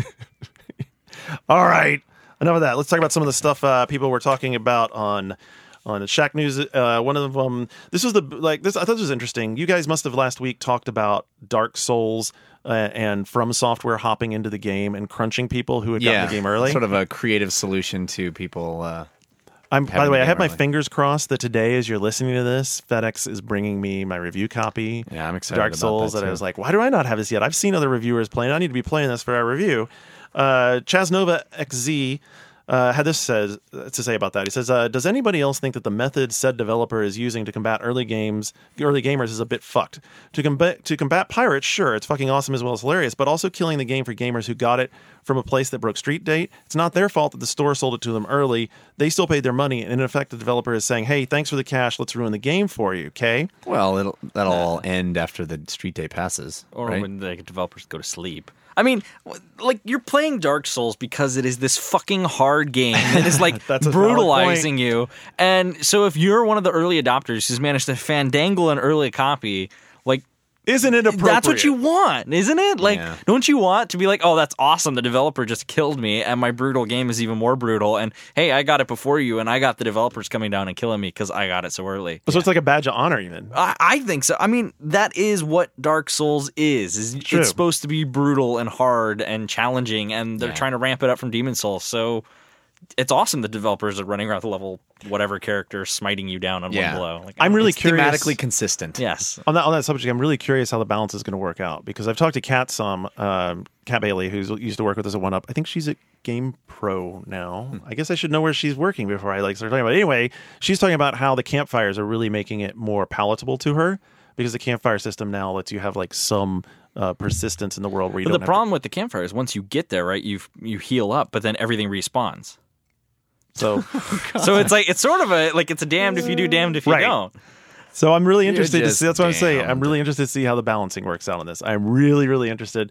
All right, enough of that. Let's talk about some of the stuff uh, people were talking about on on the Shack News. Uh, one of them, this was the like this. I thought this was interesting. You guys must have last week talked about Dark Souls uh, and From Software hopping into the game and crunching people who had
yeah,
gotten the game early.
Sort of a creative solution to people. Uh,
I'm, by
having
the way,
the
I have
game
my
early.
fingers crossed that today, as you're listening to this, FedEx is bringing me my review copy.
Yeah, I'm
to
excited
Dark
about
Souls.
that,
That I
too.
was like, why do I not have this yet? I've seen other reviewers playing. I need to be playing this for our review. Uh, Chasnova X Z uh, had this says to say about that. He says, uh, "Does anybody else think that the method said developer is using to combat early games, early gamers, is a bit fucked? To combat to combat pirates, sure, it's fucking awesome as well as hilarious, but also killing the game for gamers who got it from a place that broke street date. It's not their fault that the store sold it to them early. They still paid their money, and in effect, the developer is saying, hey, thanks for the cash. Let's ruin the game for you, okay?"
well, it'll that'll all end after the street day passes,
Or
right?
when the developers go to sleep. I mean, w- like you're playing Dark Souls because it is this fucking hard game that is like
That's a valid
brutalizing you. And so if you're one of the early adopters who's managed to fandangle an early copy, like
Isn't it appropriate?
that's what you want, isn't it? Like,
Yeah.
don't you want to be like, oh, that's awesome. The developer just killed me, and my brutal game is even more brutal. And hey, I got it before you, and I got the developers coming down and killing me because I got it so early.
So it's like a badge of honor, even.
I, I think so. I mean, that is what Dark Souls is. is
True.
It's supposed to be brutal and hard and challenging, and they're
Yeah.
trying to ramp it up from Demon Souls. So it's awesome the developers are running around the level whatever character smiting you down on
Yeah.
one blow. Like,
I'm really
It's
curious.
thematically consistent.
yes.
On that on that subject, I'm really curious how the balance is going to work out because I've talked to Kat some, um, Kat Bailey, who's used to work with us at One Up. I think she's at Game Pro now.
Hmm.
I guess I should know where she's working before I like start talking about it. Anyway, she's talking about how the campfires are really making it more palatable to her because the campfire system now lets you have like some uh, persistence in the world where you
But
don't
the
have
problem with the campfire is once you get there, right, you you heal up, but then everything respawns.
to. So,
So it's like it's sort of a like it's a damned if you do, damned if you
Right.
don't.
so I'm really interested to
just
see. That's what I'm saying. I'm
damned.
really interested to see how the balancing works out on this. I'm really, really interested.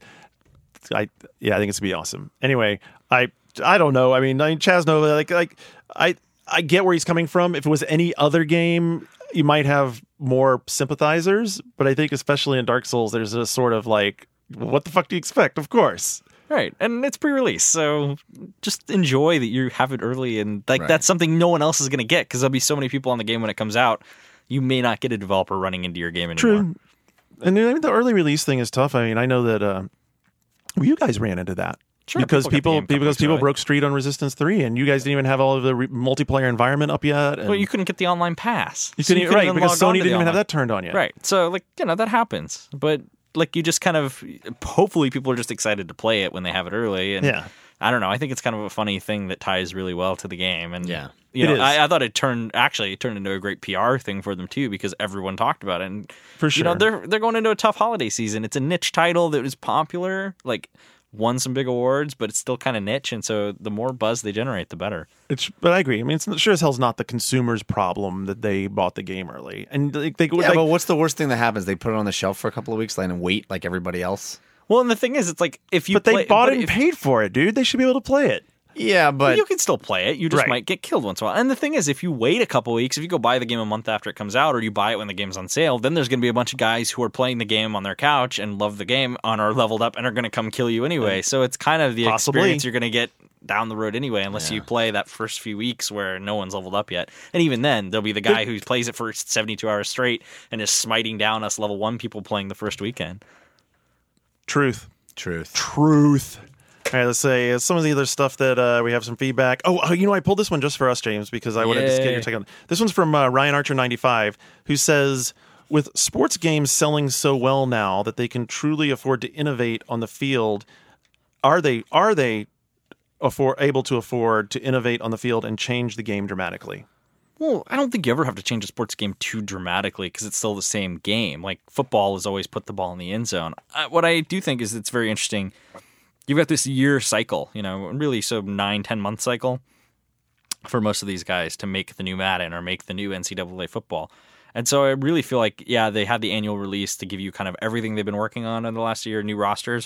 I yeah, I think it's gonna be awesome. Anyway, I I don't know. I mean, I mean Chaz Nova, like like I I get where he's coming from. If it was any other game, you might have more sympathizers, but I think especially in Dark Souls, there's a sort of like, what the fuck do you expect? Of course.
Right. And it's pre-release, so just enjoy that you have it early and like
Right.
that's something no one else is going to get because there'll be so many people on the game when it comes out. You may not get a developer running into your game anymore.
True. And then, I mean, the early release thing is tough. I mean, I know that uh, well, you guys ran into that.
Sure,
because
people got the
people,
game
because
companies
people
to it.
broke Street on Resistance three, and you guys didn't even have all of the re- multiplayer environment up yet. And
Well, you couldn't get the online pass.
you
So
couldn't, right, because
log on
Sony
to
didn't
the
even have
online-
that turned on yet.
Right. So, like, you know, that happens. But, like, you just kind of, hopefully people are just excited to play it when they have it early. And
Yeah.
I don't know. I think it's kind of a funny thing that ties really well to the game. And,
Yeah.
you
It
know,
is.
I, I thought it turned, actually, it turned into a great P R thing for them, too, because everyone talked about it. And,
For
you know,
sure.
they're, they're going into a tough holiday season. It's a niche title that was popular, like, won some big awards, but it's still kind of niche. And so the more buzz they generate, the better.
It's, but I agree. I mean, it's sure as hell's not the consumer's problem that they bought the game early, and like, they
Yeah,
like,
but what's the worst thing that happens? They put it on the shelf for a couple of weeks and wait like everybody else.
Well, and the thing is, it's like, if you
but they
play,
bought
but
it and
if-
paid for it, dude. They should be able to play it.
Yeah, but
you can still play it. You just
Right.
might get killed once in a while. And the thing is, if you wait a couple weeks, if you go buy the game a month after it comes out, or you buy it when the game's on sale, then there's going to be a bunch of guys who are playing the game on their couch and love the game and are leveled up and are going to come kill you anyway. So it's kind of the
Possibly.
experience you're going to get down the road anyway, unless you play that first few weeks where no one's leveled up yet. And even then, there'll be the guy who plays it for seventy-two hours straight and is smiting down us level one people playing the first weekend.
Truth.
truth.
Truth. All right, let's say uh, some of the other stuff that uh, we have some feedback. Oh, oh, you know, I pulled this one just for us, James, because I wanted to get
Yay.
your take on. This one's from uh, Ryan Archer ninety-five, who says, "With sports games selling so well now that they can truly afford to innovate on the field, are they are they afford, able to afford to innovate on the field and change the game dramatically?"
Well, I don't think you ever have to change a sports game too dramatically because it's still the same game. Like football has always put the ball in the end zone. Uh, what I do think is it's very interesting. You've got this year cycle, you know, really so nine, ten month cycle for most of these guys to make the new Madden or make the new N C double A football. And so I really feel like, yeah, they had the annual release to give you kind of everything they've been working on in the last year, new rosters.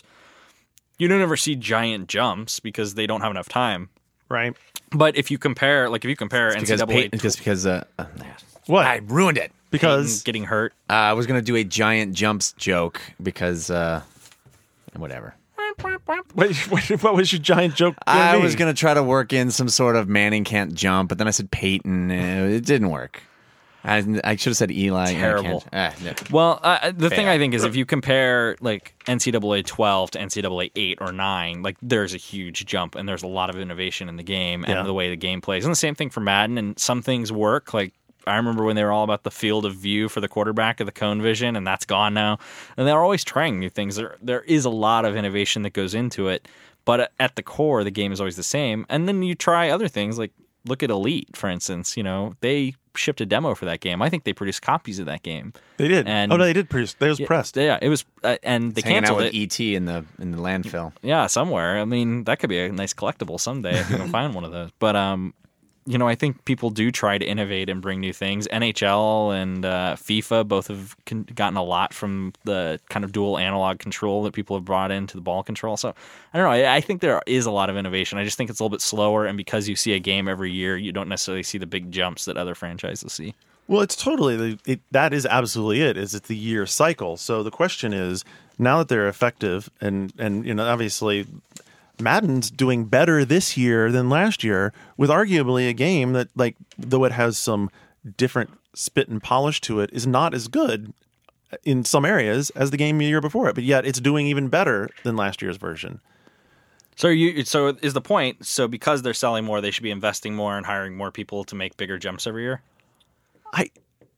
You don't ever see giant jumps because they don't have enough time.
Right?
But if you compare, like if you compare
Because
N C double A
Peyton, just because uh, uh,
What?
I ruined it.
because
getting hurt,
Uh, I was gonna do a giant jumps joke because uh, whatever.
what, what, what was your giant joke? gonna
I
be?
was gonna try to work in some sort of Manning can't jump, but then I said Peyton. Uh, it didn't work. I, I should have said Eli.
Terrible.
Ah, no.
Well, uh, the thing
Fail.
I think is if you compare like N C double A twelve to N C double A eight or nine, like there's a huge jump and there's a lot of innovation in the game and
Yeah.
the way the game plays. And the same thing for Madden. And some things work. Like I remember when they were all about the field of view for the quarterback of the cone vision, and that's gone now. And they're always trying new things. There there is a lot of innovation that goes into it, but at the core, the game is always the same. And then you try other things like look at Elite, for instance. You know, they shipped a demo for that game. I think they produced copies of that game.
They did.
And-
oh no, they did. Produce. They was
Yeah,
pressed.
Yeah, it was, uh, and they
Hanging out
canceled
with
it.
E T in the in the landfill.
Yeah, somewhere. I mean, that could be a nice collectible someday if you can find one of those. But um, you know, I think people do try to innovate and bring new things. N H L and uh, FIFA both have con- gotten a lot from the kind of dual analog control that people have brought into the ball control. So I don't know. I, I think there is a lot of innovation. I just think it's a little bit slower, and because you see a game every year, you don't necessarily see the big jumps that other franchises see.
Well, it's totally the, it, that is absolutely it. Is it's the year cycle. So the question is, now that they're effective, and and you know, obviously, Madden's doing better this year than last year with arguably a game that, like, though it has some different spit and polish to it, is not as good in some areas as the game the year before it. But yet, it's doing even better than last year's version.
So you so is the point? So because they're selling more, they should be investing more and hiring more people to make bigger jumps every year.
I,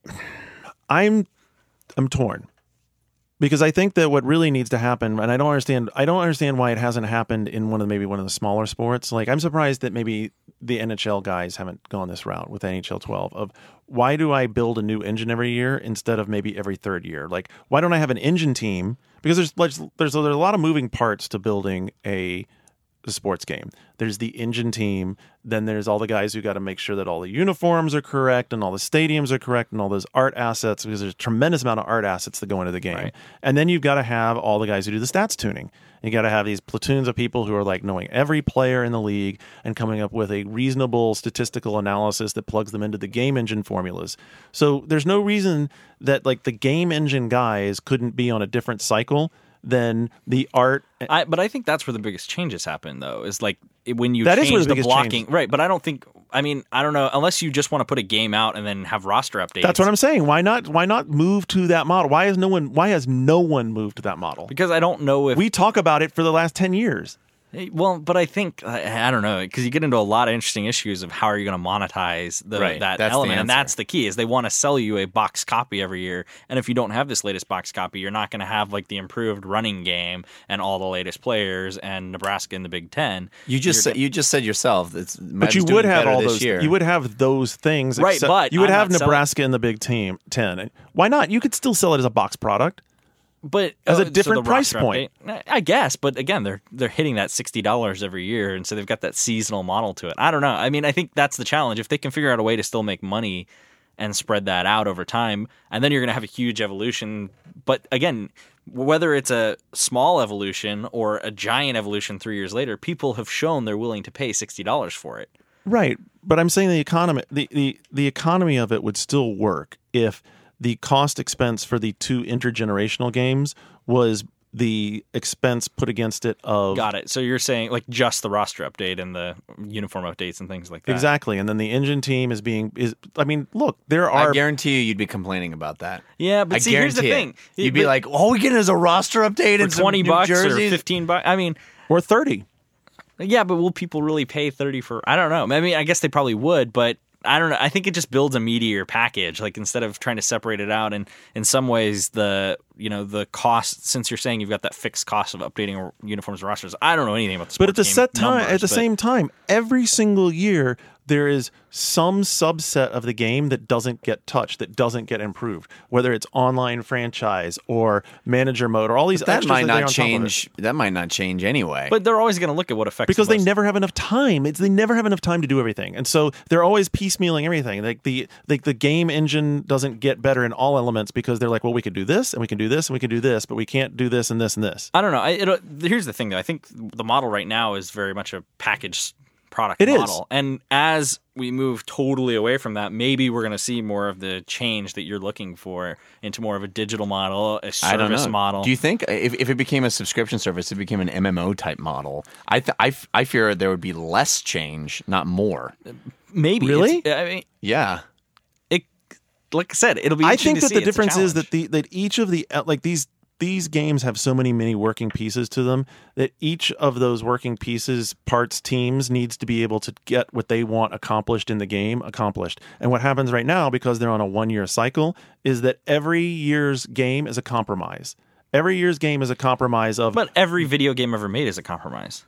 I'm, I'm torn because I think that what really needs to happen, and I don't understand, I don't understand why it hasn't happened in one of the, maybe one of the smaller sports. Like I'm surprised that maybe the N H L guys haven't gone this route with N H L twelve of why do I build a new engine every year instead of maybe every third year? Like why don't I have an engine team? Because there's there's there's a lot of moving parts to building a a sports game. There's the engine team, then there's all the guys who got to make sure that all the uniforms are correct and all the stadiums are correct and all those art assets, because there's a tremendous amount of art assets that go into the game. Right. And then you've got to have all the guys who do the stats tuning. You got to have these platoons of people who are like knowing every player in the league and coming up with a reasonable statistical analysis that plugs them into the game engine formulas. So there's no reason that like the game engine guys couldn't be on a different cycle than the art.
I, but I think that's where the biggest changes happen, though, is like when you
that
change
is where the,
the
biggest
blocking.
change.
Right, but I don't think, I mean, I don't know, unless you just want to put a game out and then have roster updates.
That's what I'm saying. Why not Why not move to that model? Why has no one Why has no one moved to that model?
Because I don't know if...
We talk about it for the last ten years.
Well, but I think, I, I don't know, because you get into a lot of interesting issues of how are you going to monetize the,
Right,
that
that's the
element, and
answer.
that's the key, is they want to sell you a box copy every year, and if you don't have this latest box copy, you're not going to have like the improved running game and all the latest players and Nebraska in the Big Ten.
You just
You're
said, you just said yourself. It's,
But you would have all those.
Year.
You would have those things,
Right,
except
but
you would
I'm
have
not selling-
Nebraska in the Big Team Ten. Why not? You could still sell it as a box product.
But
As a
uh, so
different
the
price
roster
point.
update, I guess. But again, they're they're hitting that sixty dollars every year, and so they've got that seasonal model to it. I don't know. I mean, I think that's the challenge. If they can figure out a way to still make money and spread that out over time, and then you're going to have a huge evolution. But again, whether it's a small evolution or a giant evolution three years later, people have shown they're willing to pay sixty dollars for it.
Right, but I'm saying the economy, the, the, the economy of it would still work if the cost expense for the two intergenerational games was the expense put against it of
Got it. So you're saying like just the roster update and the uniform updates and things like that.
exactly, and then the engine team is being is. I mean, look, there
I
are
guarantee you, you'd be complaining about that.
Yeah, but
I
see, here's the
guarantee
thing.
it. You'd be
But-
like, "All we get is a roster update
for
and some
twenty
new
bucks
jerseys."
or fifteen bucks. I mean,
or thirty.
yeah, but will people really pay thirty for? I don't know. I mean, I guess they probably would, but I don't know. I think it just builds a meatier package. Like instead of trying to separate it out, and in some ways, the you know the cost. Since you're saying you've got that fixed cost of updating uniforms and rosters, I don't know anything about the sports
But at the
game
set time,
numbers,
at the
but-
same time, every single year there is some subset of the game that doesn't get touched, that doesn't get improved. Whether it's online franchise or manager mode or all these
That
extras
might
that they're
not
on top of it.
change. That might not change anyway.
But they're always going to look at what affects
Because
the
they
most.
never have enough time. It's they never have enough time to do everything, and so they're always piecemealing everything. Like the like the game engine doesn't get better in all elements because they're like, well, we could do this and we can do this and we can do this, but we can't do this and this and this.
I don't know. I, it, here's the thing, though. I think the model right now is very much a packaged product
It is.
model. And as we move totally away from that, maybe we're going to see more of the change that you're looking for into more of a digital model, a
I don't
service
know.
model.
Do you think if, if it became a subscription service, it became an M M O type model? I th- I, f- I fear there would be less change, not more.
maybe.
Really?
It's- I mean,
Yeah.
it. Like I said, it'll be.
I
interesting
think
to
that
see.
the
It's a
difference is
challenge.
that the that each of the uh, like these these games have so many many working pieces to them that each of those working pieces parts teams needs to be able to get what they want accomplished in the game accomplished. And what happens right now, because they're on a one year cycle, is that every year's game is a compromise. Every year's game is a compromise of
But every video game ever made is a compromise.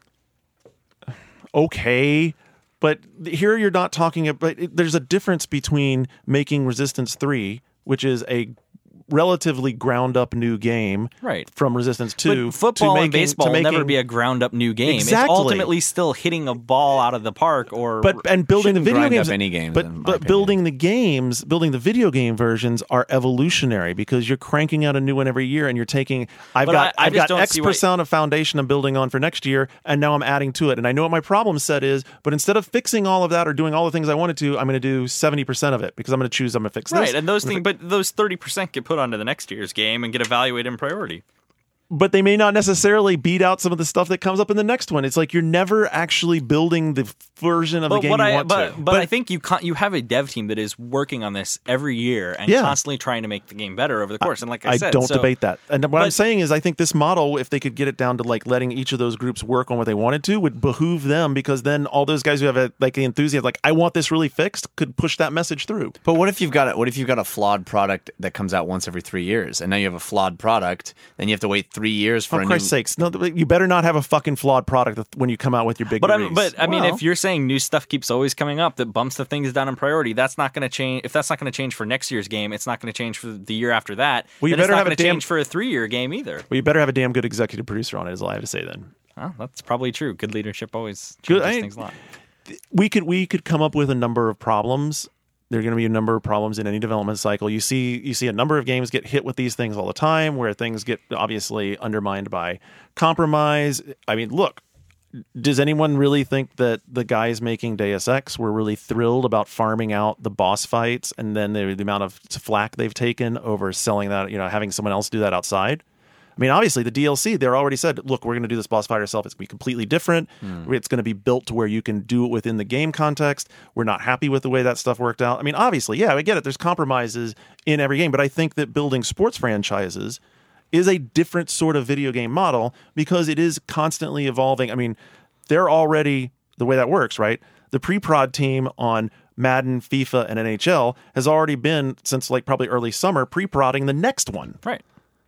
okay. But here you're not talking about. There's a difference between making Resistance three, which is a relatively ground up new game,
Right.
from Resistance two.
But football
to making,
and baseball
to
will
making,
never be a ground up new game.
Exactly.
It's ultimately still hitting a ball out of the park or
But and building the
Shouldn't
video
grind
games,
up any games,
but
in my
but
opinion.
building the games, building the video game versions are evolutionary because you're cranking out a new one every year, and you're taking. I've
But
got
I- I
I've
just
got
don't
X
see why-
percent of foundation I'm building on for next year, and now I'm adding to it, and I know what my problem set is. But instead of fixing all of that or doing all the things I wanted to, I'm going to do seventy percent of it because I'm going to choose. I'm going to fix this.
right. And those
I'm gonna
things, but those thirty percent get put onto the next year's game and get evaluated in priority.
but they may not necessarily beat out some of the stuff that comes up in the next one. It's like you're never actually building the version of
But
the game
what
you
I
want
but,
to.
but I think you con- you have a dev team that is working on this every year and
Yeah.
constantly trying to make the game better over the course. And like I,
I
said,
don't
so,
debate that. And what I'm
but-
saying is I think this model, if they could get it down to like letting each of those groups work on what they wanted to, would behoove them, because then all those guys who have a, like the enthusiasm, like I want this really fixed, could push that message through.
But what if you've got a, what if you've got a flawed product that comes out once every three years, and now you have a flawed product, then you have to wait three years for
For
a
Christ's
new.
sakes, no, you better not have a fucking flawed product when you come out with your big
But
release.
I'm, but I mean,
Well-
if you're saying new stuff keeps always coming up that bumps the things down in priority, that's not going to change. If that's not going to change for next year's game, it's not going to change for the year after that.
Well, you
then
better
it's not
have a
going to
damn-
change for a three-year game either.
well, you better have a damn good executive producer on it, is all I have to say then.
Oh, that's probably true. Good leadership always
Good-
changes
I-
things a lot.
we could we could come up with a number of problems. There are going to be a number of problems in any development cycle. You see you see a number of games get hit with these things all the time, where things get obviously undermined by compromise. I mean, look, does anyone really think that the guys making Deus Ex were really thrilled about farming out the boss fights and then the, the amount of flack they've taken over selling that, you know, having someone else do that outside? I mean, obviously, the D L C, they're already said, look, we're going to do this boss fight ourselves. It's going to be completely different.
Hmm.
It's going to be built to where you can do it within the game context. We're not happy with the way that stuff worked out. I mean, obviously, yeah, I get it. There's compromises in every game. But I think that building sports franchises is a different sort of video game model because it is constantly evolving. I mean, they're already, the way that works, right? The pre-prod team on Madden, FIFA, and N H L has already been, since like probably early summer, pre-prodding the next one.
Right.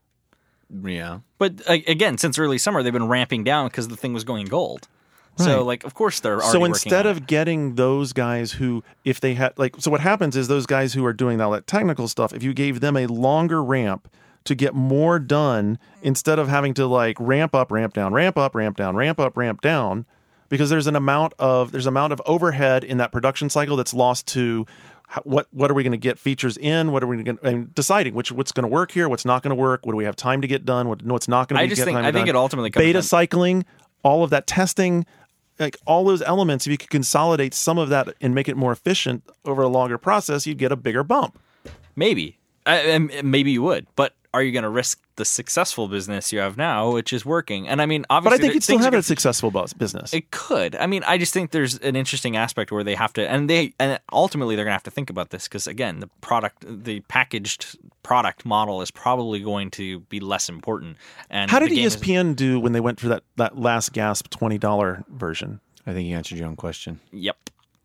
Yeah.
But uh, again, since early summer, they've been ramping down because the thing was going gold.
Right.
So, like, of course, they're already
So
working
instead
on
of
it.
getting those guys who, if they had, like, so what happens is those guys who are doing all that technical stuff, if you gave them a longer ramp to get more done, instead of having to like ramp up, ramp down, ramp up, ramp down, ramp up, ramp down, because there's an amount of there's an amount of overhead in that production cycle that's lost to how, what what are we going to get features in, what are we going to deciding which what's going to work here, what's not going to work, what do we have time to get done, what what's not going to
I
be
just
get
think
time
I
to
think
done.
it ultimately comes
Beta
down-
cycling, all of that testing, like all those elements, if you could consolidate some of that and make it more efficient over a longer process, you'd get a bigger bump.
Maybe, I, and maybe you would, but are you going to risk the successful business you have now, which is working? And I mean,
But
obviously,
I think
there-
you'd still
things are
have
gonna-
a successful bus- business.
It could. I mean, I just think there's an interesting aspect where they have to, and they, and ultimately they're going to have to think about this because again, the product, the packaged product model is probably going to be less important. And
How did
the game
E S P
is-
N do when they went for that, that last gasp twenty dollars version?
I think you answered your own question.
Yep.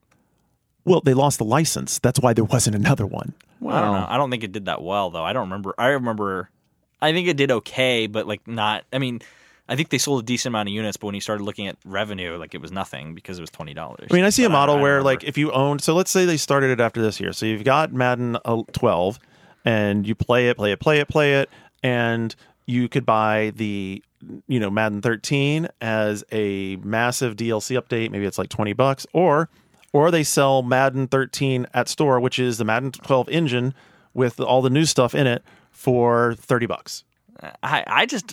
Well, they lost the license. That's why there wasn't another one.
I don't know. I don't think it did that well though. I don't remember. I remember. I think it did okay, but like not. I mean, I think they sold a decent amount of units, but when you started looking at revenue, like it was nothing because it was twenty dollars.
I mean, I see a
But
model
I
where,
remember.
like, if you owned, so let's say they started it after this year. So you've got Madden uh, twelve, and you play it, play it, play it, play it, and you could buy the, you know, Madden thirteen as a massive D L C update. Maybe it's like twenty bucks, or or they sell Madden thirteen at store, which is the Madden twelve engine with all the new stuff in it for thirty bucks.
I, I just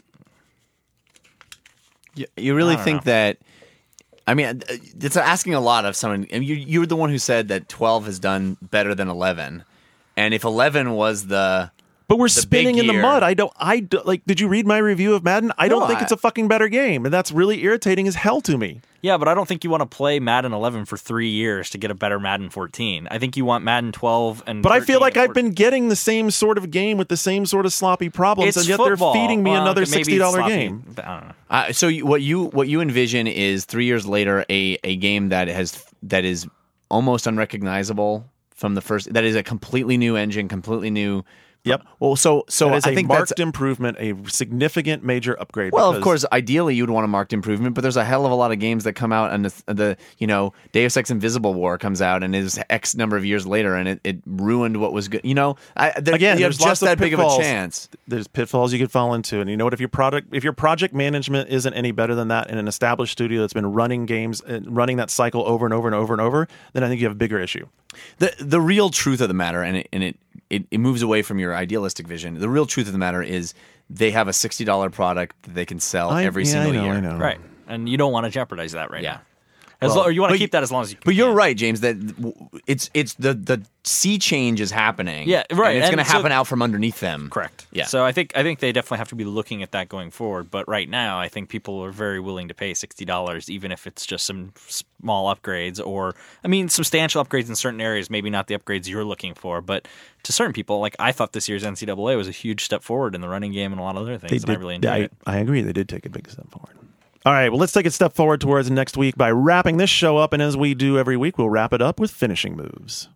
You, you really
I don't
think
know.
that? I mean, it's asking a lot of someone. And you, you were the one who said that twelve has done better than eleven, and if eleven was the
But we're
The
spinning
big
in the
year.
mud. I don't. I do, like. Did you read my review of Madden? I don't
No,
think
I-
it's a fucking better game, and that's really irritating as hell to me.
yeah, but I don't think you want to play Madden eleven for three years to get a better Madden fourteen. I think you want Madden twelve and.
But I feel
thirteen
like
and
I've been getting the same sort of game with the same sort of sloppy problems,
It's
and yet
football.
they're feeding me
Well,
another
okay, maybe
sixty dollar
sloppy.
game.
I don't know.
Uh, so you, what you what you envision is three years later a, a game that has that is almost unrecognizable from the first. That is a completely new engine, completely new.
Yep.
Well, so so
That is
I
a
think that's
marked improvement, a significant major upgrade.
well, of
because-
course, ideally you'd want a marked improvement, but there's a hell of a lot of games that come out, and the, the you know Deus Ex Invisible War comes out, and is X number of years later, and it, it ruined what was good. You know, I, there,
Again,
you have
there's lots
just
of
that big of a
pitfalls.
chance.
There's pitfalls you could fall into, and you know what? If your product, if your project management isn't any better than that in an established studio that's been running games, and running that cycle over and over and over and over, then I think you have a bigger issue.
The the real truth of the matter, and it and it, it, it moves away from your idealistic vision. The real truth of the matter is they have a sixty dollar product that they can sell
I-
every
yeah,
single
I know,
year.
I know.
Right, and you don't want to jeopardize that right
Yeah.
now. As
Well,
lo- or you want to
but-
keep that as long as you can.
But you're right, James. That w- it's it's the the sea change is happening.
Yeah, right,
And it's
and
going to
so-
happen out from underneath them.
Correct.
Yeah.
So I think I think they definitely have to be looking at that going forward. But right now, I think people are very willing to pay sixty dollars, even if it's just some small upgrades, or I mean, substantial upgrades in certain areas. Maybe not the upgrades you're looking for, but to certain people, like I thought this year's N C double A was a huge step forward in the running game and a lot of other things, and I really enjoyed
I,
it.
I agree. They did take a big step forward. All right, well, let's take a step forward towards next week by wrapping this show up. And as we do every week, we'll wrap it up with finishing moves.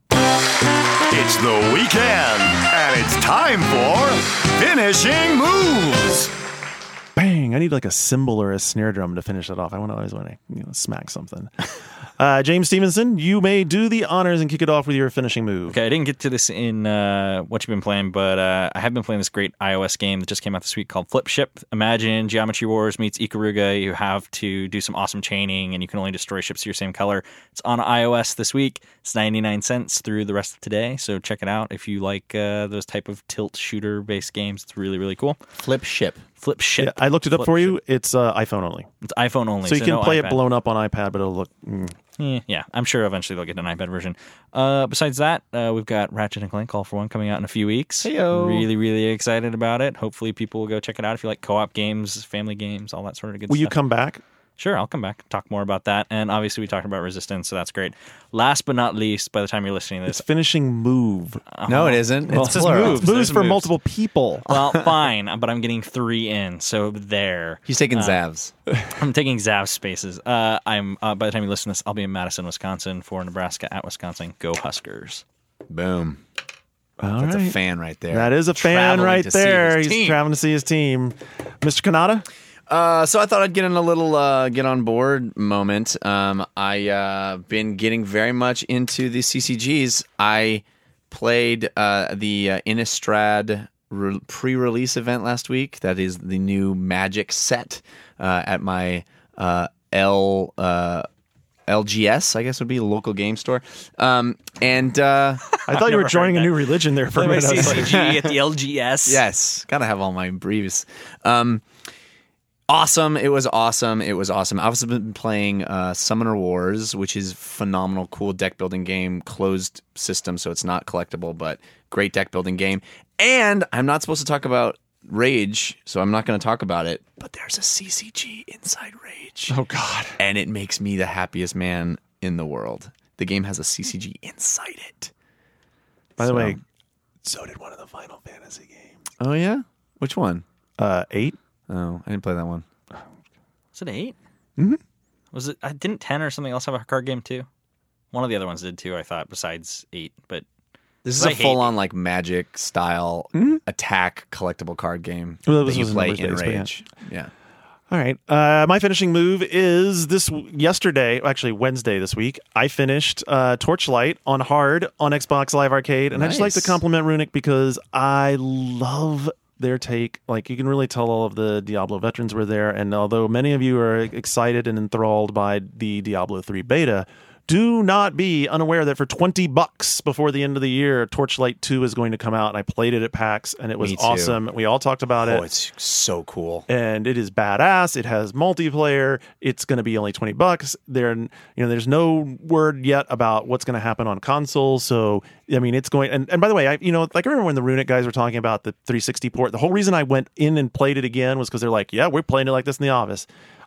It's the weekend, and it's time for finishing moves.
Bang! I need like a cymbal or a snare drum to finish it off. I want to always want to you know, smack something. Uh, James Stevenson, you may do the honors and kick it off with your finishing move.
Okay, I didn't get to this in uh, what you've been playing, but uh, I have been playing this great iOS game that just came out this week called Flip Ship. Imagine Geometry Wars meets Ikaruga. You have to do some awesome chaining, and you can only destroy ships your same color. It's on iOS this week. It's ninety-nine cents through the rest of today, so check it out if you like uh, those type of tilt shooter-based games. It's really, really cool.
Flip ship.
Flip Ship.
Yeah, I looked it up
Flip
for you.
Ship.
It's uh, iPhone only.
It's iPhone only.
So you can
no
play
iPad.
it blown up on iPad, but it'll look... Mm.
Yeah, yeah, I'm sure eventually they'll get an iPad version. Uh, besides that, uh, we've got Ratchet and Clank All for One coming out in a few weeks.
Heyo.
Really, really excited about it. Hopefully people will go check it out if you like co-op games, family games, all that sort of good
Will
stuff.
you come back?
Sure, I'll come back, talk more about that. And obviously we talked about Resistance, so that's great. Last but not least, by the time you're listening to
It's
this...
finishing move.
No, it isn't.
Well,
It's
it says
plural.
moves. Moves for multiple people.
Well, fine, but I'm getting three in, so there.
He's taking Zavs.
I'm taking Zav spaces. Uh, I'm uh, by the time you listen to this, I'll be in Madison, Wisconsin for Nebraska at Wisconsin. Go Huskers!
Boom.
All
That's
right.
a fan right there.
That is a fan
Traveling
right
to see
there.
his
He's
team.
traveling to see his team. Mister Kanata?
Uh, so I thought I'd get in a little uh, get on board moment. Um, I uh, been getting very much into the C C Gs. I played uh, the uh, Innistrad re- pre-release event last week. That is the new Magic set uh, at my uh, L uh, L G S, I guess would be a local game store. Um, and uh,
I thought you were
never
joining a
heard
new
that.
religion there for a
Play my
minute. I was
C C
like,
G at the L G S.
yes, gotta have all my breves. Um, Awesome. It was awesome. It was awesome. I've also been playing uh, Summoner Wars, which is phenomenal, cool deck building game, closed system, so it's not collectible, but great deck building game. And I'm not supposed to talk about Rage, so I'm not going to talk about it, but there's a C C G inside Rage.
Oh, God.
And it makes me the happiest man in the world. The game has a C C G inside it.
By the
So-
way, so did one of the Final Fantasy games.
Oh, yeah? Which one?
Uh, eight?
Oh, I didn't play that one.
Was it eight? Mm-hmm. Was it? I didn't ten or something else have a card game too. One of the other ones did too. I thought besides eight, but
This is
I
a
hate
full-on like Magic style attack collectible card game
Well,
that
this
you
was
play
numbers
in
based, but yeah.
Rage. Yeah.
All right. Uh, my finishing move is this yesterday, actually Wednesday this week. I finished uh, Torchlight on hard on Xbox Live Arcade, and I just like to
Nice.
compliment Runic because I love their take. Like, you can really tell all of the Diablo veterans were there, and although many of you are excited and enthralled by the Diablo three beta, do not be unaware that for twenty bucks before the end of the year, Torchlight two is going to come out. And I played it at PAX, and it was
Me too.
awesome. We all talked about it.
Oh, it's so cool.
And it is badass. It has multiplayer. It's going to be only twenty bucks. There, you know, there's no word yet about what's going to happen on console. So, I mean, it's going. And, and by the way, I, you know, like I remember when the Runic guys were talking about the three sixty port. The whole reason I went in and played it again was because they're like, yeah, we're playing it like this in the office.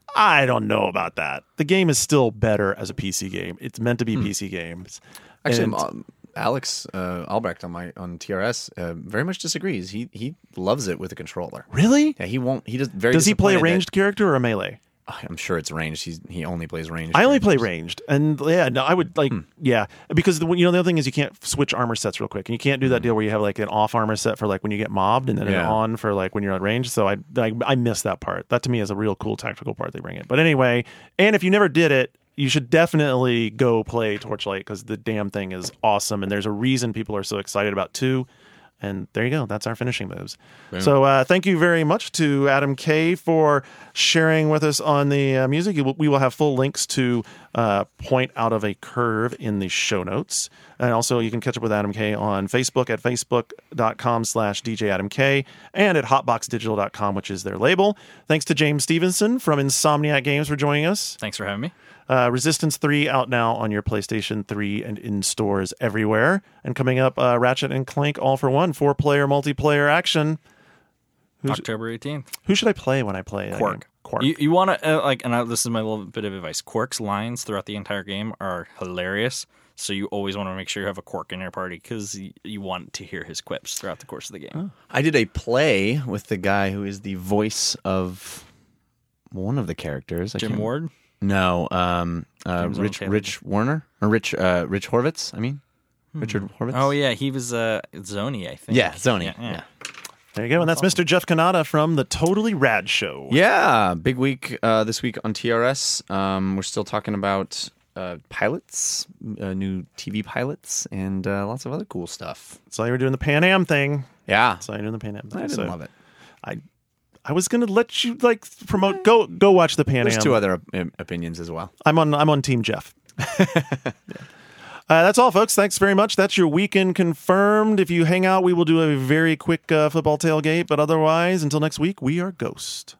I don't know about that. The game is still better as a P C game. It's meant to be P C games.
Actually,
And-
um, Alex uh, Albrecht on my on T R S uh, very much disagrees. He he loves it with a controller.
really?
Yeah, he won't. He does very.
Does he play a
disappointed
ranged character or a melee?
that- I'm sure it's ranged. He's he only plays ranged.
I only play
characters.
ranged, and yeah, no, I would like, yeah, because the, you know the other thing is you can't switch armor sets real quick, and you can't do that deal where you have like an off armor set for like when you get mobbed, and then an
Yeah.
on for like when you're on range. So I, I I miss that part. That to me is a real cool tactical part they bring in. But anyway, and if you never did it, you should definitely go play Torchlight because the damn thing is awesome, and there's a reason people are so excited about two. And there you go. That's our finishing moves. Boom. So uh, thank you very much to Adam K for sharing with us on the uh, music. Will, we will have full links to uh, Point Out of a Curve in the show notes. And also you can catch up with Adam K on Facebook at facebook.com slash DJ Adam K and at hotbox digital dot com, which is their label. Thanks to James Stevenson from Insomniac Games for joining us.
Thanks for having me.
Uh, Resistance three out now on your PlayStation three and in stores everywhere. And coming up, uh, Ratchet and Clank All for One, four-player multiplayer action. Who's,
October eighteenth.
Who should I play when I play that
Quark.
game? Quark.
You, you want to, uh, like, and I, this is my little bit of advice. Quark's lines throughout the entire game are hilarious, so you always want to make sure you have a Quark in your party because you, you want to hear his quips throughout the course of the game.
Oh.
I did a play with the guy who is the voice of one of the characters. I
Jim
can't-
Ward?
No, um, uh,
James
Rich
Earl
Rich Warner or Rich uh, Rich Horvitz. I mean, hmm. Richard Horvitz.
Oh yeah, he was uh, Zony, I think.
Yeah, Zony.
Yeah, yeah.
yeah.
There you go. And that's Mister Jeff Kanata from the Totally Rad Show.
Yeah, big week uh, this week on T R S. Um, we're still talking about uh, pilots, uh, new T V pilots, and uh, lots of other cool stuff.
So you were doing the Pan Am thing.
Yeah,
So you're doing the Pan Am thing.
I didn't
so
love it.
I I was gonna let you like promote. Go go watch the Pan
There's
Am.
two other op- opinions as well.
I'm on I'm on Team Jeff. yeah. Uh, that's all, folks. Thanks very much. That's your weekend confirmed. If you hang out, we will do a very quick uh, football tailgate. But otherwise, until next week, we are Ghost.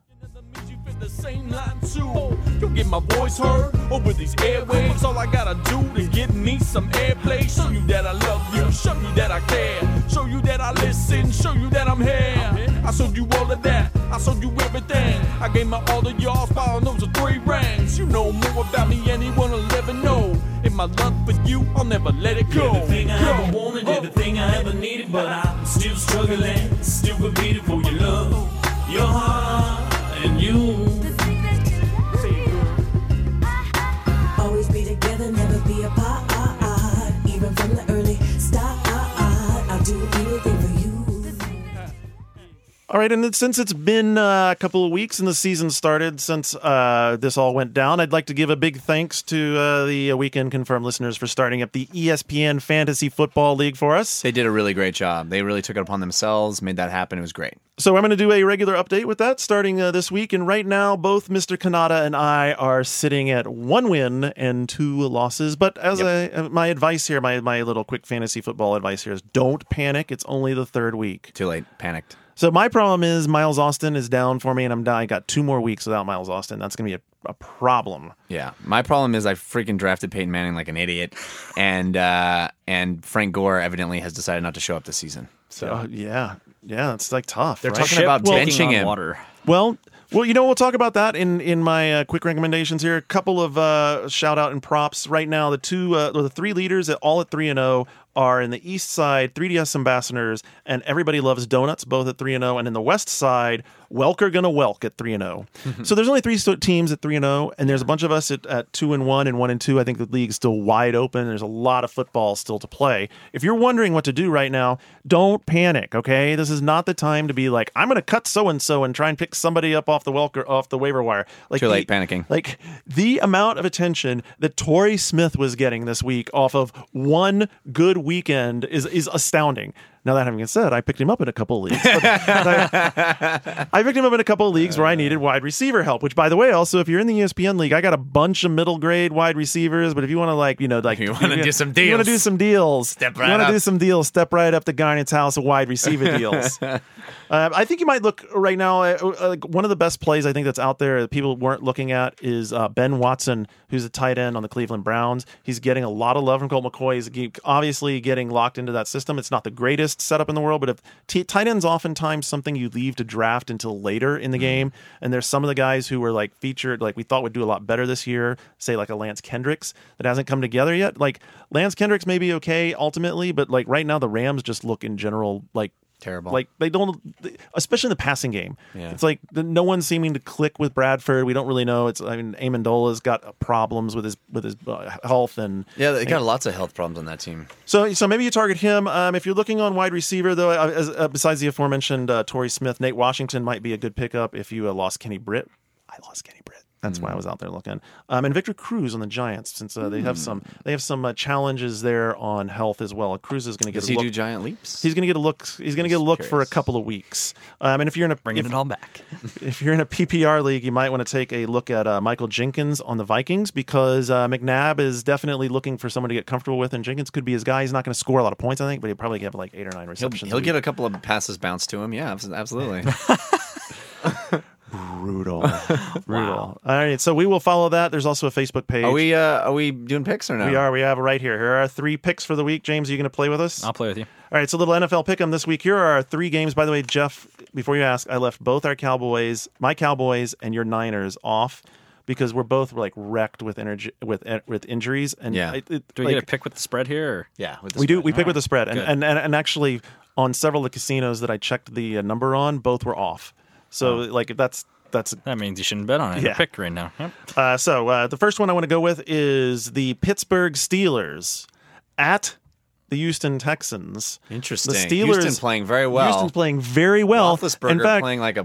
The same line too. You get my voice heard over these airwaves. All I gotta do to get me some airplay. Show you that I love you, show you that I care, show you that I listen, show you that I'm here. I showed you all of that, I showed you everything. I gave my all to y'all, following those are three rings. You know more about me, anyone will ever know. In my love for you, I'll never let it go.
Everything I
go.
ever wanted, everything I ever needed, but I'm still struggling, still competing for your love, your heart, and you.
Always be together, never be apart. Even from the early start, I'll do anything for you.
All right, and since it's been uh, a couple of weeks and the season started since uh, this all went down, I'd like to give a big thanks to uh, the Weekend Confirmed listeners for starting up the E S P N Fantasy Football League for us.
They did a really great job. They really took it upon themselves, made that happen. It was great.
So I'm going to do a regular update with that starting uh, this week. And right now, both Mister Kanata and I are sitting at one win and two losses. But as
Yep.
a, my advice here, my, my little quick fantasy football advice here is don't panic. It's only the third week.
Too late. Panicked.
So my problem is Miles Austin is down for me, and I'm I got two more weeks without Miles Austin. That's going to be a, a problem.
Yeah. My problem is I freaking drafted Peyton Manning like an idiot, and uh, and Frank Gore evidently has decided not to show up this season. So
Uh, yeah, yeah, it's like tough.
they're
right?
talking
Ship
about
walking
benching
on
him.
water.
Well, well, you know, we'll talk about that in in my uh, quick recommendations here. A couple of uh, shout out and props right now. The two, uh, or the three leaders at all at three and zero are in the East Side, three D S Ambassadors, and Everybody Loves Donuts, both at three and zero, and in the West Side, Welker Gonna Welk at three and zero. So there's only three st- teams at three and zero, and there's a bunch of us at, at two and one and one and two. I think the league's still wide open. There's a lot of football still to play. If you're wondering what to do right now, don't panic. Okay, this is not the time to be like, I'm going to cut so and so and try and pick somebody up off the Welker off the waiver wire. Like
Too late
the,
panicking.
Like the amount of attention that Torrey Smith was getting this week off of one good weekend is is astounding. Now that having been said, I picked him up in a couple of leagues. But, but I, I picked him up in a couple of leagues where I needed wide receiver help. Which, by the way, also if you're in the E S P N league, I got a bunch of middle grade wide receivers. But if you want to, like, you know, like
You wanna do some
you want to
deals.
do some deals,
Step
you
right
want to
up.
do some deals, step right up to Garnett's house of wide receiver deals. uh, I think you might look right now. Uh, uh, like one of the best plays I think that's out there that people weren't looking at is uh, Ben Watson, who's a tight end on the Cleveland Browns. He's getting a lot of love from Colt McCoy. He's ge- obviously getting locked into that system. It's not the greatest setup in the world, but if t- tight ends oftentimes something you leave to draft until later in the game. And there's some of the guys who were like featured, like we thought would do a lot better this year, say like a Lance Kendricks that hasn't come together yet. Like Lance Kendricks may be okay ultimately, but like right now the Rams just look in general like
Terrible.
Like they don't, especially in the passing game.
Yeah.
It's like the, no one's seeming to click with Bradford. We don't really know. It's I mean, Amendola's got problems with his with his uh, health and
Yeah, they got lots of health problems on that team.
so so maybe you target him. Um, if you're looking on wide receiver though, uh, as, uh, besides the aforementioned uh, Torrey Smith, Nate Washington might be a good pickup if you uh, lost Kenny Britt. I lost Kenny Britt. That's why I was out there looking. Um, and Victor Cruz on the Giants, since uh, they have some they have some uh, challenges there on health as well. Cruz is going to get
Does
a
he
look.
do giant leaps?
He's going to get a look. He's going to get a look for a
curious.
couple of weeks. Um, and if you're in a
Bringing
if,
it all back.
if you're in a P P R league, you might want to take a look at uh, Michael Jenkins on the Vikings because uh, McNabb is definitely looking for someone to get comfortable with, and Jenkins could be his guy. He's not going to score a lot of points, I think, but he'll probably have like eight or nine
He'll,
receptions.
he'll
a
get
week.
a couple of passes bounced to him. Yeah, abs- absolutely.
brutal, brutal. All right, so we will follow that. There's also a Facebook page.
Are we uh, are we doing picks or no?
We are. We have it right here. Here are our three picks for the week. James, are you going to play with us?
I'll play with you.
All right, so a little N F L pick'em this week. Here are our three games. By the way, Jeff, before you ask, I left both our Cowboys, my Cowboys, and your Niners off because we're both like wrecked with energy with with injuries. And
Yeah.
it, it,
Do we
like,
get a pick with the spread here? Or?
Yeah, with the
we do.
spread.
We pick
All
with the
right.
spread, and,
Good.
and and and actually on several of the casinos that I checked the uh, number on, both were off. So like if that's that's
That means you shouldn't bet on it.
Yeah.
Yeah. Pick right now. Yep.
Uh, so uh, the first one I want to go with is the Pittsburgh Steelers at the Houston Texans.
Interesting.
The Steelers
Houston playing very well.
Houston playing very well.
Roethlisberger
In fact,
playing like a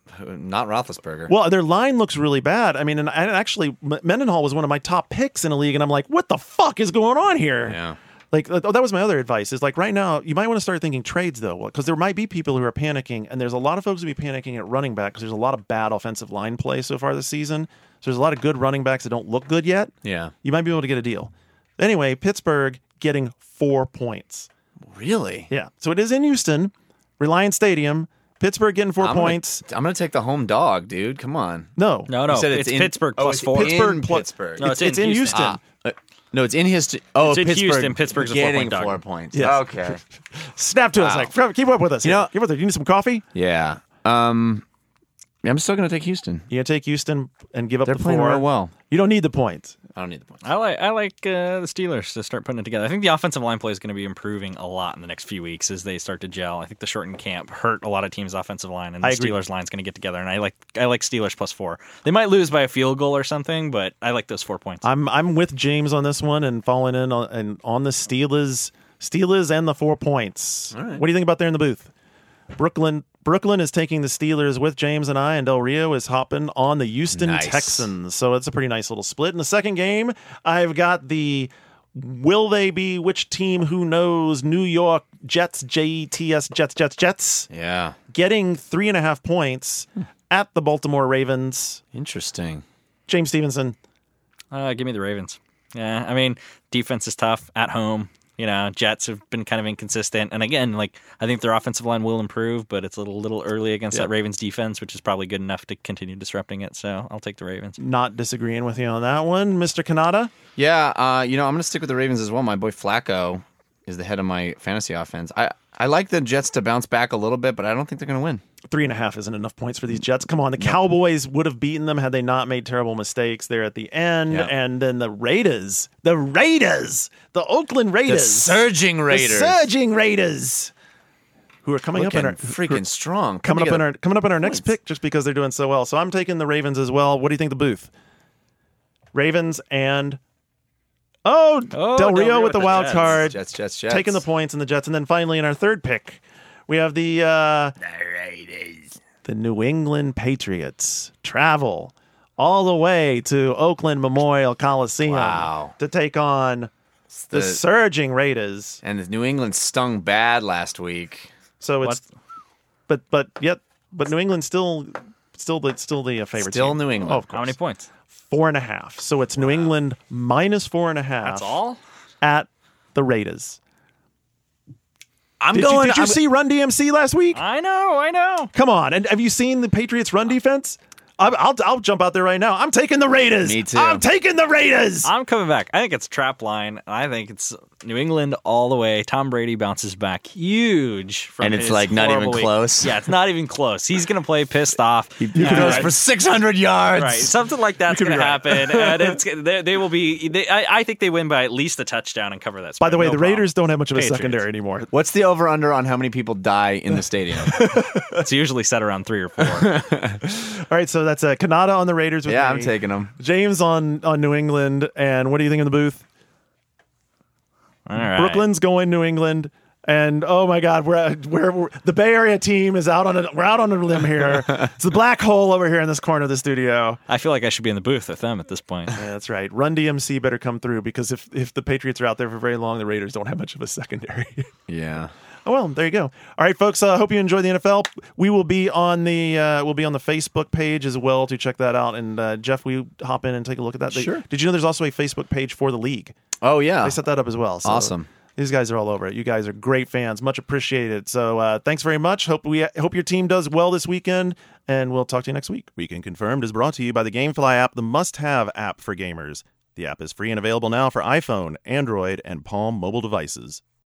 not Roethlisberger.
well, their line looks really bad. I mean, and, and actually, M- Mendenhall was one of my top picks in a league, and I'm like, what the fuck is going on here?
Yeah.
Like, oh, that was my other advice. Is like right now, you might want to start thinking trades though, because there might be people who are panicking, and there's a lot of folks who be panicking at running back because there's a lot of bad offensive line play so far this season. So there's a lot of good running backs that don't look good yet.
Yeah.
You might be able to get a deal. Anyway, Pittsburgh getting four points.
Really?
Yeah. So it is in Houston, Reliance Stadium. Pittsburgh getting 4
I'm
points.
Gonna, I'm going to take the home dog, dude. Come on.
No.
No, no.
You said
It's,
in-
Pittsburgh
oh,
plus
it's
four.
Pittsburgh
in
plus-
Pittsburgh.
No,
It's,
it's
it's
in
in
Houston.
Houston.
Ah, uh, no, it's in his. Oh,
It's in
Pittsburgh.
Houston. Pittsburgh's a
getting
four-point dog.
four points.
Yes.
Okay.
Snap to us.
Wow.
Like, Fred, keep up with us.
You
here.
know-
keep up with us. You need some coffee?
Yeah. Um, yeah, I'm still going to take Houston.
You gonna take Houston and give up
They're
the
playing
four?
real well.
You don't need the points.
I don't need the points.
I like I like uh, the Steelers to start putting it together. I think the offensive line play is going to be improving a lot in the next few weeks as they start to gel. I think the shortened camp hurt a lot of teams' offensive line, and the
I agree.
Steelers line's going to get together. And I like I like Steelers plus four. They might lose by a field goal or something, but I like those four points.
I'm I'm with James on this one and falling in on, and on the Steelers, Steelers and the four points.
All right.
What do you think about there in the booth? Brooklyn Brooklyn is taking the Steelers with James and I, and Del Rio is hopping on the Houston
Nice.
Texans. So it's a pretty nice little split. In the second game, I've got the will they be which team? Who knows? New York Jets, J E T S Jets, Jets, Jets,
Yeah.
getting three and a half points at the Baltimore Ravens.
Interesting.
James Stevenson.
Uh, give me the Ravens. Yeah, I mean, defense is tough at home. You know, Jets have been kind of inconsistent. And again, like I think their offensive line will improve, but it's a little, little early against
Yep.
that Ravens defense, which is probably good enough to continue disrupting it. So I'll take the Ravens.
Not disagreeing with you on that one, Mister Kanata.
Yeah, uh, you know, I'm going to stick with the Ravens as well. My boy Flacco is the head of my fantasy offense. I, I like the Jets to bounce back a little bit, but I don't think they're going to win.
Three and a half isn't enough points for these Jets. Come on, the Cowboys would have beaten them had they not made terrible mistakes there at the end.
Yeah.
And then the Raiders, the Raiders, the Oakland Raiders,
The surging Raiders.
the surging Raiders, who are coming
Looking
up in our
freaking strong.
coming up in
Together.
our coming up in our next
points.
pick just because they're doing so well. So I'm taking the Ravens as well. What do you think, the booth? Ravens and oh,
Oh,
Del
Del
Rio
Rio
with
with
the
the
wild
Jets.
card,
Jets, Jets, Jets.
taking the points and the Jets, and then finally in our third pick, we have the uh, the New England Patriots travel all the way to Oakland Memorial Coliseum
Wow.
to take on the,
the-
surging Raiders.
And the New England stung bad last week.
So it's, but but yet, but New England still, still the still the uh, favorite.
Still
team.
New England.
Oh, of
How many
course.
points?
Four and a half. So it's New England minus four and a half.
That's all?
at the Raiders.
I'm
Did
going.
you, did you
I'm-
see Run D M C last week?
I know, I know.
Come on, and have you seen the Patriots' run defense? I'll, I'll I'll jump out there right now. I'm taking the Raiders.
Me too.
I'm taking the Raiders.
I'm coming back. I think it's trap line. I think it's New England all the way. Tom Brady bounces back huge. From
And it's,
his
like, not even
horrible week.
close?
Yeah, it's not even close. He's going to play pissed off.
He
Yeah,
goes
right.
for six hundred yards.
Right, something like that's
could
going
be
to
right.
happen, and it's they, they will be. They, I, I think they win by at least a touchdown and cover that.
By
Spread.
the way,
No
the
problem.
Raiders don't have much of a
Patriots.
secondary anymore.
What's the over under on how many people die in the stadium?
It's usually set around three or four.
All right, so that's uh, Kanata on the Raiders. With
yeah,
me.
I'm taking them.
James on on New England. And what do you think in the booth?
All right,
Brooklyn's going New England. And oh my God, we're, we're, we're the Bay Area team is out on a we're out on a limb here. It's the black hole over here in this corner of the studio.
I feel like I should be in the booth with them at this point.
Yeah, that's right. Run D M C better come through because if if the Patriots are out there for very long, the Raiders don't have much of a secondary.
Yeah.
Oh well, there you go. All right, folks. I uh, hope you enjoy the N F L. We will be on the uh, we'll be on the Facebook page as well to check that out. And uh, Jeff, will you hop in and take a look at that? They,
Sure.
Did you know there's also a Facebook page for the league?
Oh yeah,
they set that up as well. So
awesome.
These guys are all over it. You guys are great fans. Much appreciated. So uh, thanks very much. Hope we hope your team does well this weekend, and we'll talk to you next week. Weekend Confirmed is brought to you by the GameFly app, the must-have app for gamers. The app is free and available now for iPhone, Android, and Palm mobile devices.